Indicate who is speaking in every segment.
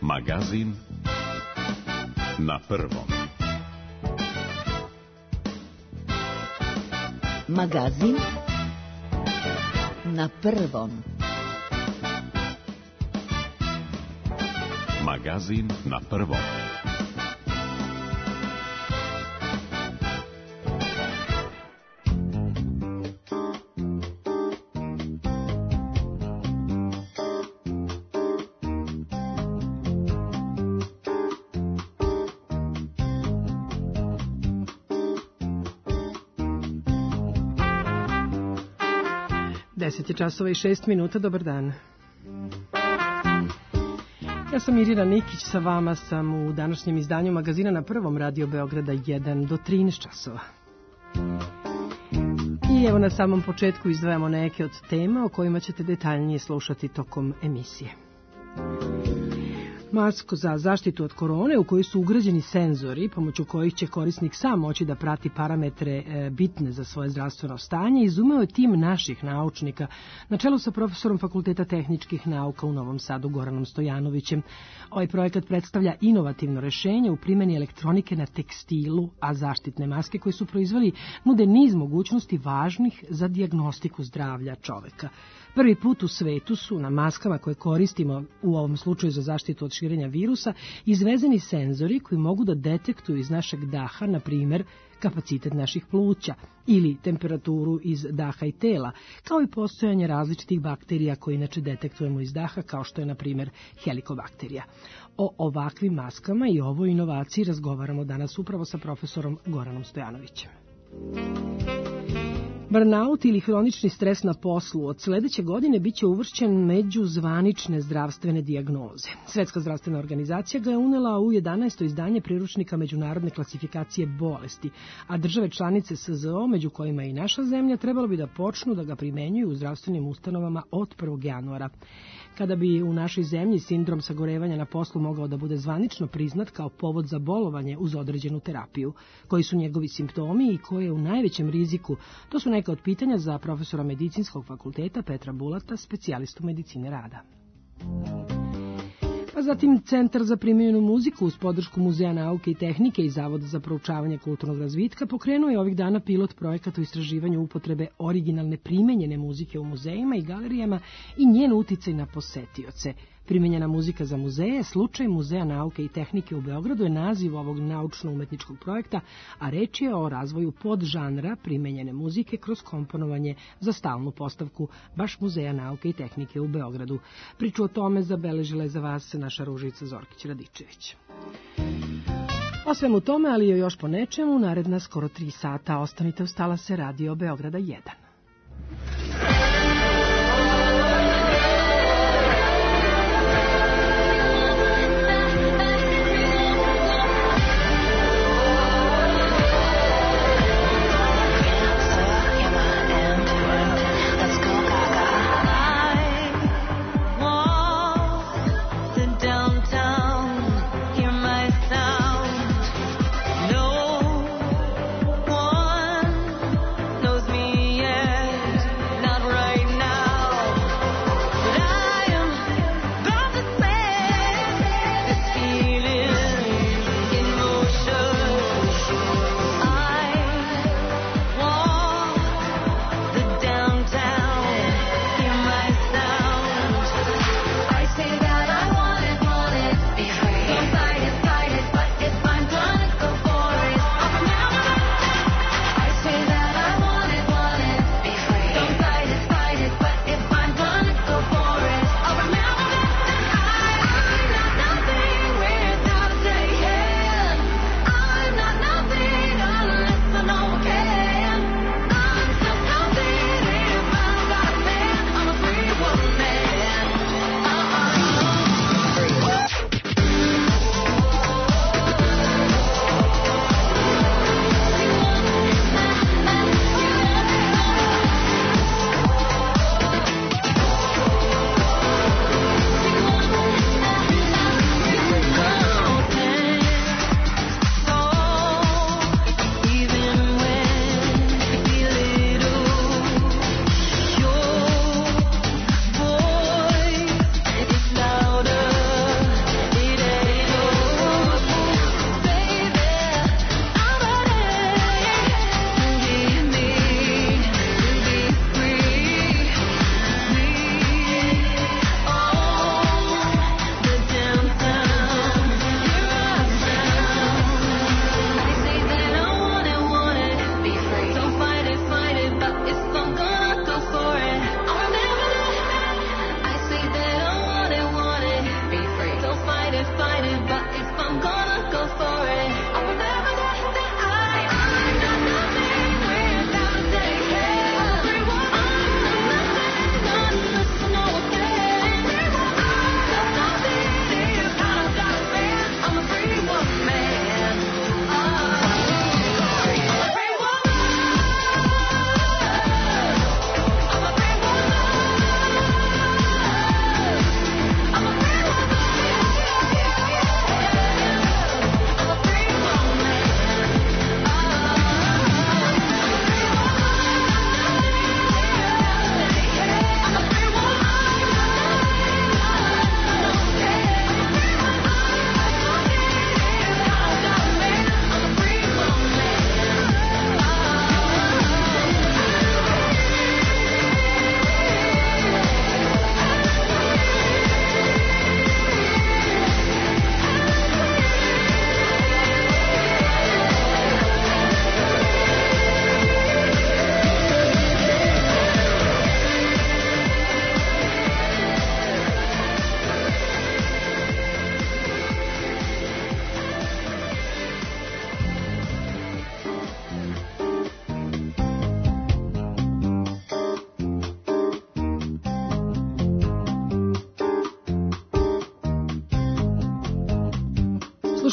Speaker 1: Magazin na prvom.
Speaker 2: Magazin na prvom.
Speaker 1: Magazin na prvom.
Speaker 3: Deset je časova i 6 minuta, dobar dan. Ja sam Irina Nikić, sa vama sam u današnjem izdanju magazina na prvom Radio Beograda 1 do 13 časova. I evo na samom početku izdvajamo neke od tema o kojima ćete detaljnije slušati tokom emisije. Masku za zaštitu od korone u kojoj su ugrađeni senzori pomoću kojih će korisnik sam moći da prati parametre bitne za svoje zdravstveno stanje izumeo je tim naših naučnika na čelu sa profesorom Fakulteta tehničkih nauka u Novom Sadu Goranom Stojanovićem. Ovaj projekat predstavlja inovativno rešenje u primjeni elektronike na tekstilu, a zaštitne maske koje su proizveli nude niz mogućnosti važnih za dijagnostiku zdravlja čoveka. Prvi put u svetu su na maskama koje koristimo u ovom slučaju za zaštitu od širenja virusa izvezeni senzori koji mogu da detektuju iz našeg daha, na primjer, kapacitet naših pluća ili temperaturu iz daha i tela, kao i postojanje različitih bakterija koje inače detektujemo iz daha, kao što je, na primjer, helikobakterija. O ovakvim maskama i ovoj inovaciji razgovaramo danas upravo sa profesorom Goranom Stojanovićem. Burnout ili hronični stres na poslu od sledeće godine biće uvršćen među zvanične zdravstvene dijagnoze. Svetska zdravstvena organizacija ga je unela u 11. izdanje priručnika međunarodne klasifikacije bolesti, a države članice SZO, među kojima i naša zemlja, trebalo bi da počnu da ga primenjuju u zdravstvenim ustanovama od 1. januara. Kada bi u našoj zemlji sindrom sagorevanja na poslu mogao da bude zvanično priznat kao povod za bolovanje uz određenu terapiju, koji su njegovi simptomi i koje je u najvećem riziku, to su neka od pitanja za profesora medicinskog fakulteta Petra Bulata, specijalistu medicine rada. Pa zatim Centar za primenjenu muziku uz podršku Muzeja nauke i tehnike i Zavoda za proučavanje kulturnog razvitka pokrenuo je ovih dana pilot projekat o istraživanju upotrebe originalne primenjene muzike u muzejima i galerijama i njen uticaj na posetioce. Primenjena muzika za muzeje, slučaj Muzeja nauke i tehnike u Beogradu je naziv ovog naučno-umetničkog projekta, a reč je o razvoju podžanra primenjene muzike kroz komponovanje za stalnu postavku baš Muzeja nauke i tehnike u Beogradu. Priču o tome zabeležila je za vas naša Ružica Zorkić-Radičević. O svemu tome, ali i još po nečemu, naredna skoro 3 sata ostanite uz talase Radio Beograda 1.
Speaker 4: Yeah.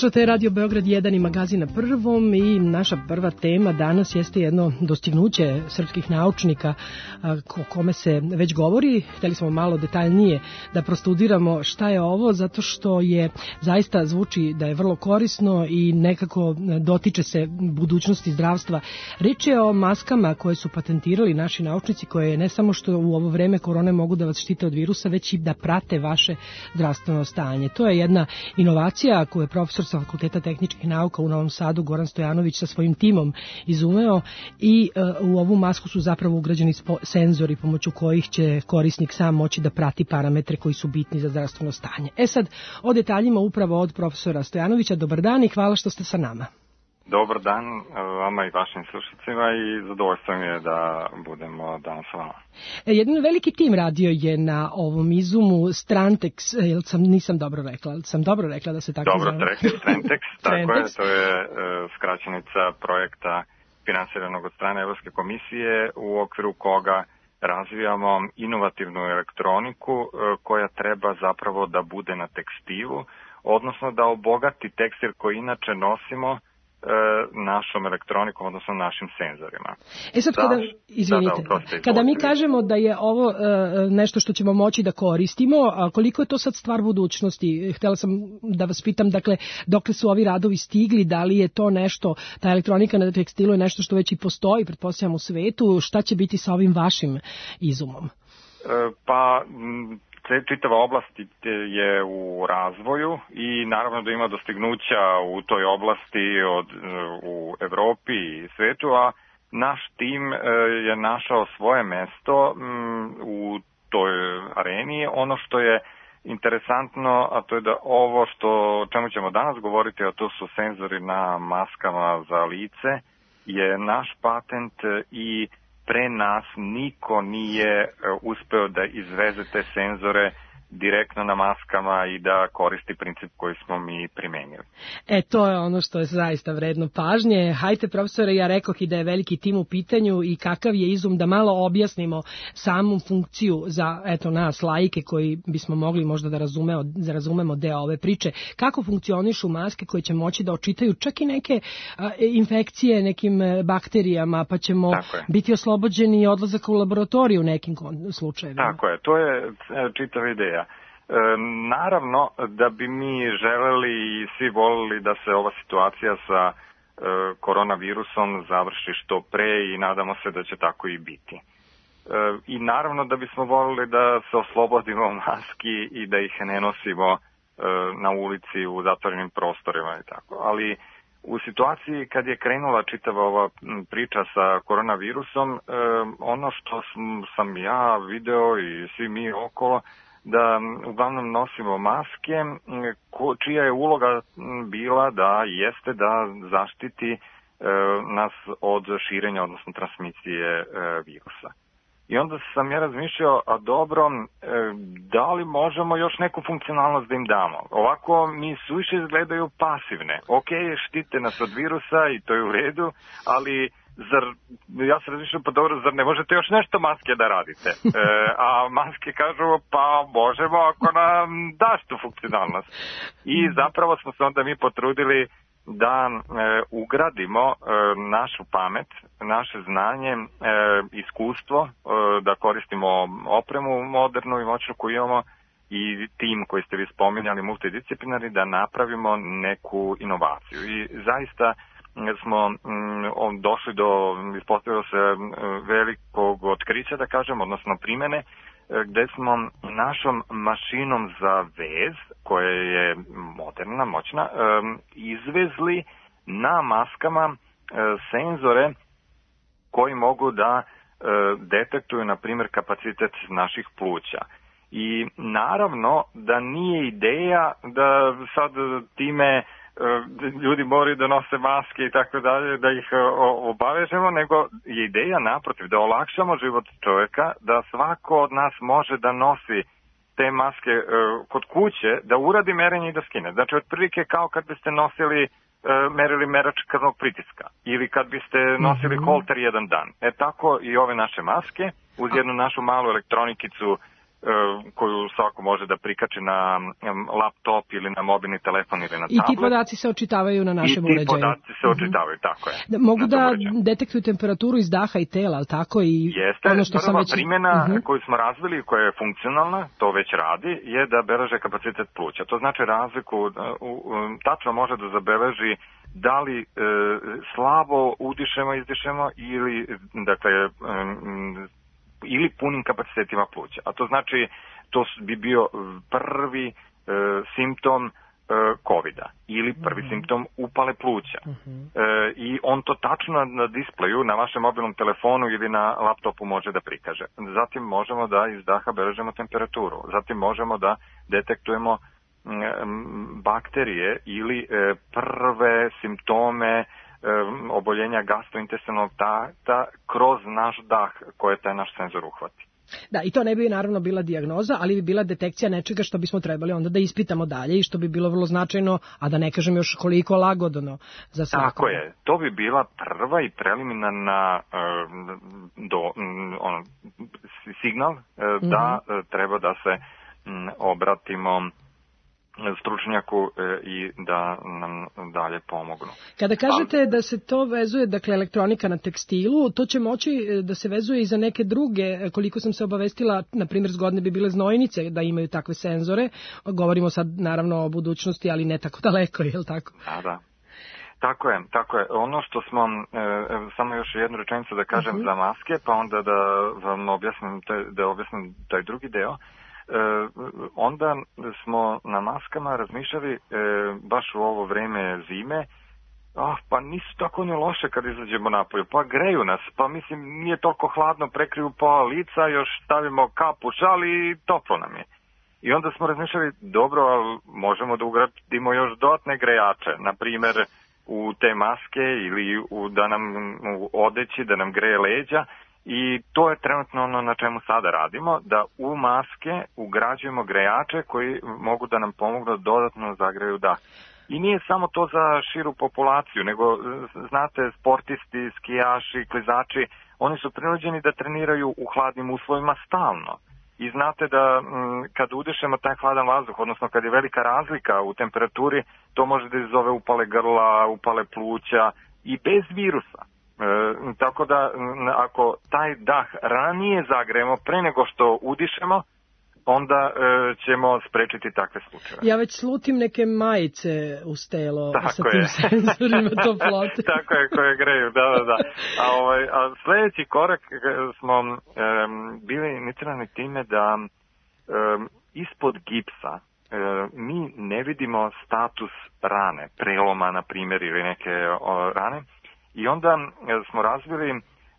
Speaker 3: Slušate Radio Beograd 1 i magazin na Prvom i naša prva tema danas jeste jedno dostignuće srpskih naučnika o kome se već govori. Hteli smo malo detaljnije da prostudiramo šta je ovo, zato što je zaista zvuči da je vrlo korisno i nekako dotiče se budućnosti zdravstva. Reč je o maskama koje su patentirali naši naučnici, koje ne samo što u ovo vreme korone mogu da vas štite od virusa, već i da prate vaše zdravstveno stanje. To je jedna inovacija koju je profesor sa Fakulteta tehničkih nauka u Novom Sadu Goran Stojanović sa svojim timom izumeo i u ovu masku su zapravo ugrađeni senzori pomoću kojih će korisnik sam moći da prati parametre koji su bitni za zdravstveno stanje. Sad, o detaljima upravo od profesora Stojanovića. Dobar dan i hvala što ste sa nama.
Speaker 2: Dobar dan vama i vašim slušacima i zadovoljstvo mi je da budemo danas s vama.
Speaker 3: Jedan veliki tim radio je na ovom izumu Strantex, nisam dobro rekla, da se tako zove?
Speaker 2: Dobro ste rekli, Strantex, tako je, to je skraćenica projekta finansiranog od strane Evropske komisije u okviru koga razvijamo inovativnu elektroniku koja treba zapravo da bude na tekstilu, odnosno da obogati tekstil koji inače nosimo našom elektronikom, odnosno našim senzorima.
Speaker 3: Sad, kada mi kažemo da je ovo nešto što ćemo moći da koristimo, a koliko je to sad stvar budućnosti? Htela sam da vas pitam, dakle, dokle su ovi radovi stigli, da li je to nešto, ta elektronika na tekstilu je nešto što već i postoji, pretpostavljam, u svetu, šta će biti sa ovim vašim izumom?
Speaker 2: Čitava oblast je u razvoju i naravno da ima dostignuća u toj oblasti u Evropi i svetu, a naš tim je našao svoje mesto u toj areni. Ono što je interesantno, a to je da ovo o čemu ćemo danas govoriti, a to su senzori na maskama za lice, je naš patent i pre nas niko nije uspeo da izveze te senzore direktno na maskama i da koristi princip koji smo mi primenili.
Speaker 3: To je ono što je zaista vredno pažnje. Hajte, profesore, ja rekoh i da je veliki tim u pitanju i kakav je izum, da malo objasnimo samu funkciju za nas laike koji bismo mogli možda da razumemo deo ove priče. Kako funkcionišu maske koje će moći da očitaju čak i neke infekcije nekim bakterijama, pa ćemo biti oslobođeni i odlazaka u laboratoriju u nekim slučajevima.
Speaker 2: Tako je, to je čitava ideja. Naravno da bi mi želeli i svi volili da se ova situacija sa koronavirusom završi što pre i nadamo se da će tako i biti. I naravno da bismo volili da se oslobodimo maski i da ih ne nosimo na ulici u zatvorenim prostorima i tako. Ali u situaciji kad je krenula čitava ova priča sa koronavirusom, ono što sam ja video i svi mi okolo, da uglavnom nosimo maske, čija je uloga bila jeste da zaštiti nas od širenja, odnosno transmisije virusa. I onda sam ja razmišljao, a dobro, da li možemo još neku funkcionalnost da im damo? Ovako mi suviše izgledaju pasivne. Ok, štite nas od virusa i to je u redu, ali ja sam razmišljao, pa dobro, zar ne možete još nešto maske da radite? A maske kažu, pa možemo ako nam daš tu funkcionalnost. I zapravo smo se onda mi potrudili da ugradimo našu pamet, naše znanje, iskustvo, da koristimo opremu modernu i moćnu koju imamo i tim koji ste vi spominjali, multidisciplinarni, da napravimo neku inovaciju. I zaista smo došli ispostavilo se velikog otkrića, da kažem, odnosno primene, gde smo našom mašinom za vez, koja je moderna, moćna, izvezli na maskama senzore koji mogu da detektuju, na primjer, kapacitet naših pluća. I naravno da nije ideja da sad time ljudi moraju da nose maske i tako dalje, da ih obavežemo, nego je ideja naprotiv da olakšamo život čovjeka, da svako od nas može da nosi te maske kod kuće, da uradi merenje i da skine. Znači, otprilike kao kad biste merili merač krvnog pritiska ili kad biste nosili holter jedan dan. Tako i ove naše maske uz jednu našu malu elektronikicu koju svako može da prikači na laptop ili na mobilni telefon ili na tablet.
Speaker 3: I ti podaci se očitavaju na našem uređaju.
Speaker 2: I ti podaci se očitavaju, tako je.
Speaker 3: Mogu da detektuju temperaturu iz daha i tela, ali tako?
Speaker 2: Jeste, prva primjena koju smo razvili, koja je funkcionalna, to već radi, je da beleže kapacitet pluća. To znači razliku, tačno može da zabeleži da li slabo udišemo, izdišemo ili, dakle, ili punim kapacitetima pluća. A to znači, to bi bio prvi simptom COVID-a ili prvi simptom upale pluća. I on to tačno na displeju, na vašem mobilnom telefonu ili na laptopu može da prikaže. Zatim možemo da iz daha beležemo temperaturu. Zatim možemo da detektujemo bakterije ili prve simptome oboljenja gastrointestinalnog trakta kroz naš dah koje taj naš senzor uhvati.
Speaker 3: Da, i to ne bi naravno bila dijagnoza, ali bi bila detekcija nečega što bismo trebali onda da ispitamo dalje i što bi bilo vrlo značajno, a da ne kažem još koliko lagodno za svako.
Speaker 2: Tako je, to bi bila prva i preliminarna signal da treba da se obratimo stručnjaku i da nam dalje pomognu.
Speaker 3: Kada kažete da se to vezuje, dakle, elektronika na tekstilu, to će moći da se vezuje i za neke druge, koliko sam se obavestila, na primjer, zgodne bi bile znojnice da imaju takve senzore. Govorimo sad naravno o budućnosti, ali ne tako daleko, je li tako?
Speaker 2: Da. Tako je. Ono što smo, samo još jednu rečenicu da kažem za maske, pa onda da vam objasnim taj drugi deo. Onda smo na maskama razmišljali baš u ovo vreme zime, pa nisu tako ni loše kad izađemo napolju, pa greju nas, pa mislim nije toliko hladno, prekriju pola lica, još stavimo kapu, šal i toplo nam je. I onda smo razmišljali, dobro, ali možemo da ugradimo još dodatne grejače, na primjer u te maske ili da nam odeći, da nam greje leđa. I to je trenutno ono na čemu sada radimo, da u maske ugrađujemo grejače koji mogu da nam pomognu da dodatno zagreju dah. I nije samo to za širu populaciju, nego, znate, sportisti, skijaši, klizači, oni su prinuđeni da treniraju u hladnim uslovima stalno. I znate da kad udišemo taj hladan vazduh, odnosno kad je velika razlika u temperaturi, to može da izazove upale grla, upale pluća i bez virusa. Tako da ako taj dah ranije zagrejemo pre nego što udišemo, onda ćemo sprečiti takve slučajeve.
Speaker 3: Ja već slutim neke majice uz telo sa tim senzorima toplote.
Speaker 2: Tako je, koje greju, da. A sljedeći korak smo bili inicirani time da ispod gipsa mi ne vidimo status rane, preloma na primjer ili neke rane. I onda smo razvili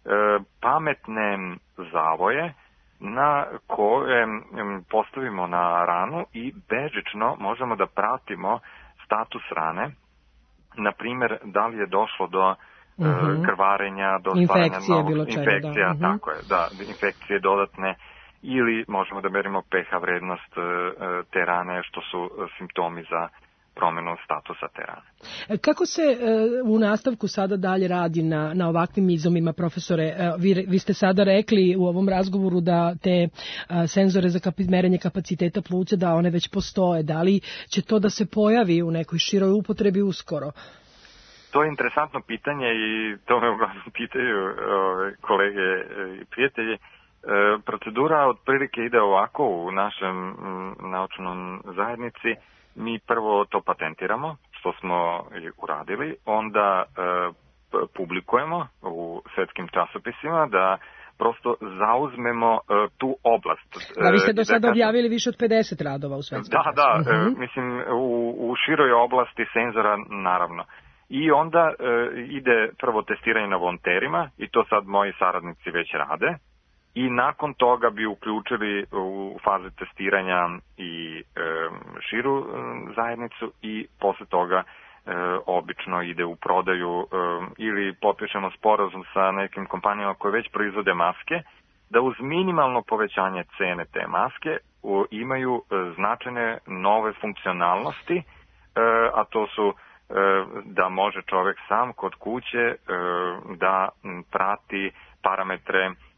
Speaker 2: pametne zavoje na koje postavimo na ranu i bežično možemo da pratimo status rane. Na primjer, da li je došlo do krvarenja, do
Speaker 3: infekcije, bilo čega,
Speaker 2: infekcija, tako je, infekcije dodatne, ili možemo da merimo pH vrednost te rane, što su simptomi za promjenu statusa te rane.
Speaker 3: Kako se u nastavku sada dalje radi na ovakvim izumima, profesore? Vi ste sada rekli u ovom razgovoru da te senzore za merenje kapaciteta pluća, da one već postoje. Da li će to da se pojavi u nekoj široj upotrebi uskoro?
Speaker 2: To je interesantno pitanje i to me uglavnom pitaju kolege i prijatelji. Procedura otprilike ide ovako u našem naučnom zajednici. Mi prvo to patentiramo, što smo uradili, onda publikujemo u svetskim časopisima da prosto zauzmemo tu oblast.
Speaker 3: Da, vi ste do sada objavili više od 50 radova u svetskim časopisima.
Speaker 2: Mislim u široj oblasti senzora naravno. I onda ide prvo testiranje na volonterima i to sad moji saradnici već rade. I nakon toga bi uključili u faze testiranja i širu zajednicu i posle toga obično ide u prodaju ili potpišemo sporazum sa nekim kompanijama koje već proizvode maske, da uz minimalno povećanje cene te maske imaju značajne nove funkcionalnosti, a to su da može čovjek sam kod kuće da prati parametre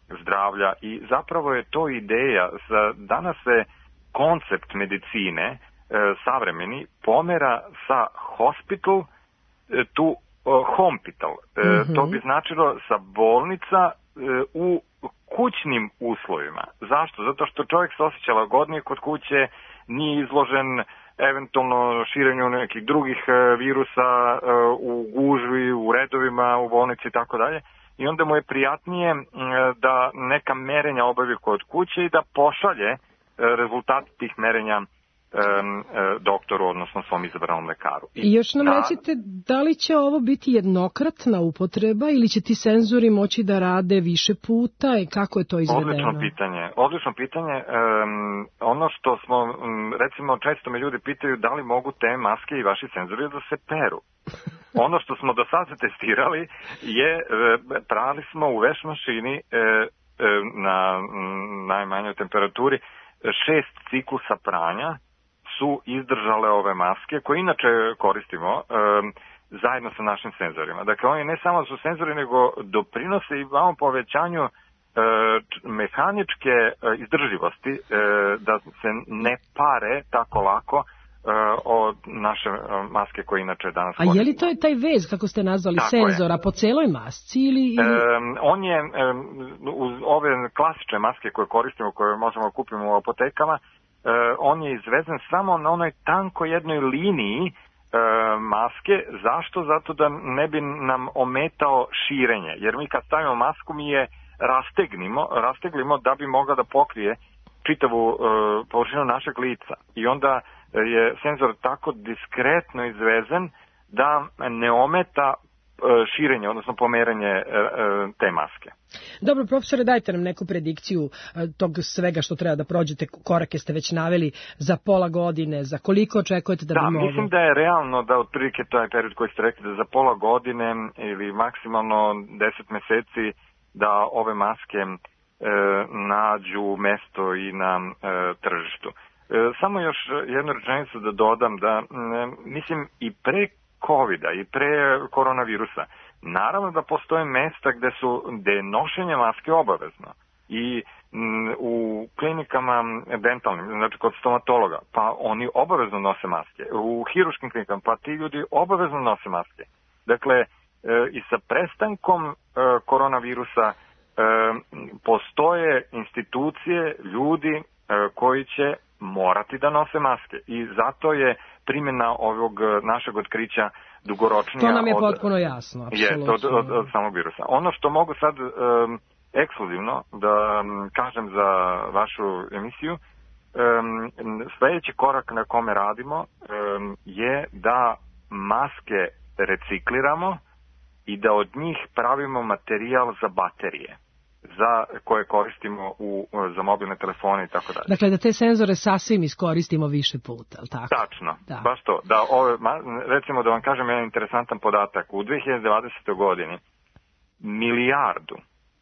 Speaker 2: zdravlja i zapravo je to ideja. Danas se koncept medicine savremeni pomera sa hospital to hospital. To bi značilo sa bolnica u kućnim uslovima. Zašto? Zato što čovjek se osjeća lagodnije kod kuće, nije izložen eventualno širenju nekih drugih virusa u gužvi, u redovima, u bolnici i tako dalje. I onda mu je prijatnije da neka merenja obavi kod kuće i da pošalje rezultat tih merenja doktoru, odnosno svom izabranom lekaru.
Speaker 3: I još nam recite, da li će ovo biti jednokratna upotreba ili će ti senzori moći da rade više puta i kako je to izvedeno?
Speaker 2: Odlično pitanje. Ono što smo, recimo, često me ljudi pitaju da li mogu te maske i vaši senzori da se peru. Ono što smo do sada testirali je, prali smo u veš mašini na najmanjoj temperaturi 6 ciklusa pranja su izdržale ove maske koje inače koristimo zajedno sa našim senzorima. Dakle, oni ne samo su senzori, nego doprinose i vamo povećanju mehaničke izdrživosti, da se ne pare tako lako od naše maske koje inače danas koristimo.
Speaker 3: A je li to je taj vez, kako ste nazvali, tako senzora po celoj masci?
Speaker 2: On je, uz ove klasične maske koje koristimo, koje možemo kupiti u apotekama, on je izvezen samo na onoj tanko jednoj liniji maske. Zašto? Zato da ne bi nam ometao širenje. Jer mi kad stavimo masku, mi je rasteglimo da bi mogla da pokrije čitavu površinu našeg lica. I onda je senzor tako diskretno izvezen da ne ometa širenje, odnosno pomeranje te maske.
Speaker 3: Dobro, profesore, dajte nam neku predikciju tog svega što treba da prođete, korake ste već naveli, za pola godine, za koliko očekujete da bi mogli?
Speaker 2: Da, mislim da je realno da otprilike taj period koji ste rekli, da za pola godine ili maksimalno 10 meseci da ove maske nađu mesto i na tržištu. Samo još jednu rečenicu da dodam, da mislim i pre COVID-a i pre koronavirusa, naravno da postoje mesta gde je nošenje maske obavezno. I u klinikama dentalnim, znači kod stomatologa, pa oni obavezno nose maske. U hiruškim klinikama, pa ti ljudi obavezno nose maske. Dakle, i sa prestankom koronavirusa postoje institucije, ljudi koji će morati da nose maske. I zato je primjena ovog našeg otkrića dugoročnija.
Speaker 3: To nam je potpuno jasno.
Speaker 2: Od samog virusa. Ono što mogu sad ekskluzivno da kažem za vašu emisiju, sljedeći korak na kome radimo je da maske recikliramo i da od njih pravimo materijal za baterije koje koristimo za mobilne telefone i tako dalje.
Speaker 3: Dakle, da te senzore sasvim iskoristimo više puta, ali tako?
Speaker 2: Tačno, da. Baš to. Recimo da vam kažem jedan interesantan podatak. U 2020. godini 1.560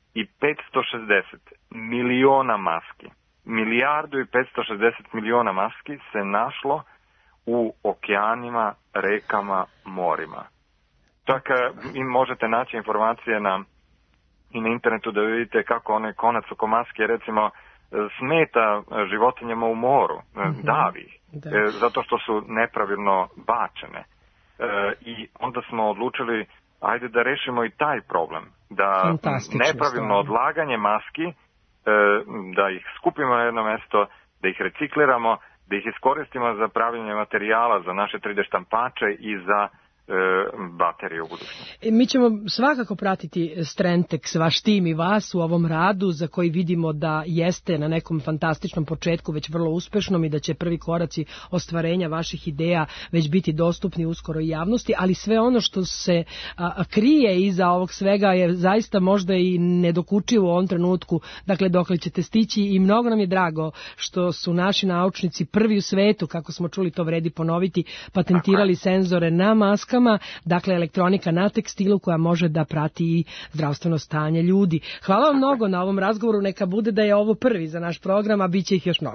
Speaker 2: miliona maski, 1.560 miliona maski se našlo u okeanima, rekama, morima. Tako možete naći informacije i na internetu da vidite kako onaj konac oko maske, recimo, smeta životinjama u moru, davi, zato što su nepravilno bačene. I onda smo odlučili, ajde da rešimo i taj problem, da nepravilno odlaganje maski, da ih skupimo na jedno mesto, da ih recikliramo, da ih iskoristimo za pravljenje materijala za naše 3D štampače i za baterije u budućnosti.
Speaker 3: Mi ćemo svakako pratiti Strentex, vaš tim i vas u ovom radu za koji vidimo da jeste na nekom fantastičnom početku već vrlo uspešnom i da će prvi koraci ostvarenja vaših ideja već biti dostupni uskoro i javnosti, ali sve ono što se krije iza ovog svega je zaista možda i nedokučivo u ovom trenutku, dakle dokle ćete stići, i mnogo nam je drago što su naši naučnici prvi u svetu, kako smo čuli, to vredi ponoviti, patentirali senzore na maskama, dakle elektronika na tekstilu koja može da prati i zdravstveno stanje ljudi. Hvala vam mnogo na ovom razgovoru, neka bude da je ovo prvi za naš program, a bit će ih još mnogo.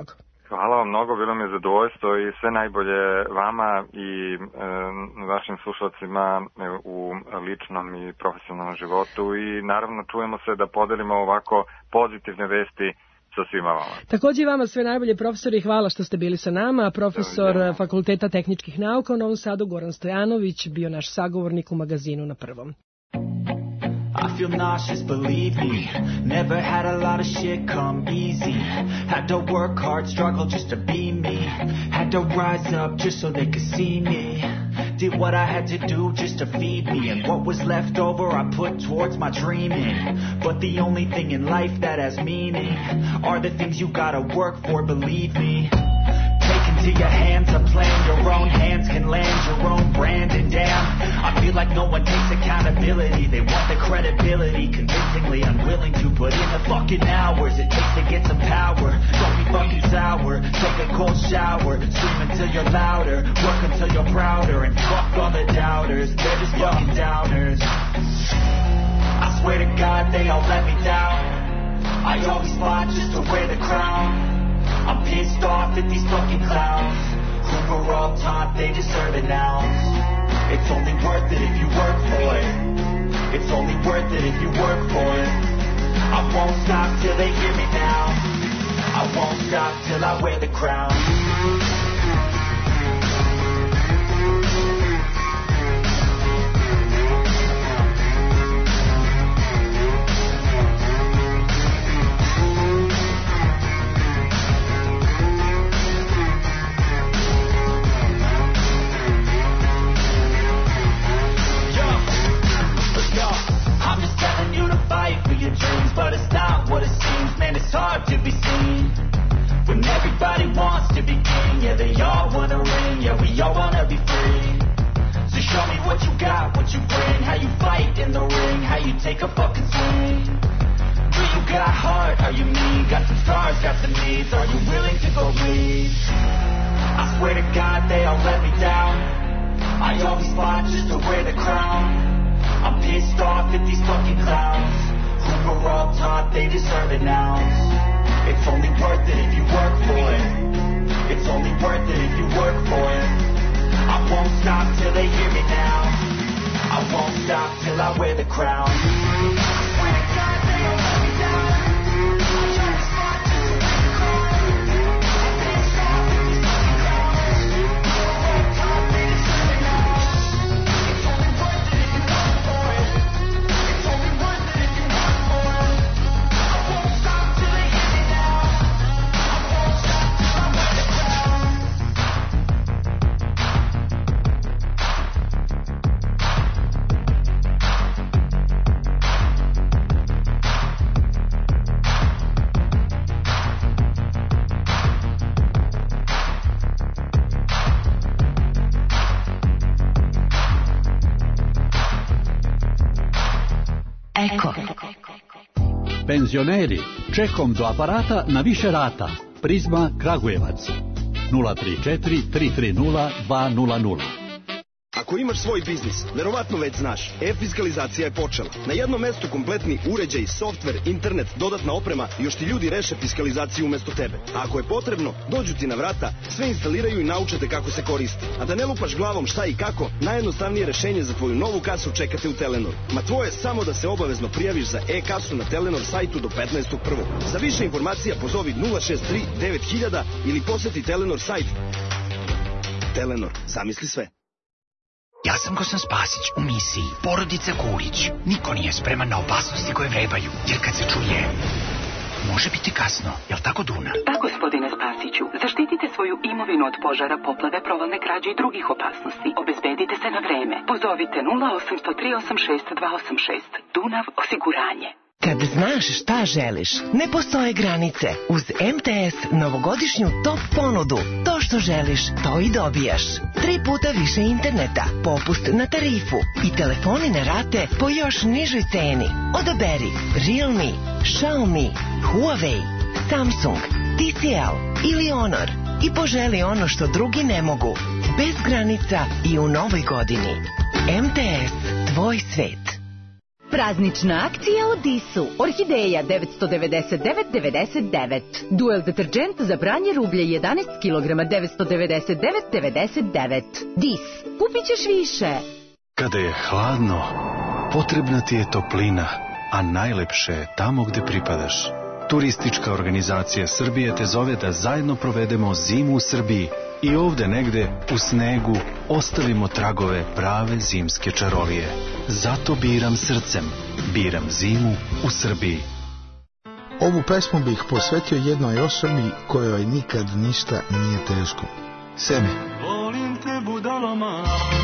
Speaker 2: Hvala vam mnogo, bilo mi je zadovoljstvo i sve najbolje vama i vašim slušalcima u ličnom i profesionalnom životu i naravno čujemo se da podelimo ovako pozitivne vesti sa svima vama.
Speaker 3: Takođe i vama sve najbolje, profesori, hvala što ste bili sa nama. Profesor Fakulteta tehničkih nauka u Novom Sadu Goran Stojanović bio naš sagovornik u magazinu Na prvom.
Speaker 4: I feel nauseous, believe me. Never had a lot of shit come easy. Had to work hard, struggle just to be me. Had to rise up just so they could see me. Did what I had to do just to feed me. And what was left over I put towards my dreaming. But the only thing in life that has meaning are the things you gotta work for, believe me. Take into your hands a plan, your own hands can land your own brand, and damn, I feel like no one takes accountability. They want the credibility, convincingly unwilling to put in the fucking hours it takes to get some power. Don't be fucking sour, take a cold shower, scream until you're louder, work until you're prouder, and fuck all the doubters, they're just fucking downers. I swear to God they all let me down. I always fought just to wear the crown. I'm pissed off at these fucking clowns who were all taught they deserve an ounce. It's only worth it if you work for it. It's only worth it if you work for it. I won't stop till they hear me now. I won't stop till I wear the crown. But it's not what it seems, man, it's hard to be seen when everybody wants to be king. Yeah, they all wanna ring, yeah, we all wanna be free. So show me what you got, what you bring, how you fight in the ring, how you take a fucking swing. Do you got heart, are you mean, got some scars, got some needs, are you willing to go bleed? I swear to God they all let me down. I always fought just to wear the crown. I'm pissed off at these fucking clowns who were all taught they deserve an ounce. It's only worth it if you work for it. It's only worth it if you work for it. I won't stop till they hear me now. I won't stop till I wear the crown. When it's time, they don't let me down. I try to stop just to wear the crown. I'm pissed off at these fucking clowns who were all taught they deserve an ounce. It's only worth it if you work for it. It's only worth it if you work for it. I won't stop till they hear me now. I won't stop till I wear the crown.
Speaker 5: Eko.
Speaker 6: Penzioneri, čekom do aparata na više rata. Prizma Kragujevac 034 330 200.
Speaker 7: Ako imaš svoj biznis, verovatno već znaš, e-fiskalizacija je počela. Na jednom mestu kompletni uređaj, softver, internet, dodatna oprema i još ti ljudi reše fiskalizaciju umesto tebe. A ako je potrebno, dođu ti na vrata, sve instaliraju i nauče te kako se koristi. A da ne lupaš glavom šta i kako, najjednostavnije rešenje za tvoju novu kasu čekate u Telenoru. Ma tvoje je samo da se obavezno prijaviš za e-kasu na Telenor sajtu do 15.1. Za više informacija pozovi 063 9000 ili poseti Telenor sajt. Telenor, zamisli sve.
Speaker 8: Ja sam Gosan Spasić u misiji Porodica Kulić. Niko nije spreman na opasnosti koje vrebaju, jer kad se čuje, može biti kasno. Jel' tako, Duna?
Speaker 5: Da, gospodine Spasiću. Zaštitite svoju imovinu od požara, poplave, provalne krađe i drugih opasnosti. Obezbedite se na vreme. Pozovite 0800 386 286. Dunav osiguranje.
Speaker 9: Kad znaš šta želiš, ne postoje granice. Uz MTS novogodišnju top ponudu. To što želiš, to i dobijaš. 3 puta više interneta, popust na tarifu i telefoni na rate po još nižoj ceni. Odaberi Realme, Xiaomi, Huawei, Samsung, TCL ili Honor i poželi ono što drugi ne mogu. Bez granica i u novoj godini. MTS, tvoj svet.
Speaker 10: Praznična akcija u Disu. Orhideja 999,99. Duel deterđent za pranje rublje 11 kg 999,99. Dis. Kupit ćeš više.
Speaker 11: Kada je hladno, potrebna ti je toplina, a najlepše je tamo gde pripadaš. Turistička organizacija Srbije te zove da zajedno provedemo zimu u Srbiji i ovde negde u snegu ostavimo tragove prave zimske čarolije. Zato biram srcem. Biram zimu u Srbiji.
Speaker 12: Ovu pesmu bih posvetio jednoj osobi kojoj nikad ništa nije teško. Sebi.
Speaker 13: Volim te budalama.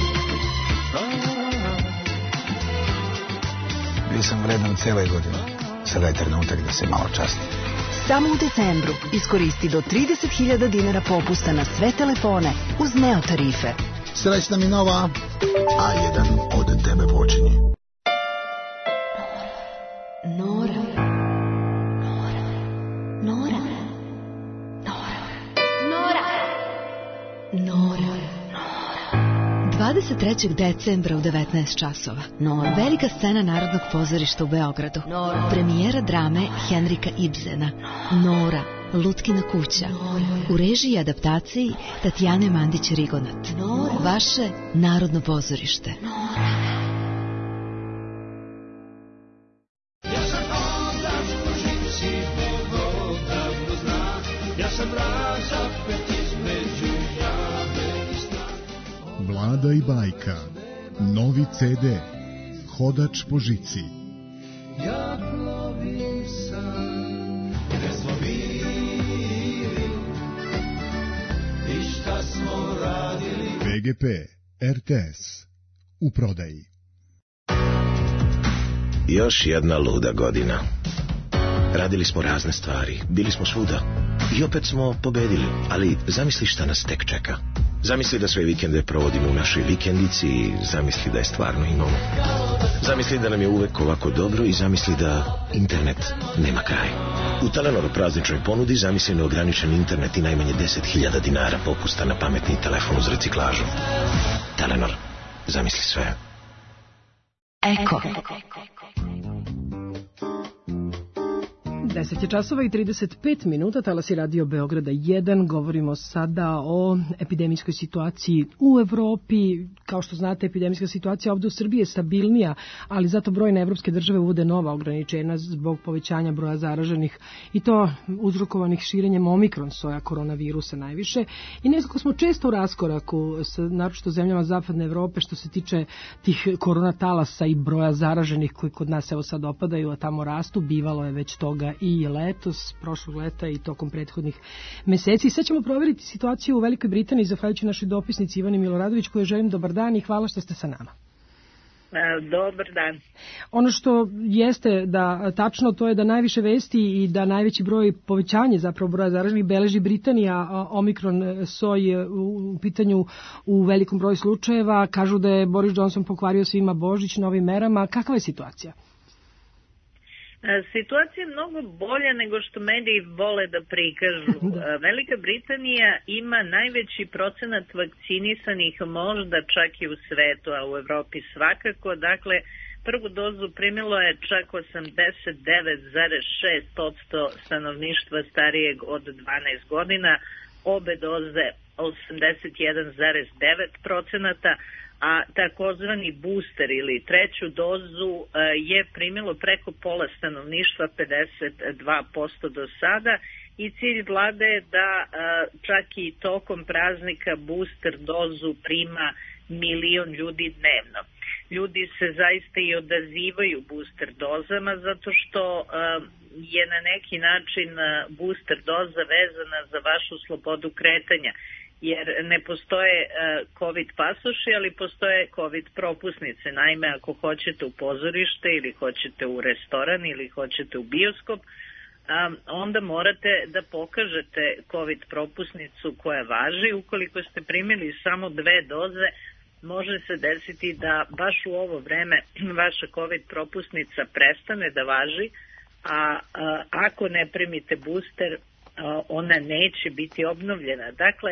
Speaker 12: Bio sam vredan cijele godine. Sada je trenutak da se malo časti.
Speaker 14: Samo u decembru iskoristi do 30.000 dinara popusta na sve telefone uz Neo tarife.
Speaker 12: Srećna mi nova, a jedan od tebe počinje.
Speaker 14: Nora. Nora. Nora. Nora. Nora. 23. decembra u 19 časova. Velika scena Narodnog pozorišta u Beogradu. Premijera drame Henrika Ibsena. Nora, Lutkina kuća. U režiji i adaptaciji Tatjane Mandić-Rigonat. Vaše Narodno pozorište.
Speaker 15: Vlada i bajka. Novi CD. Hodač po žici.
Speaker 13: Ja plovim sam, gde smo bili i šta smo radili.
Speaker 15: BGP RTS u prodaji.
Speaker 16: Još jedna luda godina. Radili smo razne stvari, bili smo svuda i opet smo pobedili, ali zamisli šta nas tek čeka. Zamisli da sve vikende provodimo u našoj vikendici i zamisli da je stvarno imamo. Zamisli da nam je uvek ovako dobro i zamisli da internet nema kraj. U Telenor prazničnoj ponudi zamisli neograničen internet i najmanje 10.000 dinara popusta na pametni telefon uz reciklažu. Telenor, zamisli sve.
Speaker 14: Eko.
Speaker 3: 10 je časova i 35 minuta, talasi Radio Beograda 1. Govorimo sada o epidemijskoj situaciji u Evropi. Kao što znate, epidemijska situacija ovde u Srbiji je stabilnija, ali zato brojne evropske države uvode nova ograničenja zbog povećanja broja zaraženih i to uzrokovanih širenjem omikron soja koronavirusa najviše. I nekako smo često u raskoraku sa naročito zemljama zapadne Evrope što se tiče tih koronatalasa i broja zaraženih koji kod nas evo sad opadaju, a tamo rastu. Bivalo je već toga i letos, prošlog leta i tokom prethodnih meseci. Sad ćemo provjeriti situaciju u Velikoj Britaniji, zahvaljujući našoj dopisnici Ivani Miloradović, kojoj želim dobar dan i hvala što ste sa nama.
Speaker 17: Dobar dan.
Speaker 3: Ono što jeste da tačno to je da najviše vesti i da najveći broj povećanje zapravo broja zaraženih beleži Britanija, omikron soj u pitanju u velikom broju slučajeva. Kažu da je Boris Johnson pokvario svima Božić novim merama. Kakva je situacija?
Speaker 17: Situacija je mnogo bolja nego što mediji vole da prikažu. Velika Britanija ima najveći procenat vakcinisanih možda čak i u svetu, a u Evropi svakako. Dakle, prvu dozu primilo je čak 89,6% stanovništva starijeg od 12 godina, obe doze 81,9%, a takozvani booster ili treću dozu je primilo preko pola stanovništva, 52% do sada, i cilj vlade je da čak i tokom praznika booster dozu prima 1 milion ljudi dnevno. Ljudi se zaista i odazivaju booster dozama zato što je na neki način booster doza vezana za vašu slobodu kretanja, jer ne postoje COVID pasoši, ali postoje COVID propusnice. Naime, ako hoćete u pozorište ili hoćete u restoran ili hoćete u bioskop, onda morate da pokažete COVID propusnicu koja važi. Ukoliko ste primili samo 2 doze, može se desiti da baš u ovo vreme vaša COVID propusnica prestane da važi, a ako ne primite booster, ona neće biti obnovljena. Dakle,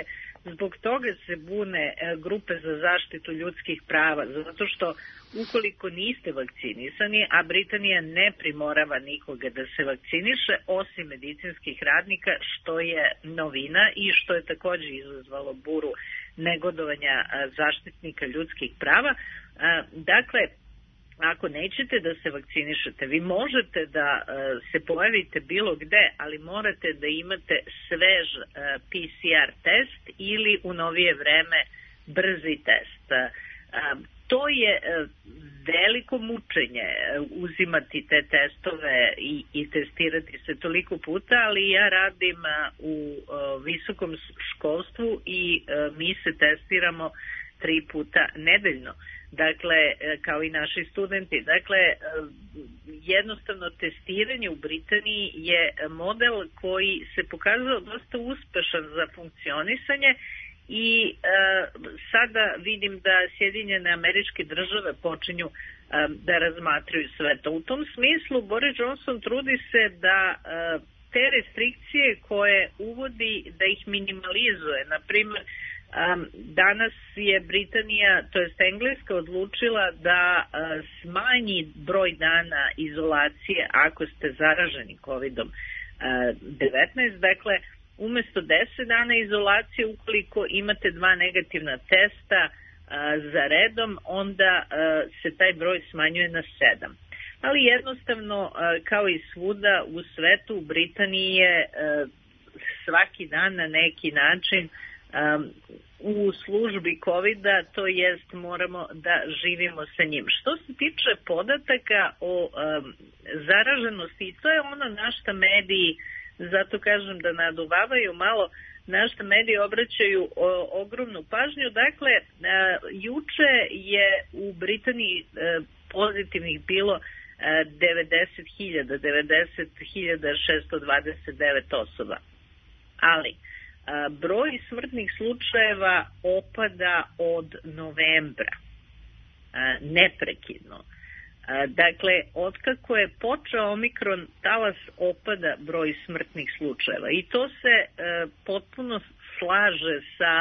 Speaker 17: Zbog toga se bune grupe za zaštitu ljudskih prava, zato što ukoliko niste vakcinisani, a Britanija ne primorava nikoga da se vakciniše, osim medicinskih radnika, što je novina i što je takođe izazvalo buru negodovanja zaštitnika ljudskih prava. Dakle, ako nećete da se vakcinišete, vi možete da se pojavite bilo gde, ali morate da imate svež PCR test ili u novije vreme brzi test. To je veliko mučenje uzimati te testove i testirati se toliko puta, ali ja radim u visokom školstvu i mi se testiramo 3 puta nedeljno. Dakle, kao i naši studenti. Dakle, jednostavno testiranje u Britaniji je model koji se pokazao dosta uspešan za funkcionisanje i sada vidim da Sjedinjene Američke Države počinju da razmatraju sve to. U tom smislu Boris Johnson trudi se da te restrikcije koje uvodi, da ih minimalizuje. Na primjer, danas je Britanija, to jest Engleska, odlučila da smanji broj dana izolacije ako ste zaraženi COVID-19. Dakle, umesto 10 dana izolacije, ukoliko imate 2 negativna testa za redom, onda se taj broj smanjuje na 7. Ali jednostavno, kao i svuda u svetu, u Britaniji je svaki dan na neki način u službi COVID-a, to jest moramo da živimo sa njim. Što se tiče podataka o zaraženosti, i to je ono na šta mediji, zato kažem da naduvavaju malo, na šta mediji obraćaju ogromnu pažnju. Dakle, juče je u Britaniji pozitivnih bilo 90.629 osoba. Ali broj smrtnih slučajeva opada od novembra, neprekidno. Dakle, otkako je počeo omikron talas, opada broj smrtnih slučajeva i to se potpuno slaže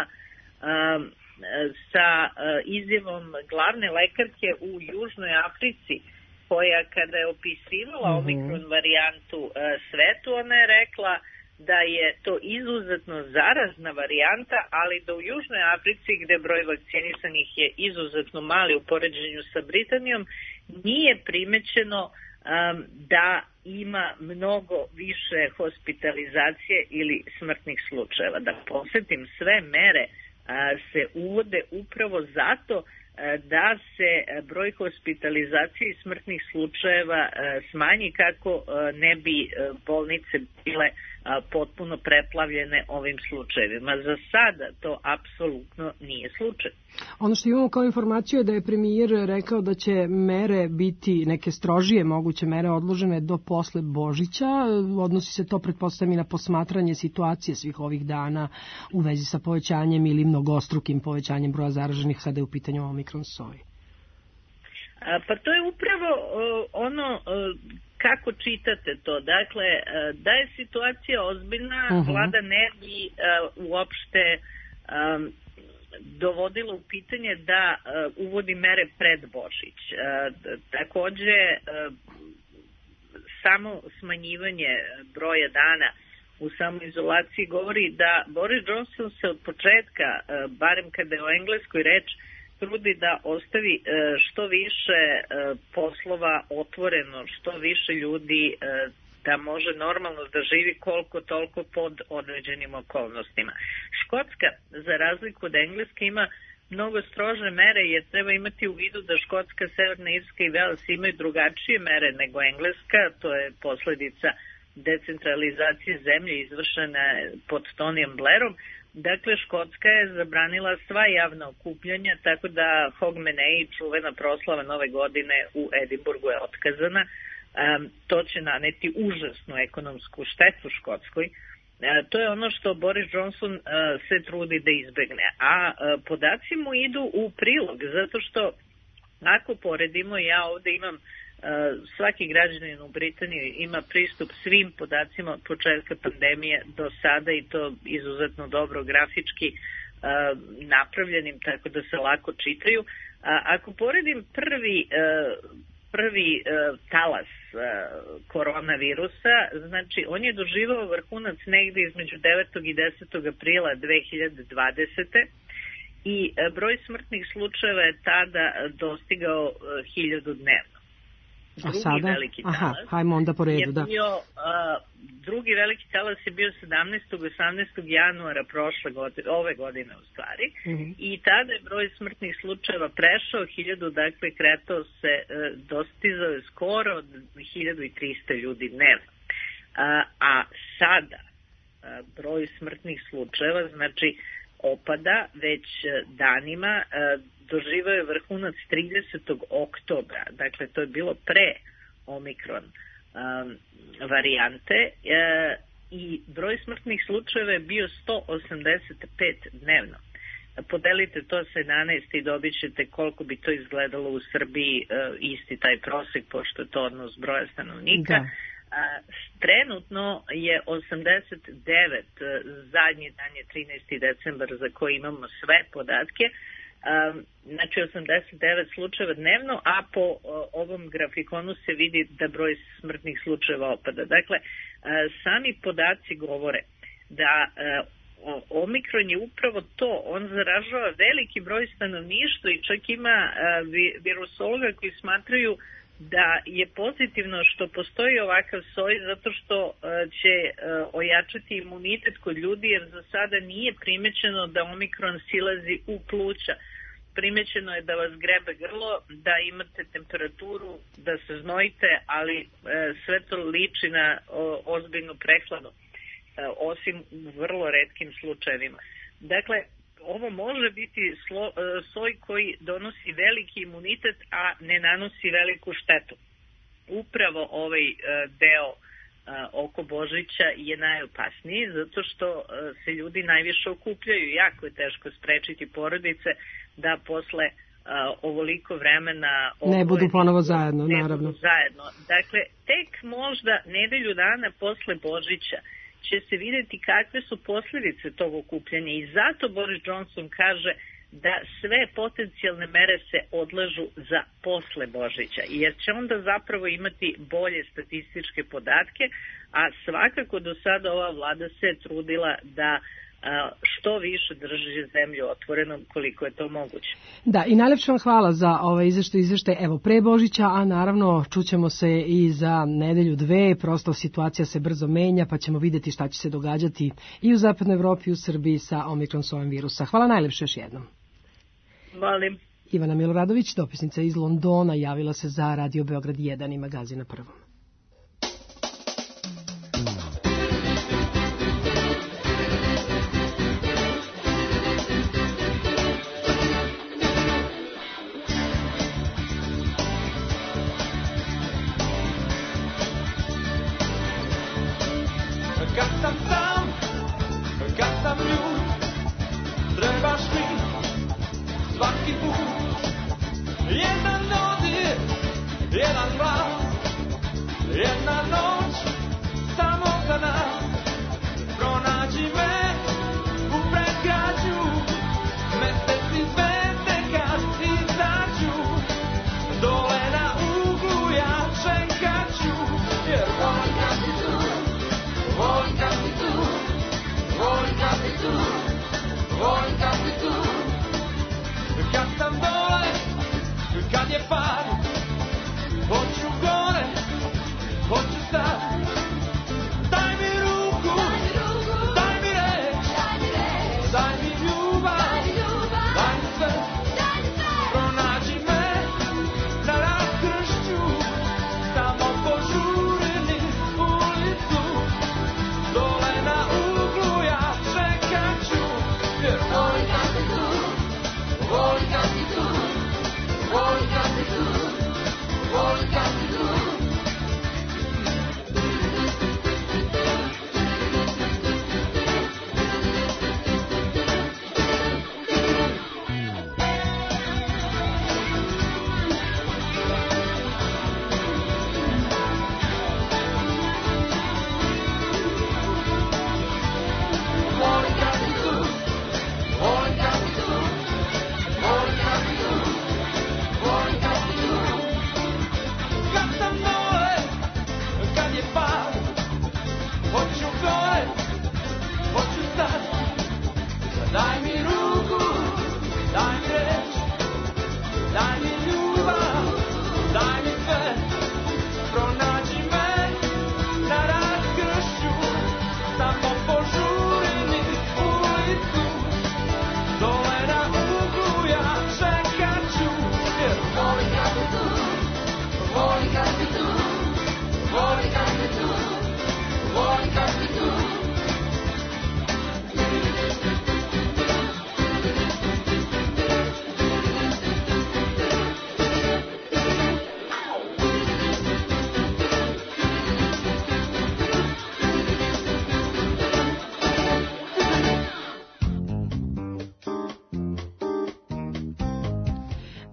Speaker 17: sa izjavom glavne lekarke u Južnoj Africi, koja kada je opisivala omikron varijantu svetu, ona je rekla da je to izuzetno zarazna varijanta, ali da u Južnoj Africi, gde broj vakcinisanih je izuzetno mali u poređenju sa Britanijom, nije primećeno da ima mnogo više hospitalizacije ili smrtnih slučajeva. Da posjetim, sve mere se uvode upravo zato da se broj hospitalizacije i smrtnih slučajeva smanji kako ne bi bolnice bile potpuno preplavljene ovim slučajevima. Za sada to apsolutno nije slučaj.
Speaker 3: Ono što imamo kao informaciju je da je premijer rekao da će mere biti, neke strožije moguće mere, odložene do posle Božića. Odnosi se to, pretpostavljam, i na posmatranje situacije svih ovih dana u vezi sa povećanjem ili mnogostrukim povećanjem broja zaraženih, sada je u pitanju omikron soji.
Speaker 17: Pa to je upravo ono kako čitate to. Dakle, da je situacija ozbiljna, vlada ne bi uopšte dovodila u pitanje da uvodi mere pred Božić. Takođe, samo smanjivanje broja dana u samoizolaciji govori da Boris Johnson se od početka, barem kada je o Engleskoj reč, trudi da ostavi što više poslova otvoreno, što više ljudi da može normalno da živi koliko toliko pod određenim okolnostima. Škotska, za razliku od Engleske, ima mnogo strože mere, jer treba imati u vidu da Škotska, Severna Irska i Vels imaju drugačije mere nego Engleska. To je posledica decentralizacije zemlje izvršena pod Tonyjem Blairom. Dakle, Škotska je zabranila sva javna okupljanja, tako da Hogmanay, čuvena proslava Nove godine u Edinburgu, je otkazana. To će naneti užasnu ekonomsku štetu Škotskoj. To je ono što Boris Johnson se trudi da izbegne. A podaci mu idu u prilog, zato što ako poredimo, ja ovde imam, svaki građanin u Britaniji ima pristup svim podacima od početka pandemije do sada, i to izuzetno dobro grafički napravljenim tako da se lako čitaju. Ako poredim prvi talas koronavirusa, znači on je doživao vrhunac negde između 9. i 10. aprila 2020. i broj smrtnih slučajeva je tada dostigao 1000 dnevno. Drugi veliki talas
Speaker 3: hajmo onda po redu,
Speaker 17: je bio, drugi veliki talas je bio 17. i 18. januara ove godine u stvari, i tada je broj smrtnih slučajeva prešao 1000, dakle kretao se, dostizao je skoro 1300 ljudi dnevno. A sada broj smrtnih slučajeva, znači opada već danima, doživao je vrhunac 30. oktobra, dakle to je bilo pre Omikron varijante, i broj smrtnih slučajeva je bio 185 dnevno. Podelite to sa 11 i dobit ćete koliko bi to izgledalo u Srbiji, isti taj prosek, pošto je to odnos broja stanovnika. Da. Trenutno je 89, zadnji dan je 13. decembar za koji imamo sve podatke, znači 89 slučajeva dnevno, a po ovom grafikonu se vidi da broj smrtnih slučajeva opada. Dakle, sami podaci govore da Omikron je upravo to, on zaražava veliki broj stanovništva i čak ima virusologa koji smatraju da je pozitivno što postoji ovakav soj, zato što će ojačati imunitet kod ljudi, jer za sada nije primećeno da Omikron silazi u pluća. Primećeno je da vas grebe grlo, da imate temperaturu, da se znojite, ali sve to liči na ozbiljnu prehladu, osim u vrlo retkim slučajevima. Dakle, ovo može biti soj koji donosi veliki imunitet, a ne nanosi veliku štetu. Upravo ovaj deo oko Božića je najopasniji, zato što se ljudi najviše okupljaju. Jako je teško sprečiti porodice da posle ovoliko vremena
Speaker 3: ne budu ponovo zajedno, naravno.
Speaker 17: Dakle, tek možda nedelju dana posle Božića će se vidjeti kakve su posljedice tog okupljanja, i zato Boris Johnson kaže da sve potencijalne mere se odlažu za posle Božića, jer će onda zapravo imati bolje statističke podatke, a svakako do sada ova vlada se trudila da što više drži zemlju otvorenom koliko je to moguće.
Speaker 3: Da, i najlepše vam hvala za ovaj izveštaj evo pre Božića, a naravno čućemo se i za nedelju dve, prosto situacija se brzo menja, pa ćemo vidjeti šta će se događati i u zapadnoj Evropi i u Srbiji sa Omikron sojem virusa. Hvala najlepše još jednom.
Speaker 17: Molim.
Speaker 3: Ivana Miloradović, dopisnica iz Londona, javila se za Radio Beograd 1 i Magazin na Prvom.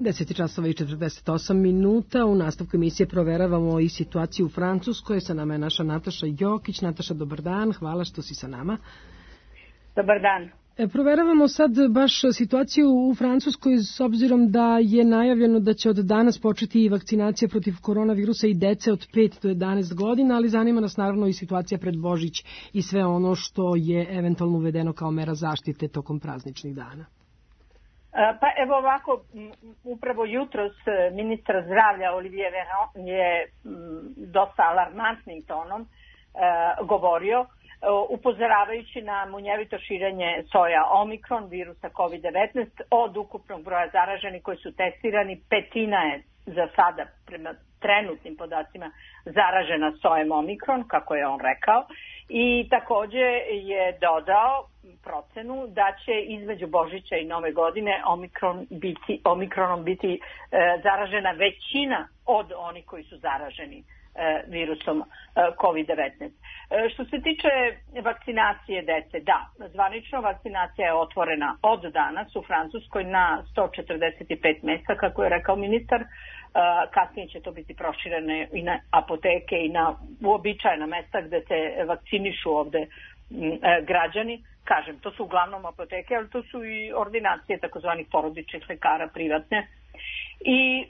Speaker 3: 10 časova i 48 minuta. U nastavku emisije proveravamo i situaciju u Francuskoj. Sa nama je naša Nataša Jokić. Nataša, dobar dan. Hvala što si sa nama.
Speaker 18: Dobar dan.
Speaker 3: Proveravamo sad baš situaciju u Francuskoj s obzirom da je najavljeno da će od danas početi i vakcinacija protiv koronavirusa i dece od 5 do 11 godina, ali zanima nas naravno i situacija pred Božić i sve ono što je eventualno uvedeno kao mera zaštite tokom prazničnih dana.
Speaker 18: Pa evo ovako, upravo jutros ministar zdravlja Olivier Véran je dosta alarmantnim tonom govorio, upozoravajući na munjevito širenje soja Omikron, virusa COVID-19, od ukupnog broja zaraženih koji su testirani, petina je za sada prema trenutnim podacima zaražena sojem Omikron, kako je on rekao, i takođe je dodao procenu da će između Božića i Nove godine Omikronom biti zaražena većina od onih koji su zaraženi virusom COVID-19. Što se tiče vakcinacije dece, da, zvanično vakcinacija je otvorena od danas u Francuskoj na 145 mesta, kako je rekao ministar. Kasnije će to biti proširene i na apoteke i na uobičajena mesta gde se vakcinišu ovde građani. Kažem, to su uglavnom apoteke, ali to su i ordinacije takozvanih porodičnih lekara privatne. I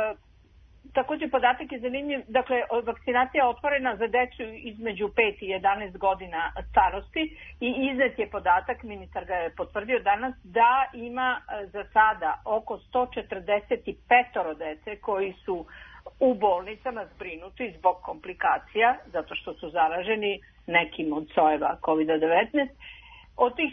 Speaker 18: takođe podatak je zanimljiv, dakle vakcinacija je otvorena za decu između 5 i 11 godina starosti i iznet je podatak, ministar ga je potvrdio danas, da ima za sada oko 145 dece koji su u bolnicama zbrinuti zbog komplikacija, zato što su zaraženi nekim od sojeva COVID-19. Od tih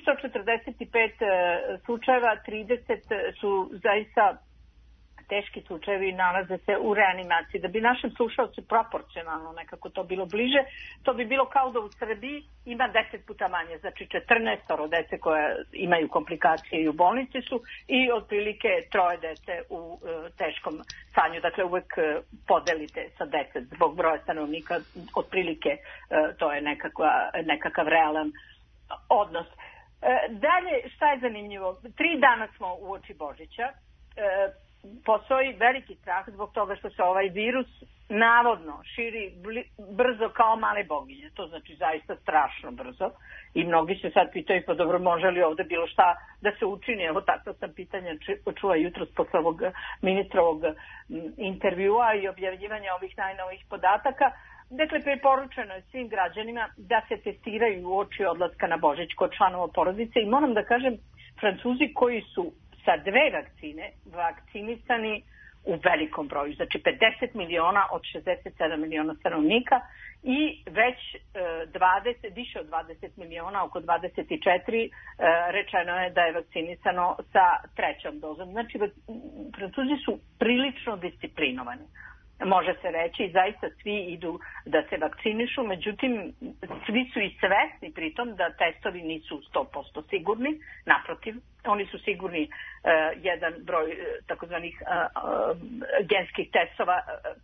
Speaker 18: 145 slučajeva 30 su zaista teški slučajevi, nalaze se u reanimaciji. Da bi našem slušalcu proporcionalno nekako to bilo bliže, to bi bilo kao da u Srbiji ima 10 puta manje, znači 14 dece koje imaju komplikacije i u bolnici su i otprilike 3 dece u teškom stanju. Dakle, uvek podelite sa 10 zbog broja stanovnika, otprilike to je nekakav realan odnos. Dalje, šta je zanimljivo? 3 dana smo uoči Božića. Postoji veliki strah zbog toga što se ovaj virus navodno širi brzo kao male boginje. To znači zaista strašno brzo. I mnogi se sad pitaju, pa dobro, može li ovde bilo šta da se učini? Evo takva sam pitanja čula jutros posle ovog ministrovog intervjua i objavljivanja ovih najnovijih podataka. Dakle, preporučeno je svim građanima da se testiraju uoči odlaska na Božić kod članova porodice i moram da kažem, Francuzi koji su sa 2 vakcine vakcinisani u velikom broju, znači 50 miliona od 67 miliona stanovnika i već više od 20 miliona, oko 24, rečeno je da je vakcinisano sa 3. dozom. Znači, Francuzi su prilično disciplinovani. Može se reći, zaista svi idu da se vakcinišu, međutim, svi su i svesni pritom da testovi nisu 100% sigurni, naprotiv, oni su sigurni jedan broj takozvanih genskih testova,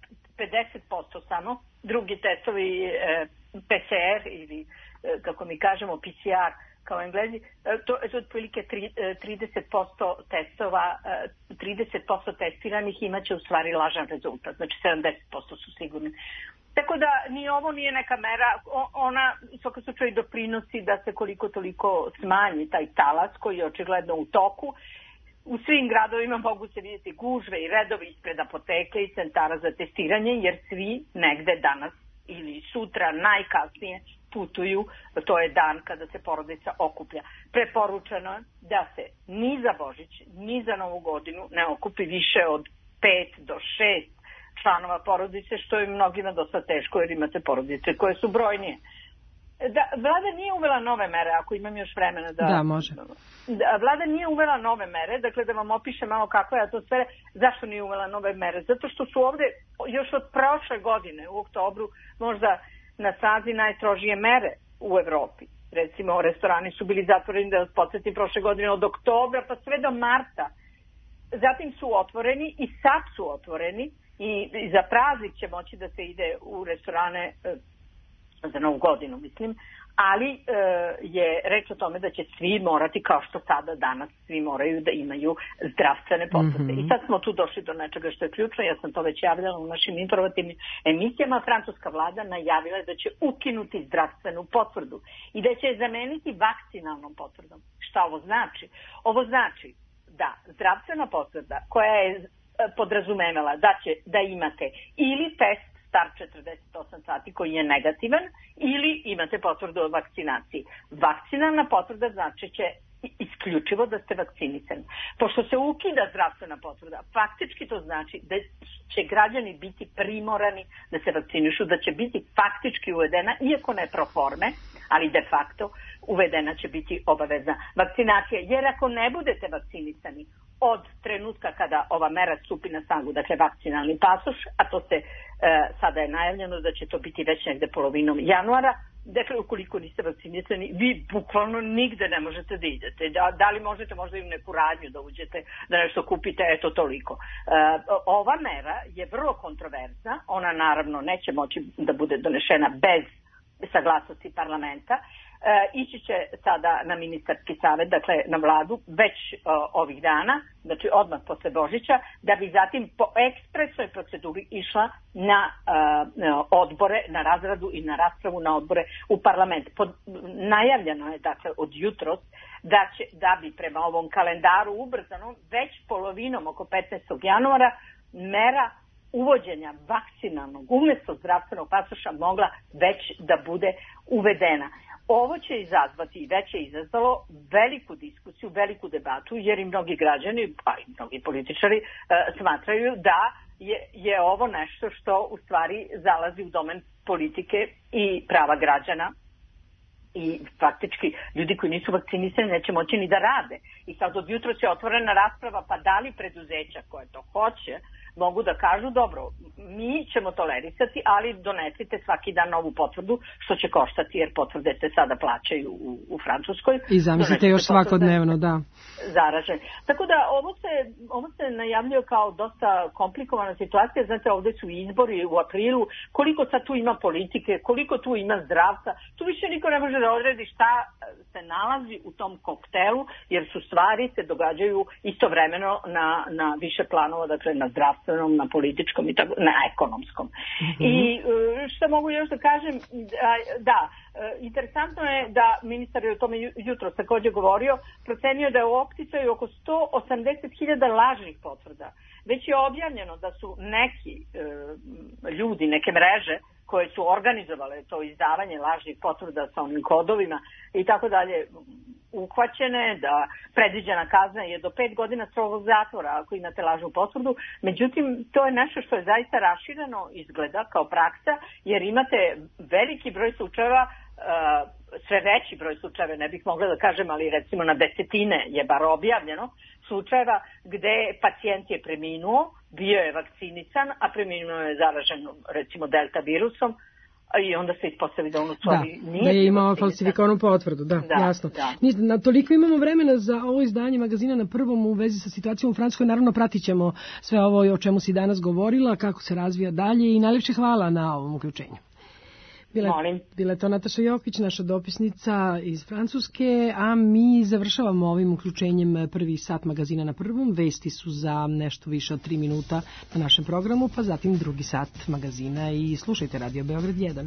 Speaker 18: 50% samo, drugi testovi PCR ili, kako mi kažemo, PCR, kao Englezi, to je otprilike 30% testova, 30% testiranih imaće u stvari lažan rezultat, znači 70% su sigurni. Tako da ni ovo nije neka mera, ona u svakom slučaju doprinosi da se koliko toliko smanji taj talas koji je očigledno u toku. U svim gradovima mogu se vidjeti gužve i redovi ispred apoteke i centara za testiranje, jer svi negde danas ili sutra najkasnije putuju, to je dan kada se porodica okuplja. Preporučeno je da se ni za Božić, ni za Novu godinu ne okupi više od 5 do 6 članova porodice, što je mnogima dosta teško jer imate porodice koje su brojnije. Vlada nije uvela nove mere, ako imam još vremena da...
Speaker 3: Da, može.
Speaker 18: Vlada nije uvela nove mere, dakle da vam opiše malo kakva je atmosfera. Zašto nije uvela nove mere? Zato što su ovde još od prošle godine u oktobru možda na snazi najstrožije mere u Evropi. Recimo, restorani su bili zatvoreni, da podsjetim, prošle godine od oktobra pa sve do marta. Zatim su otvoreni i sad su otvoreni i za praznik će moći da se ide u restorane za Novu godinu, mislim, ali je reč o tome da će svi morati, kao što sada danas svi moraju da imaju zdravstvene potvrde. I sad smo tu došli do nečega što je ključno, ja sam to već javljala u našim informativnim emisijama. Francuska vlada najavila je da će ukinuti zdravstvenu potvrdu i da će je zameniti vakcinalnom potvrdom. Šta ovo znači? Ovo znači da zdravstvena potvrda koja je podrazumevala da imate ili test star 48 sati koji je negativan ili imate potvrdu o vakcinaciji. Vakcinalna potvrda znači će isključivo da ste vakcinisani. Pošto se ukida zdravstvena potvrda, faktički to znači da će građani biti primorani da se vakcinišu, da će biti faktički uvedena, iako ne pro forme, ali de facto uvedena će biti obavezna vakcinacija. Jer ako ne budete vakcinisani od trenutka kada ova mera stupi na snagu, dakle vakcinalni pasoš, a to se sada je najavljeno da će to biti već negde polovinom januara, dakle ukoliko niste vakcinisani, vi bukvalno nigde ne možete da idete. Da li možete možda i u neku radnju da uđete, da nešto kupite, eto toliko. Ova mera je vrlo kontroverzna, ona naravno neće moći da bude donešena bez saglasnosti parlamenta. Ići će sada na ministarski savet, dakle na vladu, već ovih dana, znači odmah posle Božića, da bi zatim po ekspresnoj proceduri išla na odbore, na razradu i na raspravu na odbore u parlament. Najavljeno je dakle od jutros da bi prema ovom kalendaru ubrzano već polovinom oko 15. januara mera uvođenja vakcinalnog umjesto zdravstvenog pasoša mogla već da bude uvedena. Ovo će izazvati i već je izazvalo veliku diskusiju, veliku debatu, jer i mnogi građani, pa i mnogi političari smatraju da je ovo nešto što u stvari zalazi u domen politike i prava građana. I faktički ljudi koji nisu vakcinisani neće moći ni da rade. I sad od jutro će otvorena rasprava, pa da li preduzeća koje to hoće mogu da kažu, dobro, mi ćemo tolerisati, ali donesite svaki dan novu potvrdu, što će koštati, jer potvrde se sada plaćaju u Francuskoj.
Speaker 3: I zamislite još svakodnevno, da.
Speaker 18: Zaražen. Tako da ovo se najavljuje kao dosta komplikovana situacija. Znate, ovdje su izbori u aprilu. Koliko sad tu ima politike, koliko tu ima zdravstva, tu više niko ne može da odredi šta se nalazi u tom koktelu, jer su stvari se događaju istovremeno na više planova, dakle na zdravstvenom, na političkom i tako, na ekonomskom. I što mogu još da kažem, interesantno je da ministar je o tome jutro također govorio, procenio da je u opticaju oko 180.000 lažnih potvrda. Već je objavljeno da su neki ljudi, neke mreže koje su organizovale to izdavanje lažnih potvrda sa onim kodovima i tako dalje uhvaćene, da predviđena kazna je do 5 godina strogog zatvora ako imate lažnu potvrdu. Međutim, to je nešto što je zaista rašireno, izgleda kao praksa, jer imate veliki broj slučajeva, sve veći broj slučajeva, ne bih mogla da kažem, ali recimo na desetine je bar objavljeno slučajeva gde pacijent je preminuo, bio je vakcinisan, a preminuo je zaražen recimo delta virusom, i onda se ispostavi da on u stvari nije.
Speaker 3: Da je imao falsifikovanu potvrdu, jasno. Toliko imamo vremena za ovo izdanje magazina Na prvom u vezi sa situacijom u Francuskoj. Naravno, pratit ćemo sve ovo o čemu si danas govorila, kako se razvija dalje, i najlepše hvala na ovom uključenju. Bila je to Nataša Jokić, naša dopisnica iz Francuske, a mi završavamo ovim uključenjem prvi sat magazina Na prvom. Vesti su za nešto više od 3 minuta na našem programu, pa zatim drugi sat magazina i slušajte Radio Beograd 1.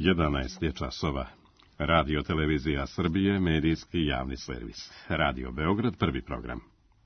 Speaker 1: 11 je časova. Radio Televizija Srbije, medijski javni servis. Radio Beograd, prvi program.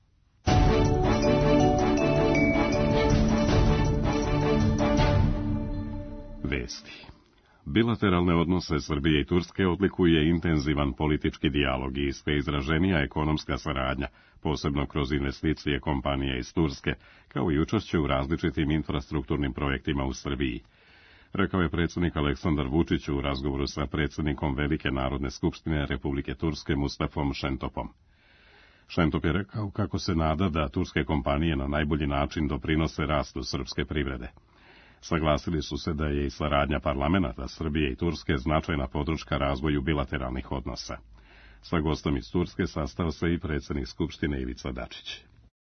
Speaker 1: Vesti. Bilateralne odnose Srbije i Turske odlikuje intenzivan politički dijalog i sve izraženija ekonomska saradnja, posebno kroz investicije kompanije iz Turske, kao i učešće u različitim infrastrukturnim projektima u Srbiji. Rekao je predsjednik Aleksandar Vučić u razgovoru sa predsjednikom Velike Narodne skupštine Republike Turske Mustafom Šentopom. Šentop je rekao kako se nada da turske kompanije na najbolji način doprinose rastu srpske privrede. Saglasili su se da je i saradnja parlamenata Srbije i Turske značajna podrška razvoju bilateralnih odnosa. Sa gostom iz Turske sastao se i predsjednik Skupštine Ivica Dačić.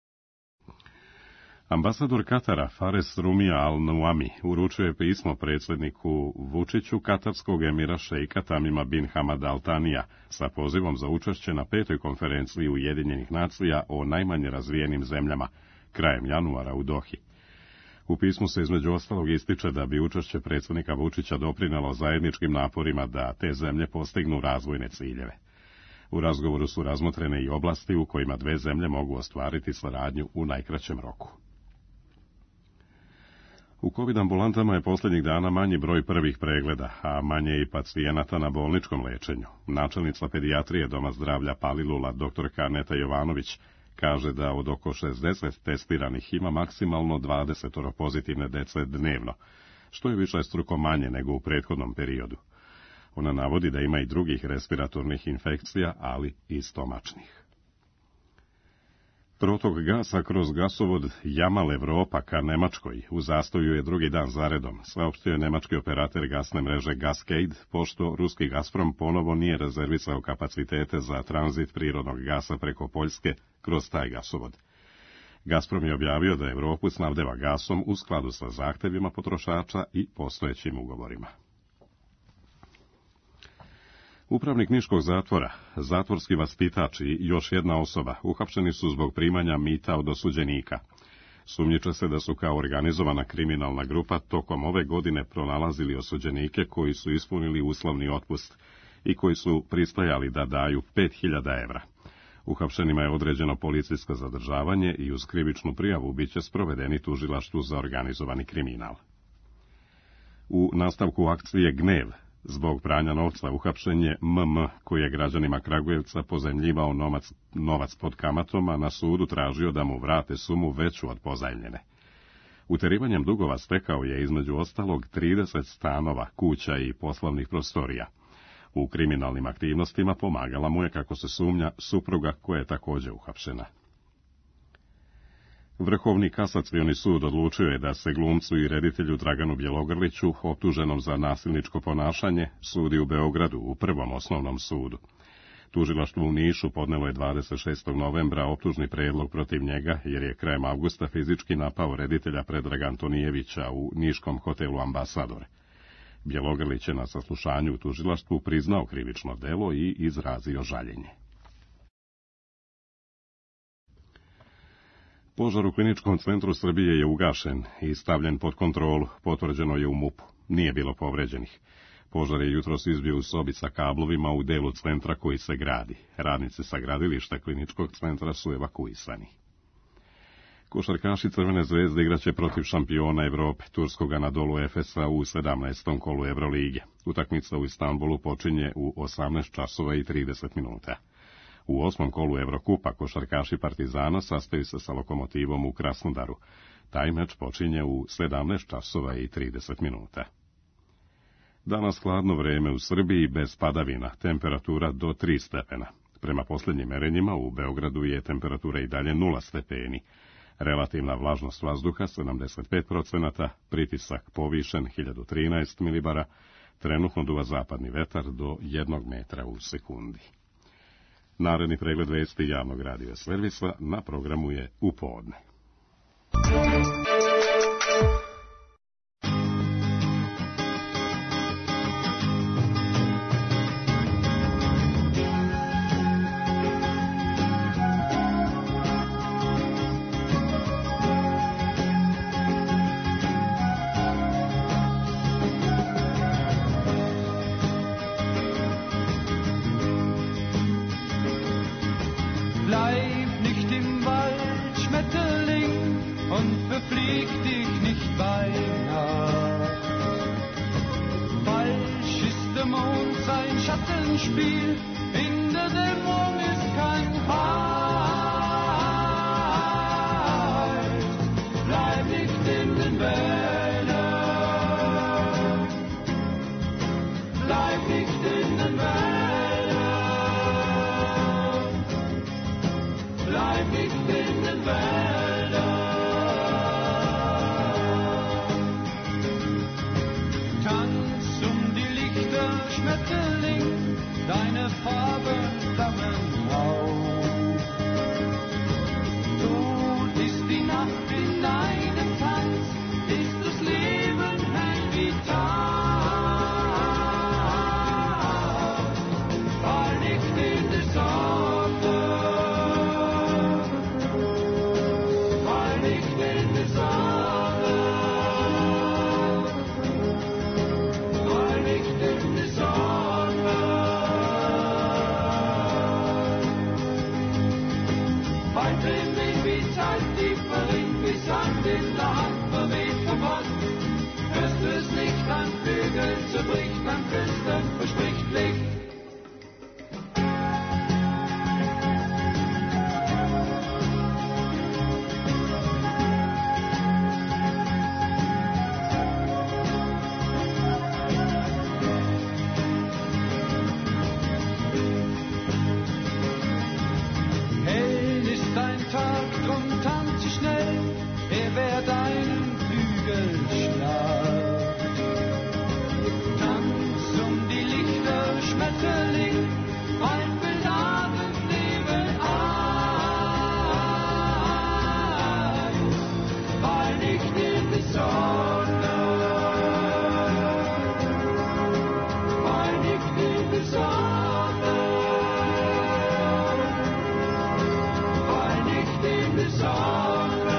Speaker 1: Ambasador Katara Fares Rumija Al Nuami uručuje pismo predsjedniku Vučiću katarskog emira šejka Tamima bin Hamada Al Tanija sa pozivom za učešće na 5. konferenciji Ujedinjenih nacija o najmanje razvijenim zemljama krajem januara u Dohi. U pismu se između ostalog ističe da bi učešće predsjednika Vučića doprinelo zajedničkim naporima da te zemlje postignu razvojne ciljeve. U razgovoru su razmotrene i oblasti u kojima dve zemlje mogu ostvariti saradnju u najkraćem roku. U COVID ambulantama je posljednjih dana manji broj prvih pregleda, a manje i pacijenata na bolničkom lečenju. Načelnica pedijatrije Doma zdravlja Palilula, dr. Aneta Jovanović, kaže da od oko 60 testiranih ima maksimalno 20 pozitivne dece dnevno, što je višestruko manje nego u prethodnom periodu. Ona navodi da ima i drugih respiratornih infekcija, ali i stomačnih. Protok gasa kroz gasovod Jamal Evropa ka Nemačkoj u zastoju je drugi dan zaredom, saopštio je nemački operater gasne mreže Gascade, pošto ruski Gazprom ponovo nije rezervisao kapacitete za tranzit prirodnog gasa preko Poljske kroz taj gasovod. Gazprom je objavio da Evropu snabdeva gasom u skladu sa zahtevima potrošača i postojećim ugovorima. Upravnik niškog zatvora, zatvorski vaspitač i još jedna osoba uhapšeni su zbog primanja mita od osuđenika. Sumnjiče se da su kao organizovana kriminalna grupa tokom ove godine pronalazili osuđenike koji su ispunili uslovni otpust i koji su pristajali da daju 5000 evra. Uhapšenima je određeno policijsko zadržavanje i uz krivičnu prijavu biće sprovedeni tužilaštvu za organizovani kriminal. U nastavku akcije Gnev, zbog pranja novca uhapšen je MM, koji je građanima Kragujevca pozajmljivao novac pod kamatom, a na sudu tražio da mu vrate sumu veću od pozajmljene. Uterivanjem dugova stekao je između ostalog 30 stanova, kuća i poslovnih prostorija. U kriminalnim aktivnostima pomagala mu je, kako se sumnja, supruga koja je također uhapšena. Vrhovni kasacioni sud odlučio je da se glumcu i reditelju Draganu Bjelogrliću, optuženom za nasilničko ponašanje, sudi u Beogradu u Prvom osnovnom sudu. Tužilaštvo u Nišu podnelo je 26. novembra optužni predlog protiv njega, jer je krajem avgusta fizički napao reditelja Predraga Antonijevića u niškom hotelu Ambasador. Bjelogrlić je na saslušanju u tužilaštvu priznao krivično delo i izrazio žaljenje. Požar u Kliničkom centru Srbije je ugašen i stavljen pod kontrolu, potvrđeno je u MUP-u. Nije bilo povređenih. Požar je jutros izbio u sobi sa kablovima u delu centra koji se gradi. Radnici sa gradilišta Kliničkog centra su evakuisani. Košarkaši Crvene zvezde igraće protiv šampiona Evrope, turskog Anadolu Efesa, u 17. kolu Evrolige. Utakmica u Istanbulu počinje u 18:30. U 8. kolu Evrokupa košarkaši Partizana sastaju se sa Lokomotivom u Krasnodaru. Taj meč počinje u 17:30. Danas hladno vreme u Srbiji bez padavina, temperatura do 3 stepena. Prema posljednjim merenjima u Beogradu je temperatura i dalje 0 stepeni. Relativna vlažnost vazduha 75%, pritisak povišen 1013 milibara, trenutno duva zapadni vetar do 1 metra u sekundi. Naredni pregled vesti javnog radija servisa na programu je u podne.
Speaker 13: Bleib nicht im Wald, Schmetterling, und verflieg dich nicht bei Nacht. Falsch ist der Mond sein Schattenspiel, in der Dämmerung ist kein Halt. Bleib nicht in den Wäldern, bleib nicht in den Wäldern, bleib nicht in den Wäldern. Tanz um die Lichter, Schmetterling, deine Farben flammen auf. Tot ist die Nacht in deinem Tanz, ist das Leben hell wie Tag. Fall nicht in die Sonne, fall nicht in die Sonne, fall nicht in die Sonne. Weiter im Wind wie Zeit, tief verrinnt wie Sand in der Hand, verweht verbrannt. Hörst du es nicht an Flügeln, zerbricht an Fenstern, verspricht Licht. Hell ist dein Tag, drum tanze schnell, wer deinen Flügel schlagt. Tanz um die Lichter, Schmetterling, ein beladen Nebel ein. Fall nicht in die Sonne, fall nicht in die Sonne, fall nicht in die Sonne.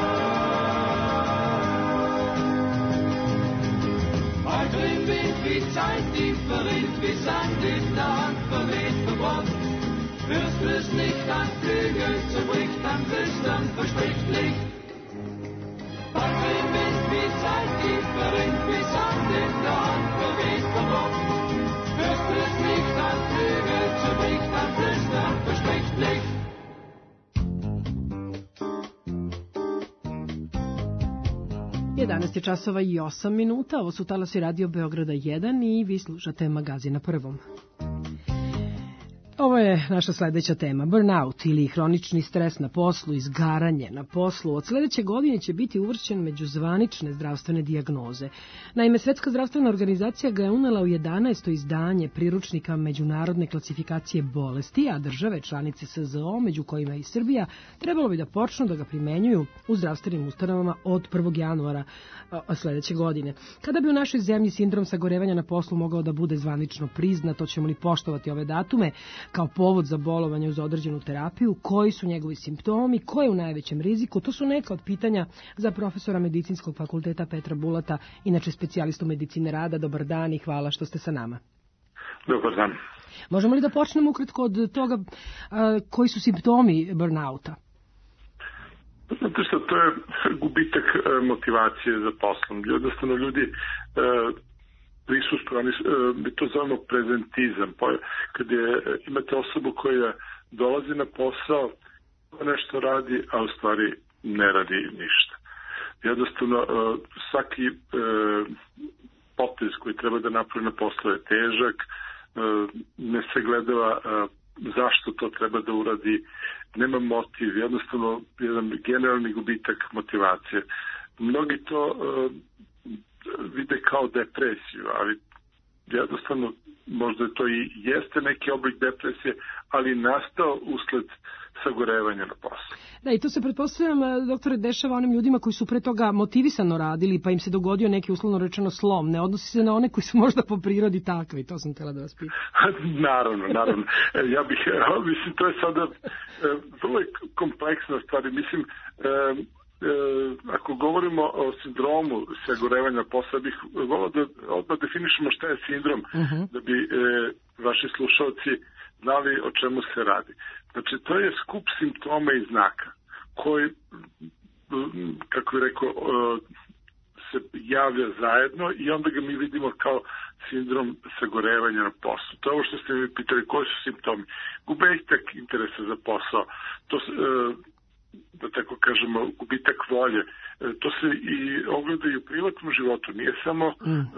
Speaker 13: Weiter im Wind wie Zeit, tief verrinnt wie Sand in der Hand, verweht verbrannt. Hörst du es nicht an Flügeln, zerbricht an Flüstern, verspricht Licht. Weiter im Wind wie Zeit, tief verrinnt wie Sand in der Hand, verweht verbrannt. Hörst du es nicht an Flügeln, zerbricht an Flüstern, verspricht Licht.
Speaker 3: 11 je časova i 8 minuta, ovo su talasi Radio Beograda 1 i vi slušate magazin na prvom. Ovo je naša sledeća tema, burnout ili hronični stres na poslu, izgaranje na poslu. Od sledeće godine će biti uvršćen među zvanične zdravstvene dijagnoze. Naime, Svetska zdravstvena organizacija ga je unela u 11. izdanje priručnika međunarodne klasifikacije bolesti, a države članice SZO, među kojima i Srbija, trebalo bi da počnu da ga primenjuju u zdravstvenim ustanovama od 1. januara sledeće godine. Kada bi u našoj zemlji sindrom sagorevanja na poslu mogao da bude zvanično priznat, hoćemo li poštovati ove datume kao povod za bolovanje uz određenu terapiju, koji su njegovi simptomi, ko je u najvećem riziku, to su neka od pitanja za profesora Medicinskog fakulteta Petra Bulata, inače specijalistu medicine rada. Dobar dan i hvala što ste sa nama.
Speaker 19: Dobar dan.
Speaker 3: Možemo li da počnemo ukratko od toga koji su simptomi burnouta?
Speaker 19: Znate što, to je gubitak motivacije za poslom. Jednostavno ljudi prisustvo, mi to zovemo prezentizam. Kad imate osobu koja dolazi na posao, nešto radi, a u stvari ne radi ništa. Jednostavno, svaki potez koji treba da napravi na poslu je težak, ne se gledava zašto to treba da uradi, nema motiv, jednostavno jedan generalni gubitak motivacije. Mnogi to vide kao depresiju, ali jednostavno možda to i jeste neki oblik depresije, ali nastao usled sagorevanja na poslu.
Speaker 3: Da, i to se pretpostavljam, doktore, dešava onim ljudima koji su pre toga motivisano radili, pa im se dogodio neki uslovno rečeno slom. Ne odnosi se na one koji su možda po prirodi takvi, to sam htjela da vas pitam.
Speaker 19: Naravno. Ja bih, mislim, to je sada vrlo kompleksna stvar. Mislim, ako govorimo o sindromu sagorevanja posla, bih volao da odmah definišemo šta je sindrom, da bi vaši slušalci znali o čemu se radi. Znači, to je skup simptoma i znaka koji, kako bih rekao, se javlja zajedno i onda ga mi vidimo kao sindrom sagorevanja na poslu. To je ovo što ste mi pitali, koji su simptomi. Gubitak interesa za posao, to da tako kažemo, gubitak volje, to se i ogleda i u privatnom životu, nije samo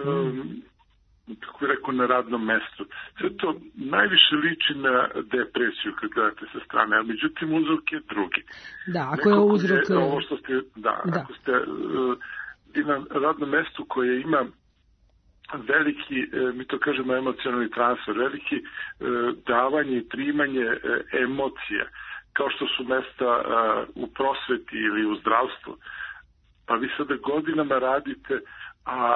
Speaker 19: kako bih rekao, na radnom mestu. Sve to najviše liči na depresiju kad gledate sa strane, a međutim uzrok je drugi.
Speaker 3: Da, ako je uzrok...
Speaker 19: Ovo što ste, ako ste i na radnom mestu koje ima veliki, mi to kažemo emocionalni transfer, veliki davanje i primanje emocija, kao što su mesta u prosveti ili u zdravstvu. Pa vi sada godinama radite, a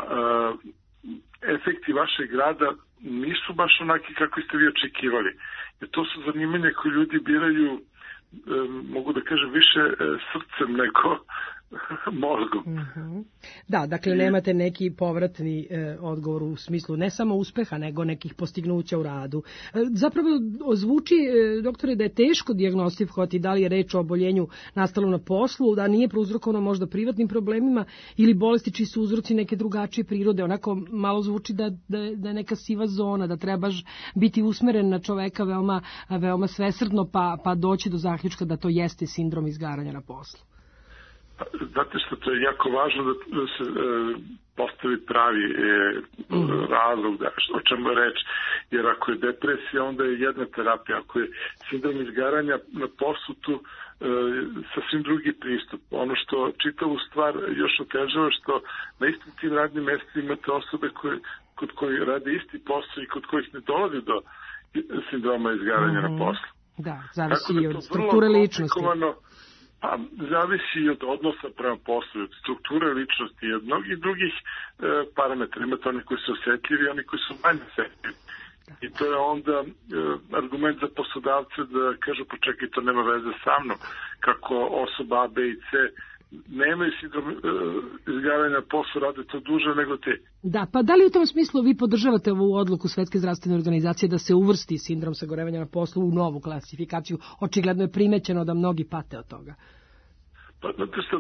Speaker 19: efekti vašeg rada nisu baš onaki kako ste vi očekivali. Jer to su zanimanja koje ljudi biraju, mogu da kažem, više srcem nego mozgom.
Speaker 3: Da, dakle nemate neki povratni odgovor u smislu ne samo uspeha, nego nekih postignuća u radu. Zapravo zvuči, doktore, da je teško dijagnostikovati da li je reč o oboljenju nastalo na poslu, da nije prouzrokovano možda privatnim problemima ili bolesti čiji su uzroci neke drugačije prirode. Onako malo zvuči da je neka siva zona, da trebaš biti usmeren na čoveka veoma svesrdno pa doći do zaključka da to jeste sindrom izgaranja na poslu.
Speaker 19: Znate što, to je jako važno da se postavi pravi razlog o čemu je reč, jer ako je depresija onda je jedna terapija, ako je sindrom izgaranja na poslu tu sasvim drugi pristup. Ono što čitavu stvar još otežava, što na istim tim radnim mestima imate osobe kod koji rade isti posao i kod kojih ne dolazi do sindroma izgaranja na poslu.
Speaker 3: Da, zavisi od strukture ličnosti.
Speaker 19: Pa zavisi i od odnosa prema poslu, od strukture ličnosti i od mnogih drugih parametra. Imate oni koji su osjetljivi i oni koji su manje osjetljivi. I to je onda argument za poslodavce da kažu pa čekaj, to nema veze sa mnom, kako osoba A, B i C nemaju sindrom izgaranja na poslu, rade to duže nego te.
Speaker 3: Da, pa da li u tom smislu vi podržavate ovu odluku Svetske zdravstvene organizacije da se uvrsti sindrom sagorevanja na poslu u novu klasifikaciju? Očigledno je primećeno da mnogi pate od toga.
Speaker 19: Pa znate što,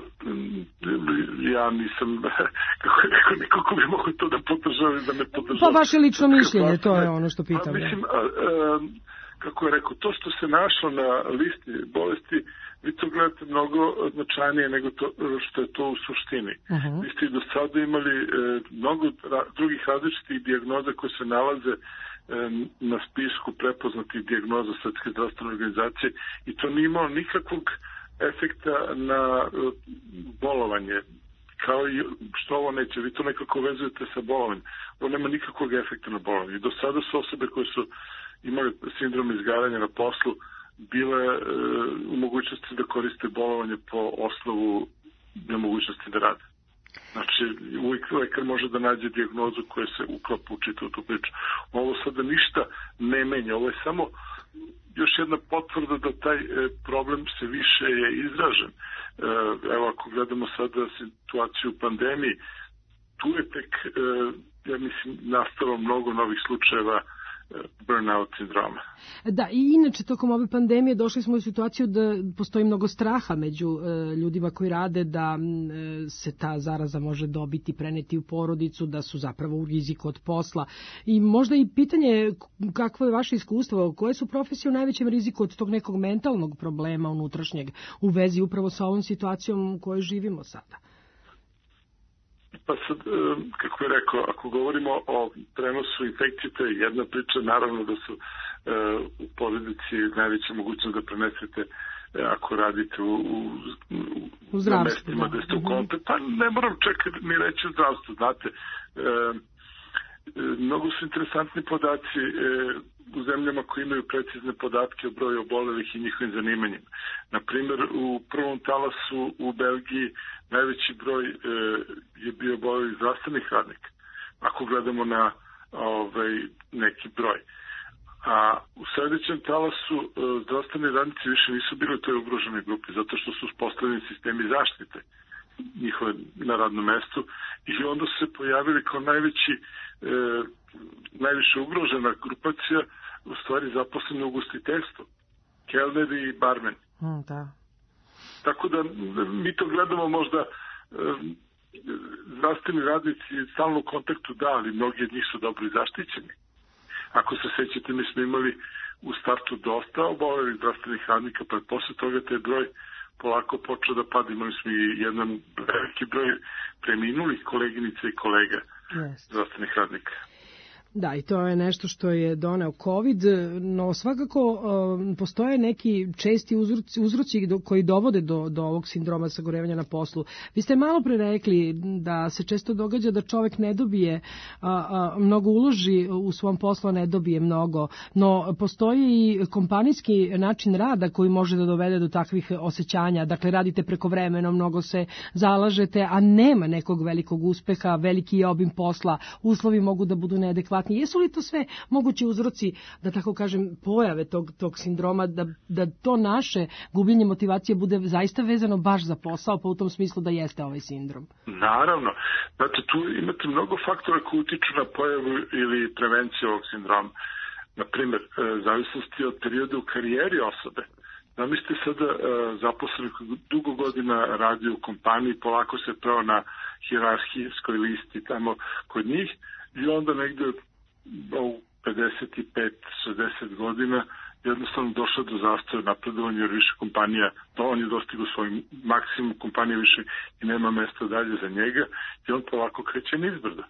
Speaker 19: ja nisam, kako je rekao, nikako bi mogo to da podržavam da me podržavam.
Speaker 3: Pa vaše lično mišljenje, to je ono što pitam.
Speaker 19: Pa mislim, kako je rekao, to što se našlo na listi bolesti, vi to gledate mnogo značajnije nego to što je to u suštini. Vi ste i do sada imali mnogo drugih različitih dijagnoza koje se nalaze na spisku prepoznatih dijagnoza Svetske zdravstvene organizacije i to nije imalo nikakvog efekta na bolovanje. Kao i što ovo neće, vi to nekako vezujete sa bolovanjem. Ovo nema nikakvog efekta na bolovanje. Do sada su osobe koje su imali sindrom izgaranja na poslu bile u mogućnosti da koriste bolovanje po osnovu nemogućnosti da rade. Znači, uvijek lekar može da nađe dijagnozu koja se uklapa u čitavu tu priču. Ovo sada ništa ne menja, ovo je samo još jedna potvrda da taj problem se više je izražen. Evo, ako gledamo sada situaciju u pandemiji, tu je tek, ja mislim, nastalo mnogo novih slučajeva burnout sindroma.
Speaker 3: Da, i inače tokom ove pandemije došli smo u situaciju da postoji mnogo straha među ljudima koji rade da se ta zaraza može dobiti, preneti u porodicu, da su zapravo u riziku od posla. I možda i pitanje kakvo je vaše iskustvo, koje su profesije u najvećem riziku od tog nekog mentalnog problema unutrašnjeg u vezi upravo sa ovom situacijom u kojoj živimo sada?
Speaker 19: Pa sad, kako je rekao, ako govorimo o prenosu infekcije, to je jedna priča, naravno da su u porodici najveća mogućnost da prenesete ako radite u mestima da ste u kontaktu. Pa ne moram čak ni reći u zdravstvu, znate. Mnogo su interesantni podaci u zemljama koji imaju precizne podatke o broju obolelih i njihovim zanimanjima. Naprimjer, u prvom talasu u Belgiji najveći broj je bio obolelih zdravstvenih radnika, ako gledamo na neki broj. A u sljedećem talasu zdravstveni radnici više nisu bili u toj ugroženoj grupi, zato što su uspostavljeni sistemi zaštite njihove na radnom mestu i onda su se pojavili kao najviše ugrožena grupacija u stvari zaposleni u ugostiteljstvu, kelneri i barmeni.
Speaker 3: Da.
Speaker 19: Tako da mi to gledamo možda, zdravstveni radnici stalno u kontaktu, da, ali mnogi od njih su dobro zaštićeni. Ako se sećate, mi smo imali u startu dosta obolelih zdravstvenih radnika, pa posle toga taj broj polako počeo da pada. Imali smo i jedan veliki broj preminulih koleginica i kolega zdravstvenih radnika.
Speaker 3: Da, i to je nešto što je doneo COVID, no svakako postoje neki česti uzroci koji dovode do ovog sindroma sagorevanja na poslu. Vi ste malo pre rekli da se često događa da čovek ne dobije, mnogo uloži u svom poslu, ne dobije mnogo, no postoji i kompanijski način rada koji može da dovede do takvih osjećanja. Dakle, radite prekovremeno, mnogo se zalažete, a nema nekog velikog uspeha, veliki je obim posla, uslovi mogu da budu neadekvatni. Jesu li to sve mogući uzroci, da tako kažem, pojave tog sindroma, da to naše gubljenje motivacije bude zaista vezano baš za posao, pa u tom smislu da jeste ovaj sindrom?
Speaker 19: Naravno. Znate, tu imate mnogo faktora koji utiču na pojavu ili prevenciju ovog sindroma. Naprimer, zavisnosti od perioda u karijeri osobe. Zamislite sada zaposleni koji dugo godina radi u kompaniji, polako se pravo na hijerarhijskoj listi tamo kod njih i onda negde u 55-60 godina jednostavno došao do zastoja napredovanja, jer više kompanija, on je dostigao svoj maksimum, kompanije više i nema mesta dalje za njega i on polako kreće nizbrdo.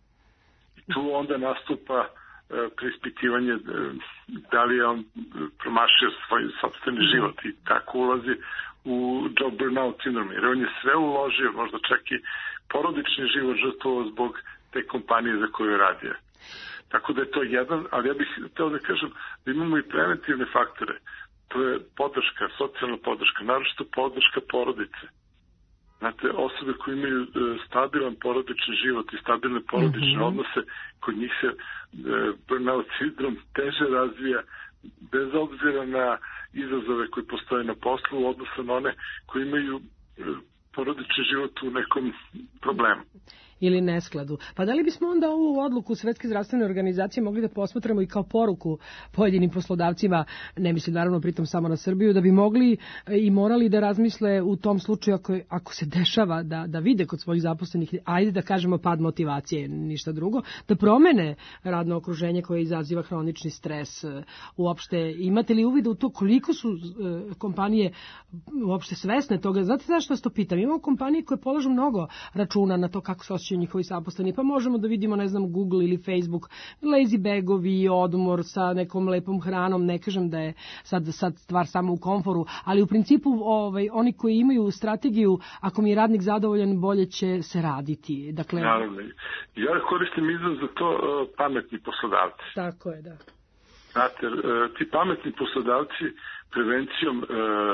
Speaker 19: I tu onda nastupa preispitivanje da li je on promašio svoj sopstveni život i tako ulazi u job burnout sindrom, jer on je sve uložio, možda čak i porodični život žrtvovao zbog te kompanije za koju radi. Tako da je to jedan, ali ja bih hteo da kažem da imamo i preventivne faktore. To je podrška, socijalna podrška, naročito podrška porodice. Znate, osobe koje imaju stabilan porodični život i stabilne porodične odnose, kod njih se burnout sindrom teže razvija, bez obzira na izazove koji postoje na poslu u odnosu na one koji imaju porodični život u nekom problemu.
Speaker 3: Ili neskladu. Pa da li bismo onda ovu odluku Svetske zdravstvene organizacije mogli da posmatramo i kao poruku pojedinim poslodavcima, ne mislim naravno pritom samo na Srbiju, da bi mogli i morali da razmisle u tom slučaju ako se dešava da vide kod svojih zaposlenih, ajde da kažemo pad motivacije, ništa drugo, da promene radno okruženje koje izaziva hronični stres. Uopšte, imate li uvida u to koliko su kompanije uopšte svesne toga? Znate zašto vas to pitam? Imamo kompanije koje polažu mnogo računa na to kako se osjećaju njihovi zaposleni, pa možemo da vidimo, ne znam, Google ili Facebook, lazy bagovi, odmor sa nekom lepom hranom, ne kažem da je sad stvar samo u komforu, ali u principu oni koji imaju strategiju, ako mi je radnik zadovoljan, bolje će se raditi. Dakle,
Speaker 19: naravno. Ja koristim izraz za to pametni poslodavci.
Speaker 3: Tako je, da.
Speaker 19: Znate, ti pametni poslodavci prevencijom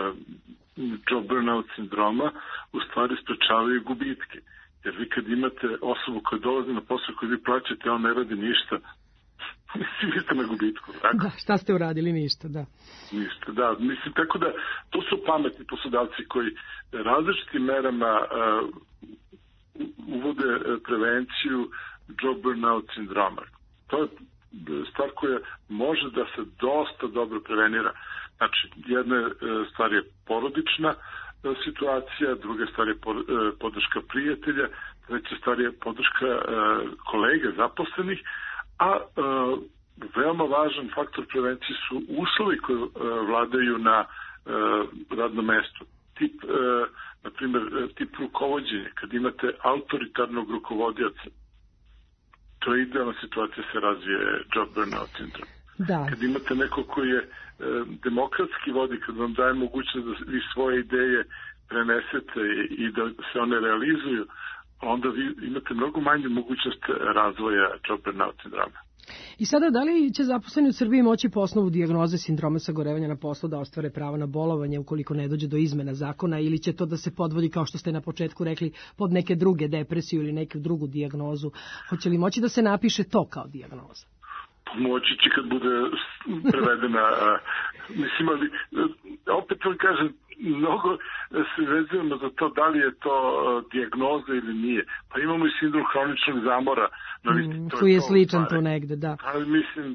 Speaker 19: job burnout sindroma u stvari sprečavaju gubitke. Jer vi kad imate osobu koja dolazi na posao koji vi plaćate, on ne radi ništa, vi ste na gubitku, tako?
Speaker 3: Da, šta ste uradili? Ništa, da.
Speaker 19: Ništa, da. Mislim, tako da to su pametni poslodavci koji različitim merama uvode prevenciju job burnout sindroma. To je stvar koja može da se dosta dobro prevenira. Znači, jedna stvar je porodična situacija, druga stvar je podrška prijatelja, treća stvar je podrška kolega zaposlenih, a veoma važan faktor prevencije su uslovi koji vladaju na radnom mestu. Na primjer, tip rukovođenja, kad imate autoritarnog rukovodioca, to je idealna situacija se razvije job burnout sindrom.
Speaker 3: Da.
Speaker 19: Kad imate neko koji je demokratski vodi, kad vam daje mogućnost da vi svoje ideje prenesete i da se one realizuju, onda vi imate mnogo manju mogućnost razvoja job burnout sindroma.
Speaker 3: I sada, da li će zaposleni u Srbiji moći po osnovu dijagnoze sindroma sagorevanja na poslu da ostvare pravo na bolovanje ukoliko ne dođe do izmena zakona, ili će to da se podvodi, kao što ste na početku rekli, pod neke druge depresiju ili neku drugu dijagnozu? Hoće li moći da se napiše to kao dijagnoza?
Speaker 19: pomoći će kad bude prevedena. Mislim, ali opet vam kažem, mnogo se vezujemo za to da li je to dijagnoza ili nije. Pa imamo i sindrom hroničnog zamora.
Speaker 3: Koji je sličan tu negde, da.
Speaker 19: Ali mislim,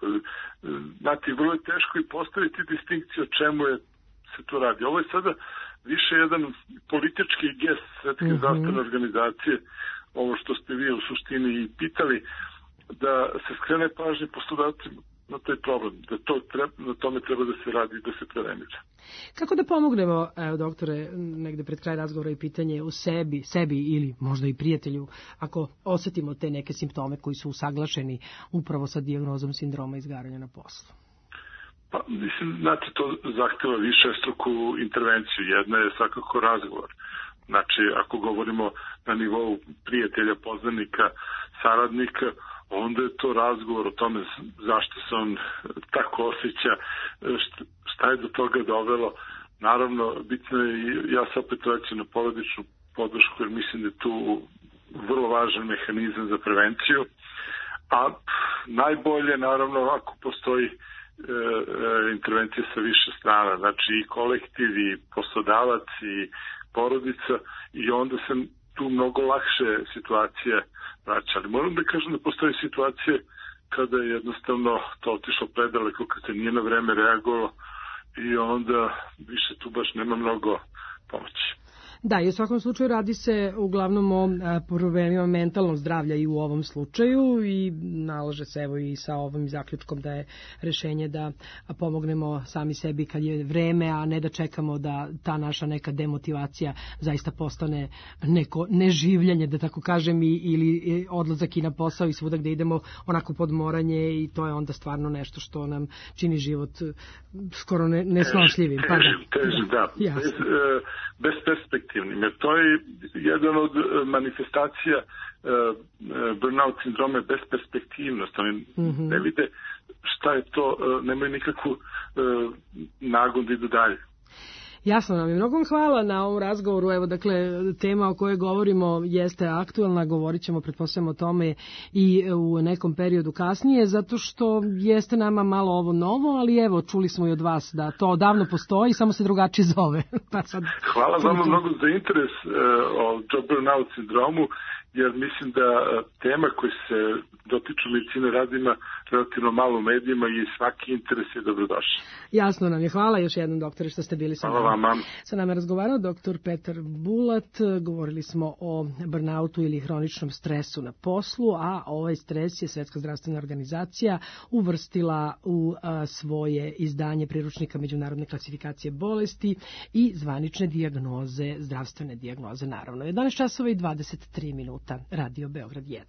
Speaker 19: znate, vrlo je teško i postaviti distinkciju o čemu se to radi. Ovo je sada više jedan politički gest Svetske zdravstvene organizacije, ovo što ste vi u suštini i pitali, da se skrene pažnje poslodavcima na taj problem, da na tome treba da se radi i da se prevenira.
Speaker 3: Kako da pomognemo, evo doktore, negde pred kraj razgovora i pitanje u sebi ili možda i prijatelju, ako osetimo te neke simptome koji su usaglašeni upravo sa dijagnozom sindroma izgaranja na poslu?
Speaker 19: Pa, mislim, znate, to zahteva višestruku intervenciju. Jedna je svakako razgovor. Znači, ako govorimo na nivou prijatelja, poznanika, saradnika, onda je to razgovor o tome zašto se on tako osjeća, šta je do toga dovelo. Naravno, bitno je, ja se opet vraćam na porodičnu podršku, jer mislim da je tu vrlo važan mehanizam za prevenciju. A najbolje, naravno, ako postoji intervencija sa više strana, znači i kolektiv, i poslodavac, i porodica, i onda se tu mnogo lakše situacije vraća. Ali moram da kažem da postoji situacije kada je jednostavno to otišlo predaleko, kad se nije na vreme reagovalo i onda više tu baš nema mnogo pomoći.
Speaker 3: Da, i u svakom slučaju radi se uglavnom o problemima mentalnog zdravlja i u ovom slučaju i nalaže se evo i sa ovim zaključkom da je rešenje da pomognemo sami sebi kad je vreme, a ne da čekamo da ta naša neka demotivacija zaista postane neko neživljanje, da tako kažem, ili odlazak i na posao i svuda gde idemo onako podmoranje i to je onda stvarno nešto što nam čini život skoro nesnošljivim.
Speaker 19: Teži, da. Bez perspektive. Jer to je jedan od manifestacija burnout sindroma, besperspektivnost. Oni ne vide šta je to, nemaju nikakvu nagon da idu dalje.
Speaker 3: Jasno nam je. Mnogo vam hvala na ovom razgovoru. Evo, dakle, tema o kojoj govorimo jeste aktuelna. Govorit ćemo, pretpostavljamo, o tome i u nekom periodu kasnije, zato što jeste nama malo ovo novo, ali evo, čuli smo i od vas da to odavno postoji, samo se drugačije zove. Pa sad...
Speaker 19: Hvala vama mnogo za interes o burnout sindromu, jer mislim da tema koja se dotiču medicine rada ima relativno malo u medijima i svaki interes je dobrodošao.
Speaker 3: Jasno nam je. Hvala još jednom, doktore, što ste bili sa nama.
Speaker 19: Hvala vama.
Speaker 3: Sa nama je razgovarao doktor Petar Bulat. Govorili smo o burnoutu ili hroničnom stresu na poslu, a ovaj stres je Svetska zdravstvena organizacija uvrstila u svoje izdanje priručnika međunarodne klasifikacije bolesti i zvanične dijagnoze, zdravstvene dijagnoze, naravno. 11 časova i 23 minuta. Radio Beograd 1.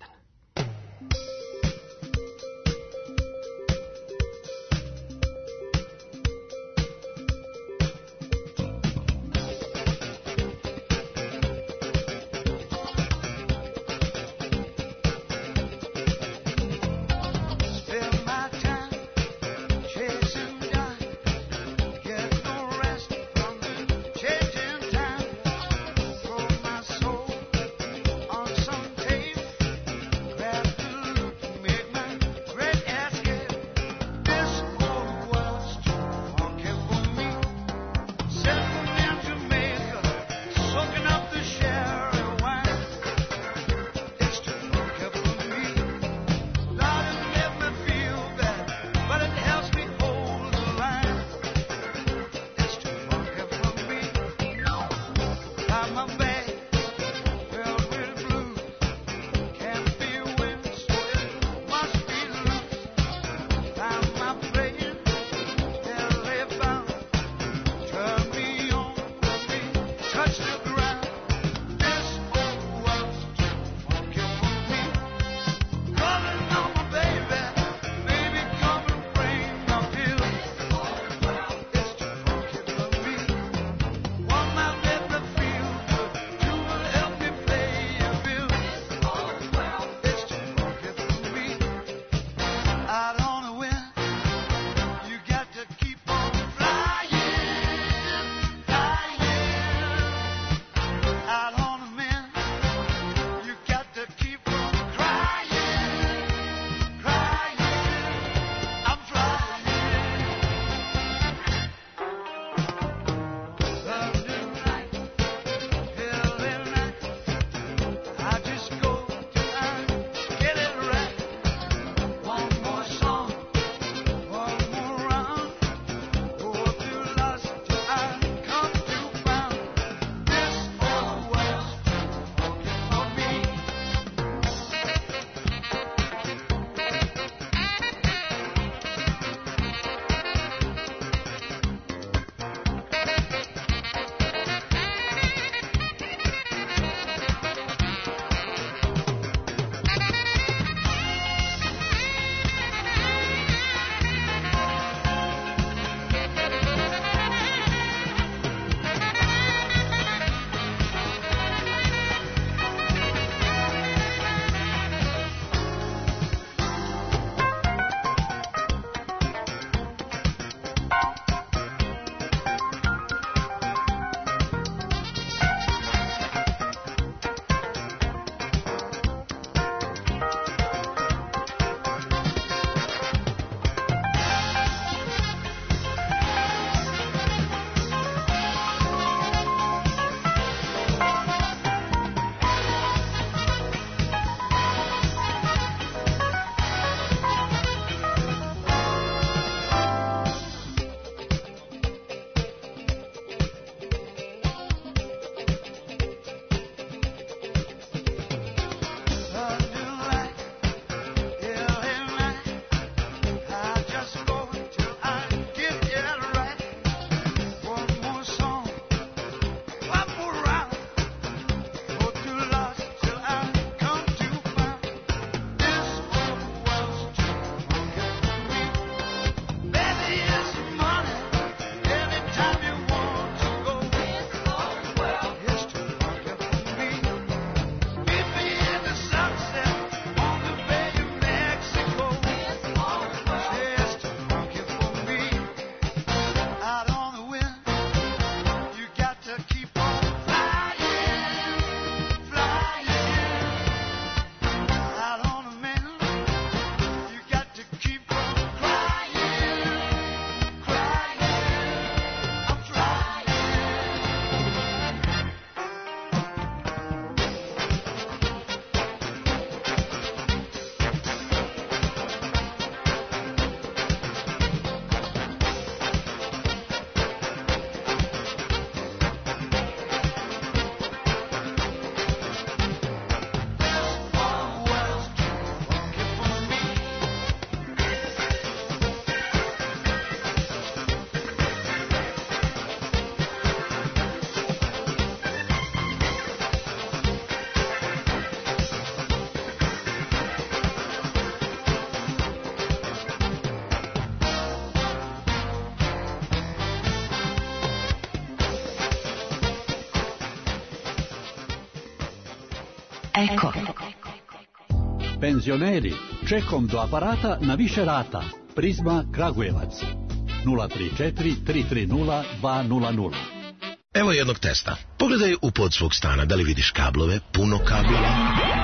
Speaker 9: Eko.
Speaker 6: Penzioneri, čekom do aparata na više rata. Prizma Kragujevac. 034 330 200.
Speaker 16: Evo jednog testa. Pogledaj u pod svog stana, da li vidiš kablove, puno kablova.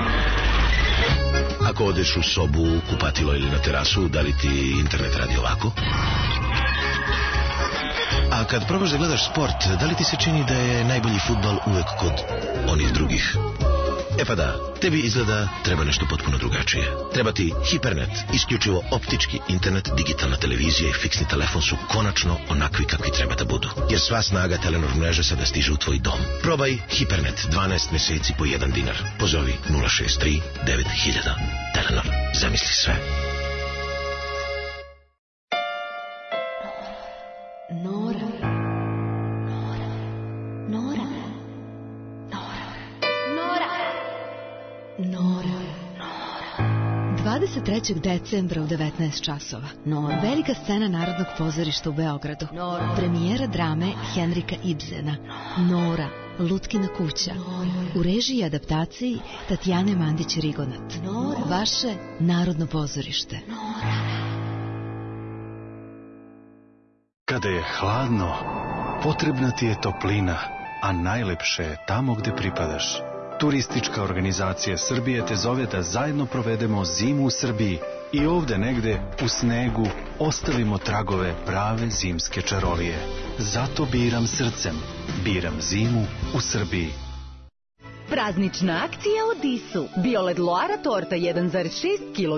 Speaker 16: Ako odeš u sobu, kupatilo ili na terasu, da li ti internet radi ovako? A kad probaš da gledaš sport, da li ti se čini da je najbolji fudbal uvek kod onih drugih? E pa da, tebi izgleda treba nešto potpuno drugačije. Treba ti Hipernet, isključivo optički internet, digitalna televizija i fiksni telefon su konačno onakvi kakvi treba da budu. Jer sva snaga Telenor mreže sada stiže u tvoj dom. Probaj Hipernet, 12 meseci po $1. Pozovi 063 9000. Telenor, zamisli sve.
Speaker 14: Nora. 23. decembra u 19 časova. Velika scena Narodnog pozorišta u Beogradu. Premijera drame Henrika Ibsena. Nora, Lutkina kuća. U režiji i adaptaciji Tatjane Mandić-Rigonat. Vaše Narodno pozorište.
Speaker 11: Kada je hladno, potrebna ti je toplina, a najlepše je tamo gde pripadaš. Turistička organizacija Srbije te zove da zajedno provedemo zimu u Srbiji i ovde negde u snegu ostavimo tragove prave zimske čarolije. Zato biram srcem, biram zimu u Srbiji.
Speaker 10: Praznična akcija u Disu. Bioled Loara torta 1,6 kg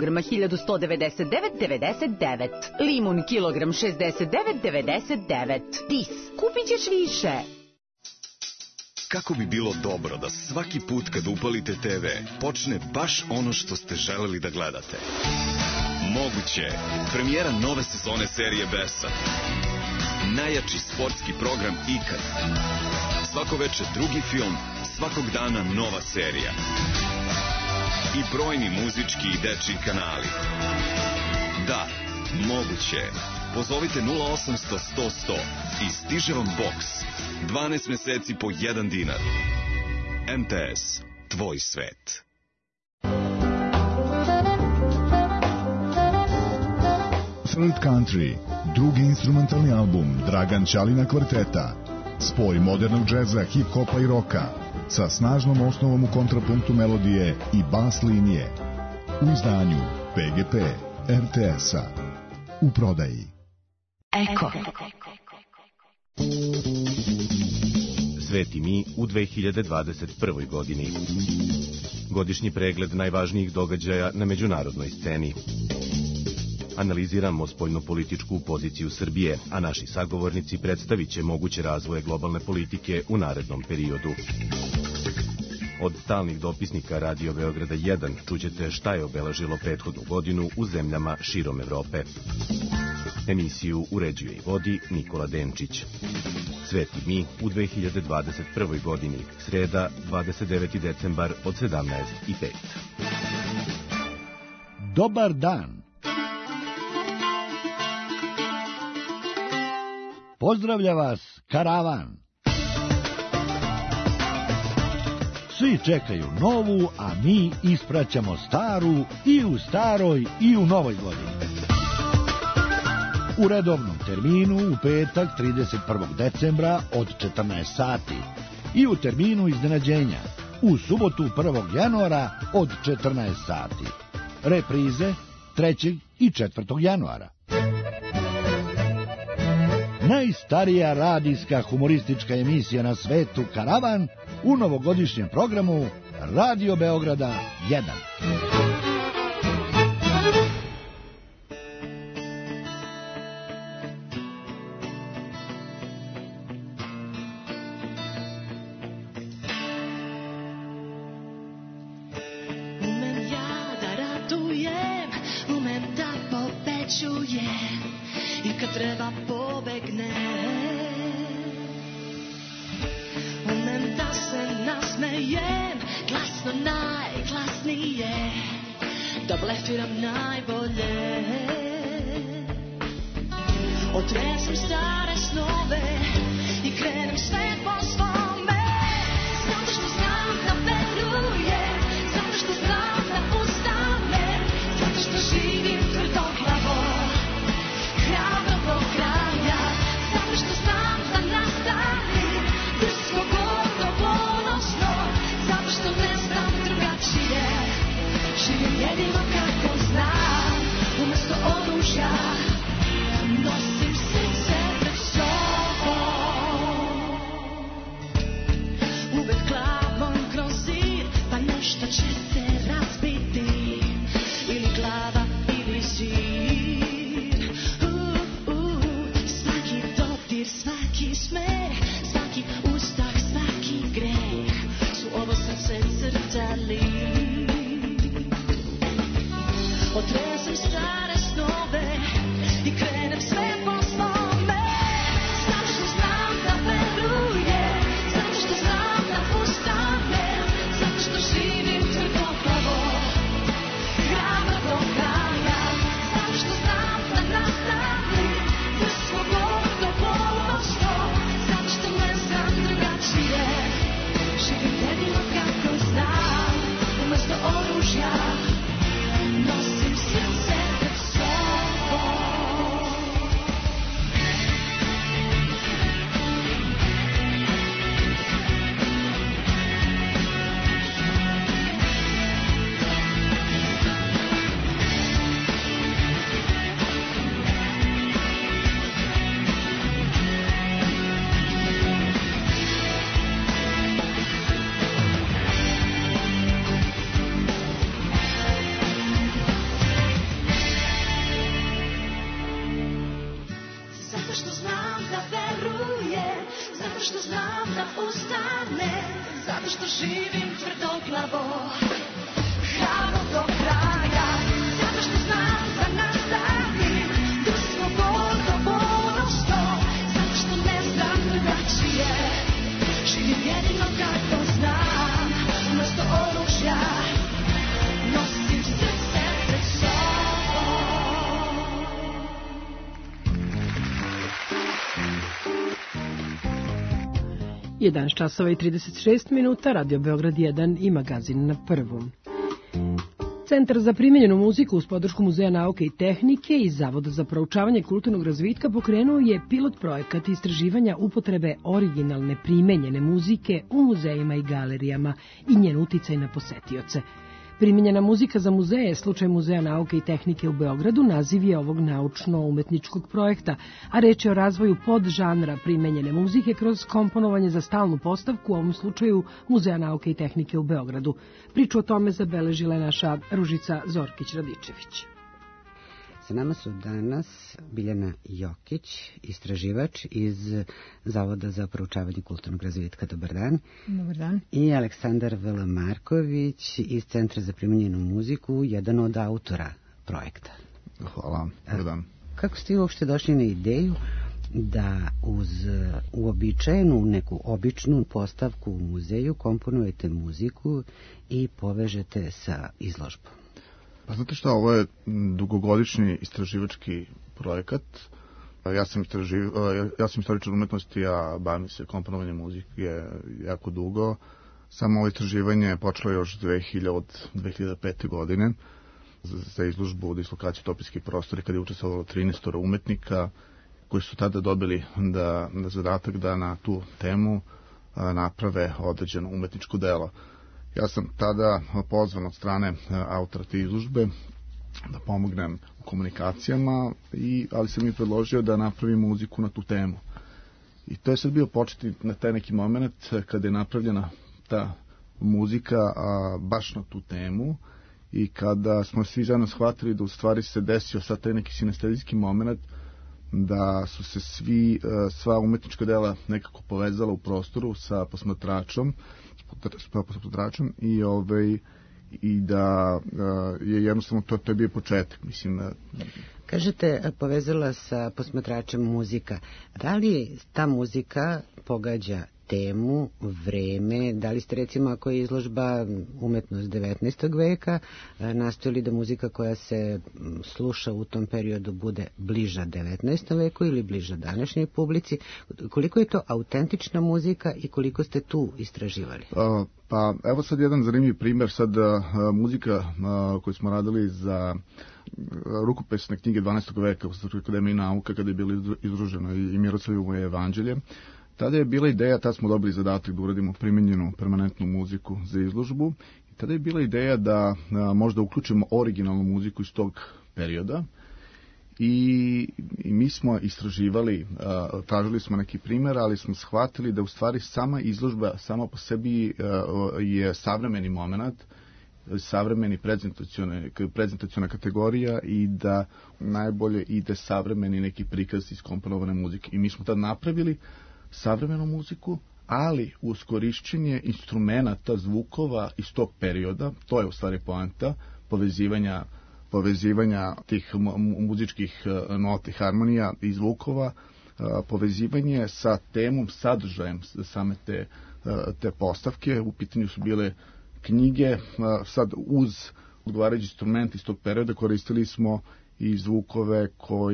Speaker 10: 1199,99. Limun kilogram 69,99. Dis. Kupit ćeš više.
Speaker 20: Kako bi bilo dobro da svaki put kad upalite TV počne baš ono što ste želeli da gledate. Moguće. Premijera nove sezone serije Besa. Najjači sportski program ikad. Svako veče drugi film, svakog dana nova serija. I brojni muzički i dečji kanali. Da, moguće. Pozovite 0800 100 100 i stiže vam boks. 12 meseci po $1. MTS, tvoj svet.
Speaker 15: Third Country, drugi instrumentalni album Dragan Ćalina kvarteta. Spoj modernog džeza, hip-hopa i roka sa snažnom osnovom u kontrapunktu melodije i bas linije. U izdanju PGP RTS-a. U prodaji.
Speaker 9: Eko.
Speaker 21: Svet i mi u 2021. godini. Godišnji pregled najvažnijih događaja na međunarodnoj sceni. Analiziramo spoljnopolitičku poziciju Srbije, a naši sagovornici predstavit će moguće razvoje globalne politike u narednom periodu. Od stalnih dopisnika Radio Beograda 1 čućete šta je obeležilo prethodnu godinu u zemljama širom Evrope. Emisiju uređuje i vodi Nikola Denčić. Svet i mi u 2021. godini, sreda, 29. decembar od 17:05.
Speaker 15: Dobar dan. Pozdravlja vas Karavan. Svi čekaju novu, a mi ispraćamo staru i u staroj i u novoj godini. U redovnom terminu u petak 31. decembra od 14 sati i u terminu iznenađenja u subotu 1. januara od 14 sati. Reprize 3. i 4. januara. Najstarija radijska humoristička emisija na svetu Karavan u novogodišnjem programu Radio Beograda 1.
Speaker 13: oružja, nosim srce pred sobom. Uvek glavom kroz zid, pa nešto će se razbiti, ili glava ili zid. Svaki dodir, svaki smeh, svaki ustah, svaki greh su ovo srce crtali. Otresem stare snove i krenem sve po svome. Zato što znam da verujem, zato što znam da ustanem, zato što živim tvrdoglavo, hrabro do kraja. Zato što znam da nastavim do svog do ponosto, zato što ne znam drugačije. Živim jedino kako znam, umesto oružja nosim srce pred sobom. Zato što znam da verujem, zato što znam da ustanem, zato što živim tvrdoglavo, hrabro do kraja. Zato što znam da nastavim do svog do ponosto, zato što ne znam drugačije. Živim jedino kako znam, umesto oružja nosim srce pred sobom.
Speaker 3: 11 časova i 36 minuta, Radio Beograd 1 i magazin na prvom. Centar za primenjenu muziku uz podršku Muzeja nauke i tehnike i Zavoda za proučavanje kulturnog razvitka pokrenuo je pilot projekat istraživanja upotrebe originalne primenjene muzike u muzejima i galerijama i njen uticaj na posetioce. Primenjena muzika za muzeje, slučaj Muzeja nauke i tehnike u Beogradu, naziv je ovog naučno-umetničkog projekta, a reč je o razvoju podžanra primenjene muzike kroz komponovanje za stalnu postavku, u ovom slučaju Muzeja nauke i tehnike u Beogradu. Priču o tome zabeležila je naša Ružica Zorkić-Radičević.
Speaker 2: Sa nama su danas Biljana Jokić, istraživač iz Zavoda za proučavanje kulturnog razvitka. Dobar dan.
Speaker 22: Dobar dan.
Speaker 2: I Aleksandar V. Marković iz Centra za primenjenu muziku, jedan od autora projekta.
Speaker 23: Hvala. Dobar dan.
Speaker 2: Kako ste uopšte došli na ideju da uz uobičajenu, neku običnu postavku u muzeju komponujete muziku i povežete sa izložbom?
Speaker 23: Pa znate šta, ovo je dugogodišnji istraživački projekat. Ja sam istoričar umetnosti, a bavim se komponovanjem muzike jako dugo. Samo ovo istraživanje je počelo još 2005. godine za izložbu dislokaciju Utopijski prostori, kada je učestvovalo 13 umetnika koji su tada dobili da zadatak da na tu temu naprave određeno umetničko delo. Ja sam tada pozvan od strane autora te izložbe da pomognem u komunikacijama, ali sam mi predložio da napravim muziku na tu temu. I to je sad bio početi na taj neki moment kada je napravljena ta muzika baš na tu temu i kada smo svi zajedno shvatili da u stvari se desio sad taj neki sinestezijski moment, da su se sva umetnička dela nekako povezala u prostoru sa posmatračom i da je jednostavno to je bio početak, mislim.
Speaker 2: Kažete, povezala sa posmatračem muzika. Da li ta muzika pogađa temu, vreme, da li ste recimo, ako je izložba umetnost 19. veka, nastojali da muzika koja se sluša u tom periodu bude bliža 19. veku ili bliža današnjoj publici? Koliko je to autentična muzika i koliko ste tu istraživali?
Speaker 23: Pa evo sad jedan zanimljiv primjer, sad muzika koju smo radili za rukopisne knjige 12. veka u Srpskoj akademiji nauka, kada je bilo izruženo i Miroslavljevo evanđelje. Tada je bila ideja, tada smo dobili zadatak da uradimo primenjenu permanentnu muziku za izložbu. I tada je bila ideja da možda uključimo originalnu muziku iz tog perioda i mi smo istraživali, tražili smo neki primjer, ali smo shvatili da u stvari sama izložba sama po sebi je savremeni moment, savremeni prezentaciona kategorija i da najbolje ide savremeni neki prikaz iskomponovane muzike. I mi smo tad napravili savremenu muziku, ali uz korišćenje instrumenata, zvukova iz tog perioda, to je u stvari poanta povezivanja tih muzičkih nota i harmonija i zvukova, povezivanje sa temom, sadržajem same te postavke. U pitanju su bile knjige, sad uz odgovarajući instrument iz tog perioda koristili smo i zvukove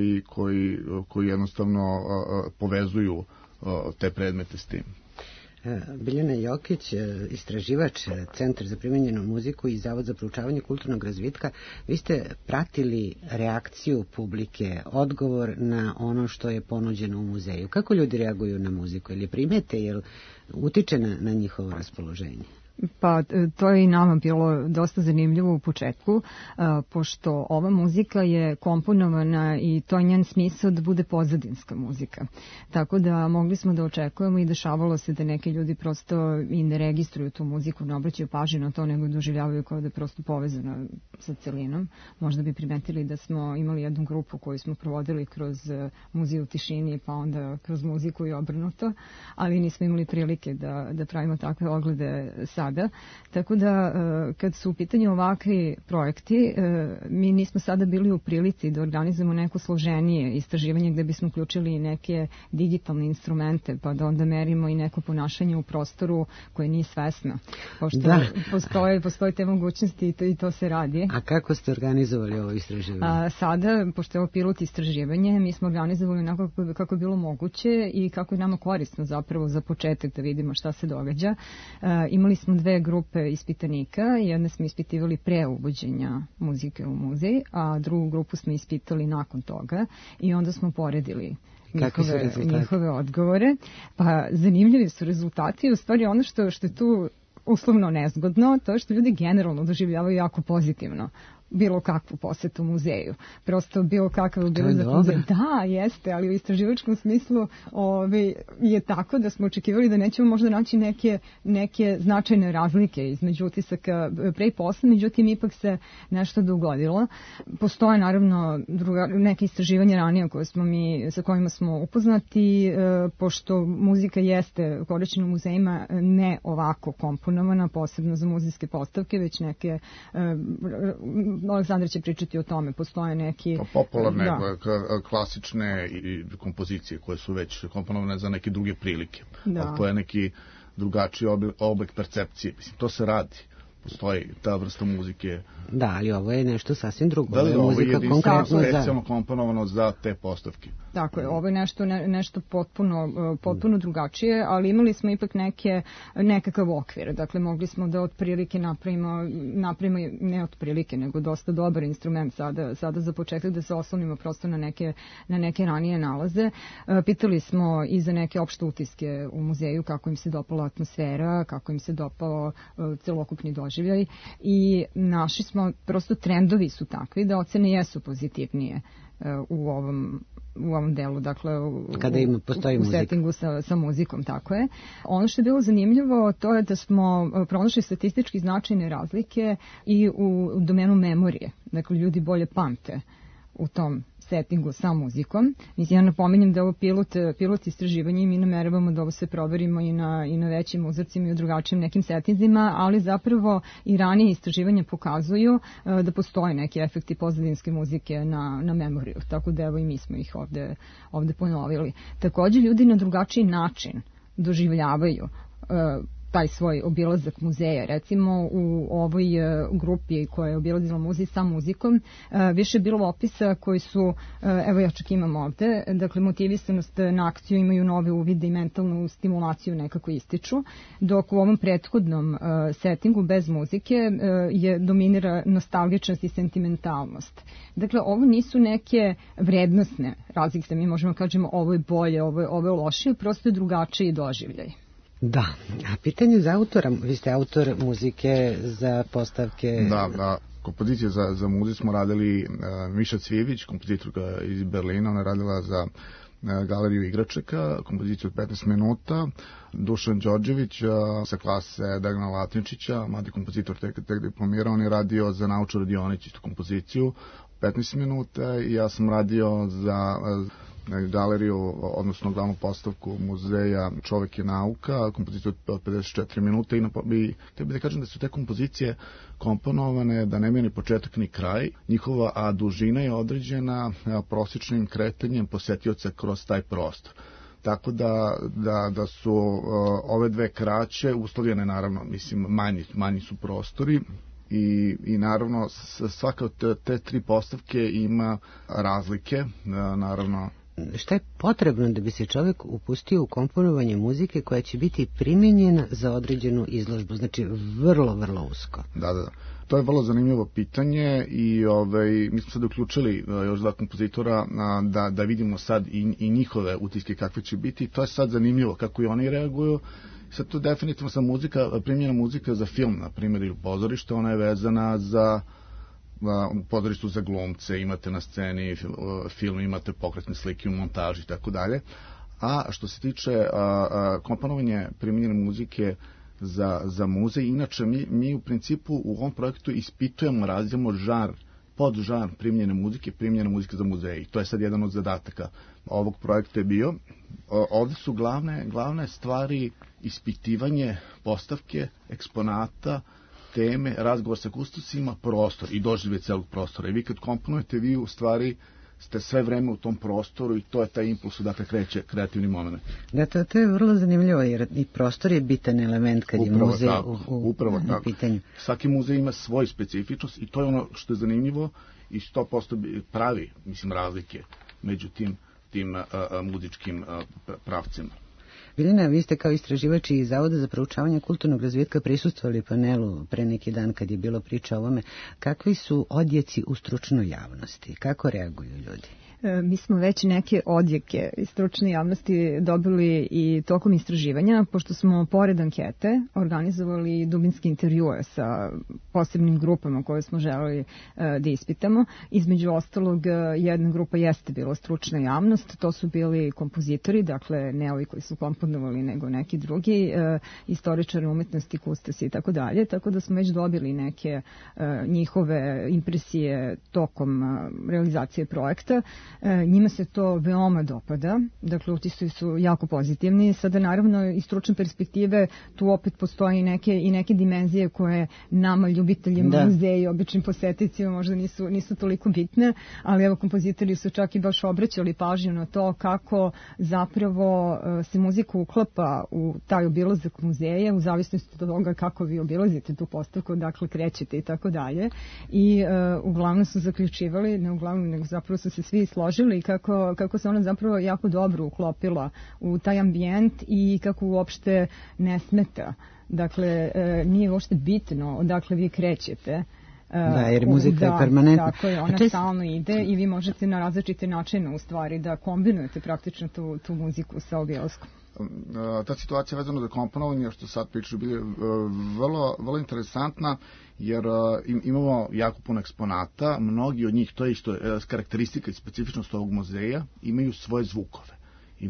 Speaker 23: koji jednostavno povezuju te predmete s tim.
Speaker 2: Biljana Jokić, istraživač Centar za primenjenu muziku i Zavod za proučavanje kulturnog razvitka, vi ste pratili reakciju publike, odgovor na ono što je ponuđeno u muzeju. Kako ljudi reaguju na muziku? Ili primete, jel utiče na njihovo raspoloženje?
Speaker 4: Pa to je i nama bilo dosta zanimljivo u početku, pošto ova muzika je komponovana i to je njen smisao da bude pozadinska muzika. Tako da mogli smo da očekujemo i dešavalo se da neki ljudi prosto i ne registruju tu muziku, ne obraćaju pažnju na to, nego doživljavaju kao da je prosto povezana sa celinom. Možda bi primetili da smo imali jednu grupu koju smo provodili kroz muzej u tišini, pa onda kroz muziku i obrnuto, ali nismo imali prilike da pravimo takve oglede sada. Tako da kad su u pitanju ovakvi projekti, mi nismo sada bili u prilici da organizujemo neko složenije istraživanje gde bismo uključili neke digitalne instrumente, pa da onda merimo i neko ponašanje u prostoru koje nije svesno. Pošto postoje te mogućnosti i to se radi.
Speaker 2: A kako ste organizovali ovo istraživanje?
Speaker 4: Sada, pošto je ovo pilot istraživanje, mi smo organizovali onako kako je bilo moguće i kako je nama korisno zapravo za početak da vidimo šta se događa. Imali smo dve grupe ispitanika, jedne smo ispitivali pre uvođenja muzike u muzej, a drugu grupu smo ispitali nakon toga i onda smo poredili njihove odgovore. Pa zanimljivi su rezultati, u stvari ono što je tu uslovno nezgodno, to je što ljudi generalno doživljavaju jako pozitivno bilo kakvu posetu muzeju. Prosto bilo kakav bilo za muzej. Da, jeste, ali u istraživačkom smislu je tako da smo očekivali da nećemo možda naći neke značajne razlike između utisaka pre i posle, međutim ipak se nešto dogodilo. Postoje naravno neke istraživanja ranije sa kojima smo upoznati, pošto muzika jeste korišćena u muzejima ne ovako komponovana, posebno za muzejske postavke, već neke Aleksandar će pričati o tome, postoje neki
Speaker 23: popularne, klasične kompozicije koje su već komponovane za neke druge prilike. To je neki drugačiji oblik percepcije. Mislim, to se radi. Postoji ta vrsta muzike.
Speaker 2: Da, ali ovo je nešto sasvim drugo.
Speaker 23: Ovo je jedinstveno specijalno komponovano za te postavke.
Speaker 4: Tako je, ovo je nešto potpuno drugačije, ali imali smo ipak nekakav okvir. Dakle, mogli smo da otprilike napravimo ne otprilike, nego dosta dobar instrument sada za početak da se oslonimo prosto na neke ranije nalaze. Pitali smo i za neke opšte utiske u muzeju, kako im se dopala atmosfera, kako im se dopao celokupni doživljaj i našli smo, prosto trendovi su takvi da ocene jesu pozitivnije u ovom delu, dakle u settingu sa muzikom, tako je. Ono što je bilo zanimljivo to je da smo pronašli statistički značajne razlike i u domenu memorije, dakle ljudi bolje pamte u tom settingu sa muzikom. Mislim, ja napominjem da je ovo pilot istraživanje i mi nameravamo da ovo sve proverimo i na većim uzorcima i u drugačijim nekim settinzima, ali zapravo i ranije istraživanja pokazuju da postoje neki efekti pozadinske muzike na memoriju, tako da evo i mi smo ih ovde ponovili. Takođe, ljudi na drugačiji način doživljavaju taj svoj obilazak muzeja. Recimo u ovoj grupi koja je obilazila muzej sa muzikom, više je bilo opisa koji su, evo ja čak imam ovde, dakle motivisanost na akciju, imaju nove uvide i mentalnu stimulaciju nekako ističu, dok u ovom prethodnom settingu bez muzike dominira nostalgičnost i sentimentalnost. Dakle, ovo nisu neke vrednostne razlike, mi možemo kažemo ovo je bolje, ovo je lošije, prosto je drugačiji doživljaj.
Speaker 2: Da, a pitanje za autora, vi ste autor muzike za postavke...
Speaker 23: Da, kompozicije za muzej smo radili Miša Cvijević, kompozitorka iz Berlina, ona je radila za galeriju igračaka, kompoziciju od 15 minuta, Dušan Đorđević sa klase Dagna Latinčića, mladi kompozitor tek diplomirao, on je radio za naučnu radionicu istu kompoziciju 15 minuta i ja sam radio za galeriju, odnosno glavnu postavku muzeja Čovek je nauka, kompoziciju od 54 minuta i treba da kažem da su te kompozicije komponovane, da nemaju ni početak ni kraj, njihova dužina je određena prosječnim kretanjem posetioca kroz taj prostor. Tako da su ove dve kraće uslovljene, naravno, mislim, manji su prostori i naravno svaka od te tri postavke ima razlike, naravno.
Speaker 2: Šta je potrebno da bi se čovjek upustio u komponovanje muzike koja će biti primijenjena za određenu izložbu? Znači, vrlo, vrlo usko.
Speaker 23: Da. To je vrlo zanimljivo pitanje i mi smo sad uključili još dva kompozitora da vidimo sad i njihove utiske kakve će biti. To je sad zanimljivo kako i oni reaguju. Sad tu definitivno sa primjena muzika za film, na primjer, ili pozorište, ona je vezana za u pozorištu za glumce, imate na sceni film, imate pokretne slike u montaži i tako dalje. A što se tiče komponovanja primjenjene muzike za muzej, inače mi u principu u ovom projektu ispitujemo, razvijamo podžanr primjenjene muzike za muzeje. To je sad jedan od zadataka ovog projekta je bio. Ovdje su glavne stvari ispitivanje postavke, eksponata, teme, razgovor sa kustosima, prostor i doživljaj celog prostora. I vi kad komponujete, vi u stvari ste sve vreme u tom prostoru i to je taj impuls, dakle kreće kreativni moment.
Speaker 2: Da, to je vrlo zanimljivo jer i prostor je bitan element kad je muzej u pitanju.
Speaker 23: Svaki muzej ima svoju specifičnost i to je ono što je zanimljivo i 100% pravi, mislim, razlike među tim muzičkim pravcima.
Speaker 2: Biljana, vi ste kao istraživači iz Zavoda za proučavanje kulturnog razvitka prisustvovali panelu pre neki dan kad je bilo priča o ovome. Kakvi su odjeci u stručnoj javnosti? Kako reaguju ljudi?
Speaker 4: Mi smo već neke odjeke iz stručne javnosti dobili i tokom istraživanja, pošto smo pored ankete organizovali dubinske intervjue sa posebnim grupama koje smo želeli da ispitamo. Između ostalog, jedna grupa jeste bila stručna javnost, to su bili kompozitori, dakle ne ovi koji su komponovali nego neki drugi, istoričari umetnosti, kustosi i tako dalje, tako da smo već dobili neke njihove impresije tokom realizacije projekta. Njima se to veoma dopada, dakle utisovi su jako pozitivni. Sada naravno iz stručne perspektive tu opet postoji i neke dimenzije koje nama ljubiteljima muzeja i običnim posetiteljima možda nisu toliko bitne, ali evo kompozitori su čak i baš obraćali pažnju na to kako zapravo se muzika uklapa u taj obilazak muzeja u zavisnosti od toga kako vi obilazite tu postavku, dakle krećete i tako dalje. I uglavnom su zaključivali, ne uglavnom, nego zapravo su se svi složili i kako se ona zapravo jako dobro uklopila u taj ambijent i kako uopšte ne smeta. Dakle, nije uopšte bitno odakle vi krećete.
Speaker 2: Da, jer muzika je permanentna.
Speaker 4: Tako je, ona stalno ide i vi možete na različite načine u stvari da kombinujete praktično tu muziku sa obilaskom.
Speaker 23: Ta situacija vezana za komponovanje, što sad pričaju, bili vrlo interesantna, jer imamo jako puno eksponata, mnogi od njih, to je isto karakteristika i specifičnost ovog muzeja, imaju svoje zvukove.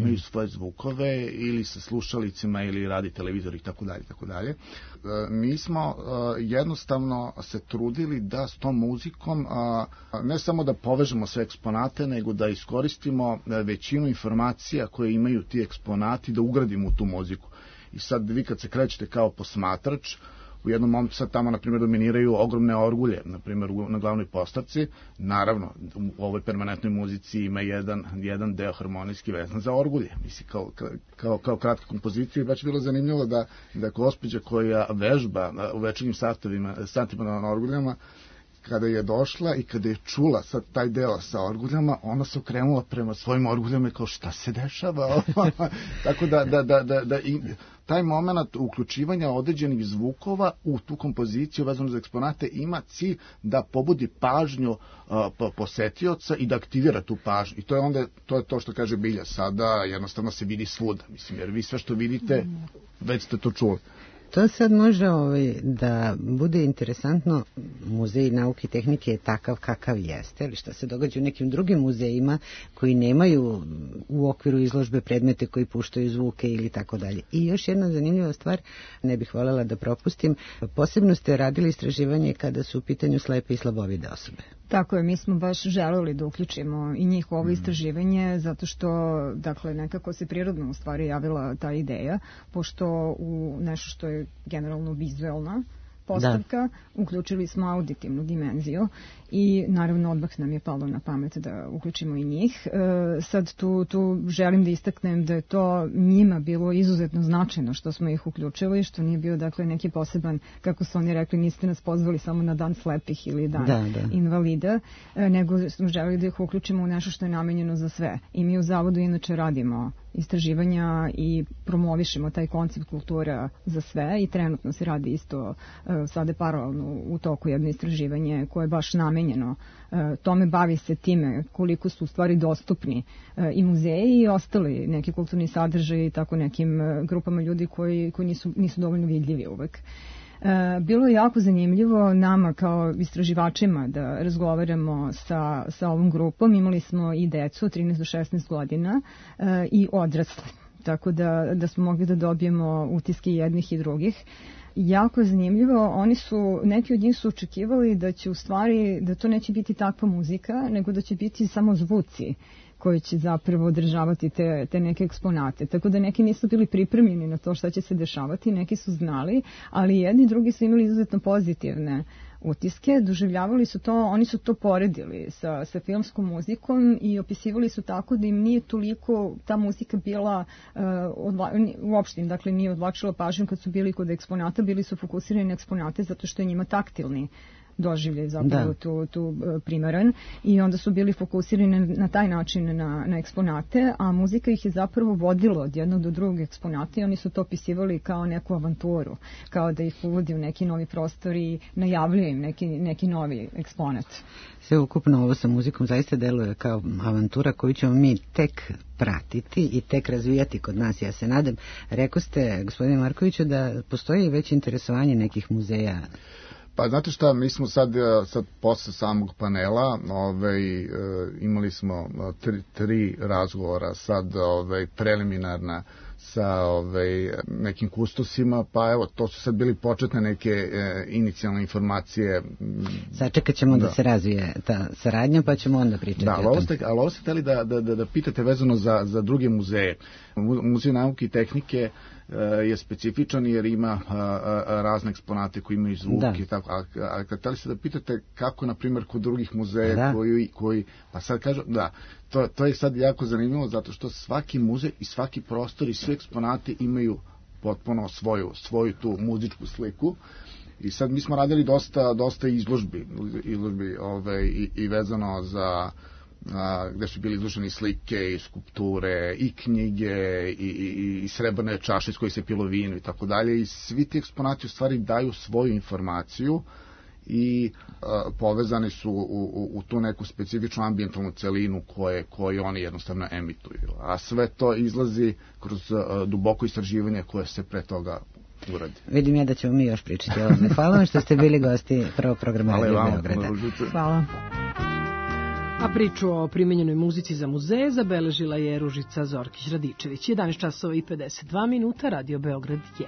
Speaker 23: Ili sa slušalicima ili radi televizor i tako dalje. Mi smo jednostavno se trudili da s tom muzikom ne samo da povežemo sve eksponate, nego da iskoristimo većinu informacija koje imaju ti eksponati, da ugradimo u tu muziku. I sad vi kad se krećete kao posmatrač, u jednom momentu sad tamo, na primjer, dominiraju ogromne orgulje, na primjer, na glavnoj postavci. Naravno, u ovoj permanentnoj muzici ima jedan deo harmonijski vezan za orgulje. Mislim, kao kratka kompozicija. Baš bilo zanimljivo da gospođa koja vežba u večernjim satima na orguljama, kada je došla i kada je čula sad taj deo sa orguljama, ona se okrenula prema svojim orguljama i kao šta se dešava? Tako da taj moment uključivanja određenih zvukova u tu kompoziciju vezano za eksponate ima cilj da pobudi pažnju posetioca i da aktivira tu pažnju. I to je to što kaže Bilja, sada jednostavno se vidi svuda, mislim, jer vi sve što vidite, već ste to čuli.
Speaker 2: To sad može da bude interesantno. Muzej nauke i tehnike je takav kakav jeste, ali šta se događa u nekim drugim muzejima koji nemaju u okviru izložbe predmete koji puštaju zvuke ili tako dalje. I još jedna zanimljiva stvar, ne bih voljela da propustim, posebno ste radili istraživanje kada su u pitanju slepe i slabovide osobe.
Speaker 4: Tako je, mi smo baš želeli da uključimo i njih u ovo istraživanje, zato što, dakle, nekako se prirodno u stvari javila ta ideja, pošto u nešto što je generalno vizuelna postavka, uključili smo auditivnu dimenziju i naravno odmah nam je palo na pamet da uključimo i njih. Sad tu želim da istaknem da je to njima bilo izuzetno značajno što smo ih uključili, što nije bio dakle neki poseban, kako su oni rekli, niste nas pozvali samo na dan slepih ili dan invalida, nego smo želeli da ih uključimo u nešto što je namenjeno za sve. I mi u Zavodu inače radimo istraživanja i promovišemo taj koncept kultura za sve i trenutno se radi isto sada paralelno u toku jedno istraživanje koje je baš namenjeno tome, bavi se time koliko su u stvari dostupni i muzeji i ostali neki kulturni sadržaji i tako nekim grupama ljudi koji nisu dovoljno vidljivi uvek. Bilo je jako zanimljivo nama kao istraživačima da razgovaramo sa ovom grupom. Imali smo i decu od 13 do 16 godina i odrasle, tako da smo mogli da dobijemo utiske jednih i drugih. Jako je zanimljivo, neki od njih su očekivali da će u stvari, da to neće biti takva muzika, nego da će biti samo zvuci koji će zapravo održavati te neke eksponate. Tako da neki nisu bili pripremljeni na to šta će se dešavati, neki su znali, ali jedni i drugi su imali izuzetno pozitivne utiske, doživljavali su to, oni su to poredili sa filmskom muzikom i opisivali su tako da im nije toliko ta muzika bila uopšte, dakle nije odvlačila pažnju kad su bili kod eksponata, bili su fokusirani na eksponate zato što je njima taktilni doživljaj zapravo tu primaran i onda su bili fokusirani na taj način na eksponate, a muzika ih je zapravo vodila od jednog do drugog eksponata i oni su to opisivali kao neku avanturu, kao da ih uvodi u neki novi prostor i najavljuje im neki novi eksponat.
Speaker 2: Sve ukupno ovo sa muzikom zaista deluje kao avantura koju ćemo mi tek pratiti i tek razvijati kod nas, ja se nadam. Rekao ste, gospodine Markoviću, da postoji već interesovanje nekih muzeja.
Speaker 23: Pa znate šta, mi smo sad posle samog panela imali smo tri razgovora, sad preliminarna sa nekim kustosima, pa evo, to su sad bili početne neke inicijalne informacije.
Speaker 2: Sačekat ćemo da se razvije ta saradnja, pa ćemo onda pričati o tom.
Speaker 23: Ali ovo ste hteli da pitate vezano za druge muzeje. Muzej nauke i tehnike je specifičan jer ima razne eksponate koji imaju zvuk i tako. A kad hteli ste da pitate kako, na primjer, kod drugih muzeja koji, pa sad kažem, to je sad jako zanimljivo zato što svaki muzej i svaki prostor i svi eksponati imaju potpuno svoju tu muzičku sliku. I sad mi smo radili dosta izložbi i vezano za gde su bili izloženi slike i skulpture i knjige i srebrne čaše s koje se pilo vino i tako dalje, i svi ti eksponati u stvari daju svoju informaciju i povezani su u tu neku specifičnu ambijentalnu celinu koje oni jednostavno emituju. A sve to izlazi kroz duboko istraživanje koje se pre toga uradi.
Speaker 2: Vidim ja da ćemo mi još pričati o ovome. Hvala vam što ste bili gosti prvog programa Radio Beograda.
Speaker 4: Hvala.
Speaker 3: A priču o primenjenoj muzici za muzeje zabeležila je Ružica Zorkić-Radičević. 11 časova i 52 minuta, Radio Beograd 1.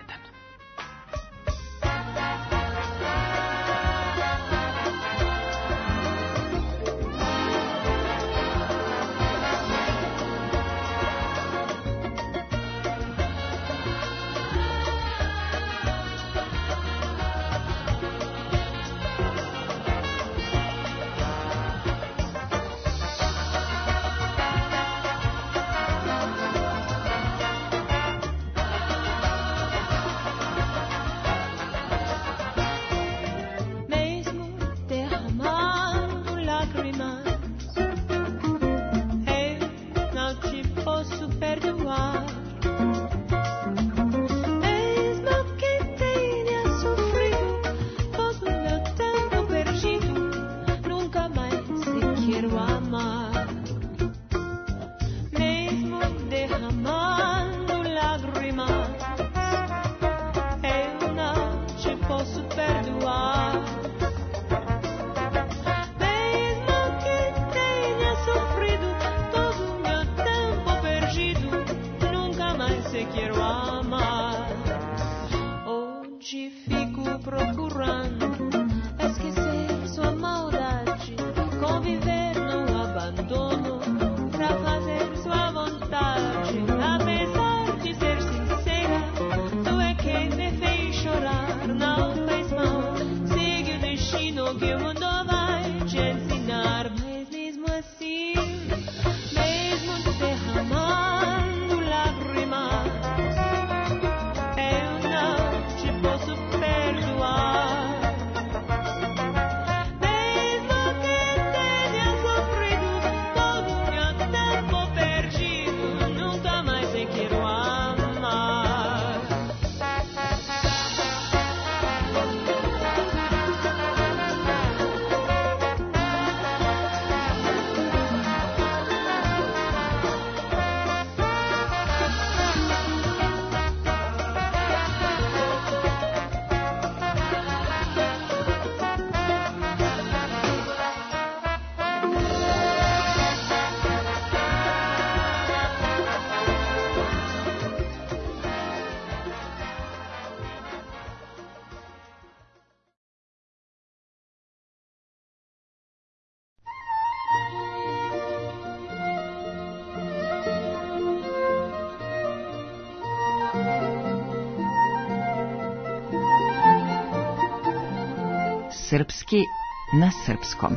Speaker 7: Srpski na srpskom.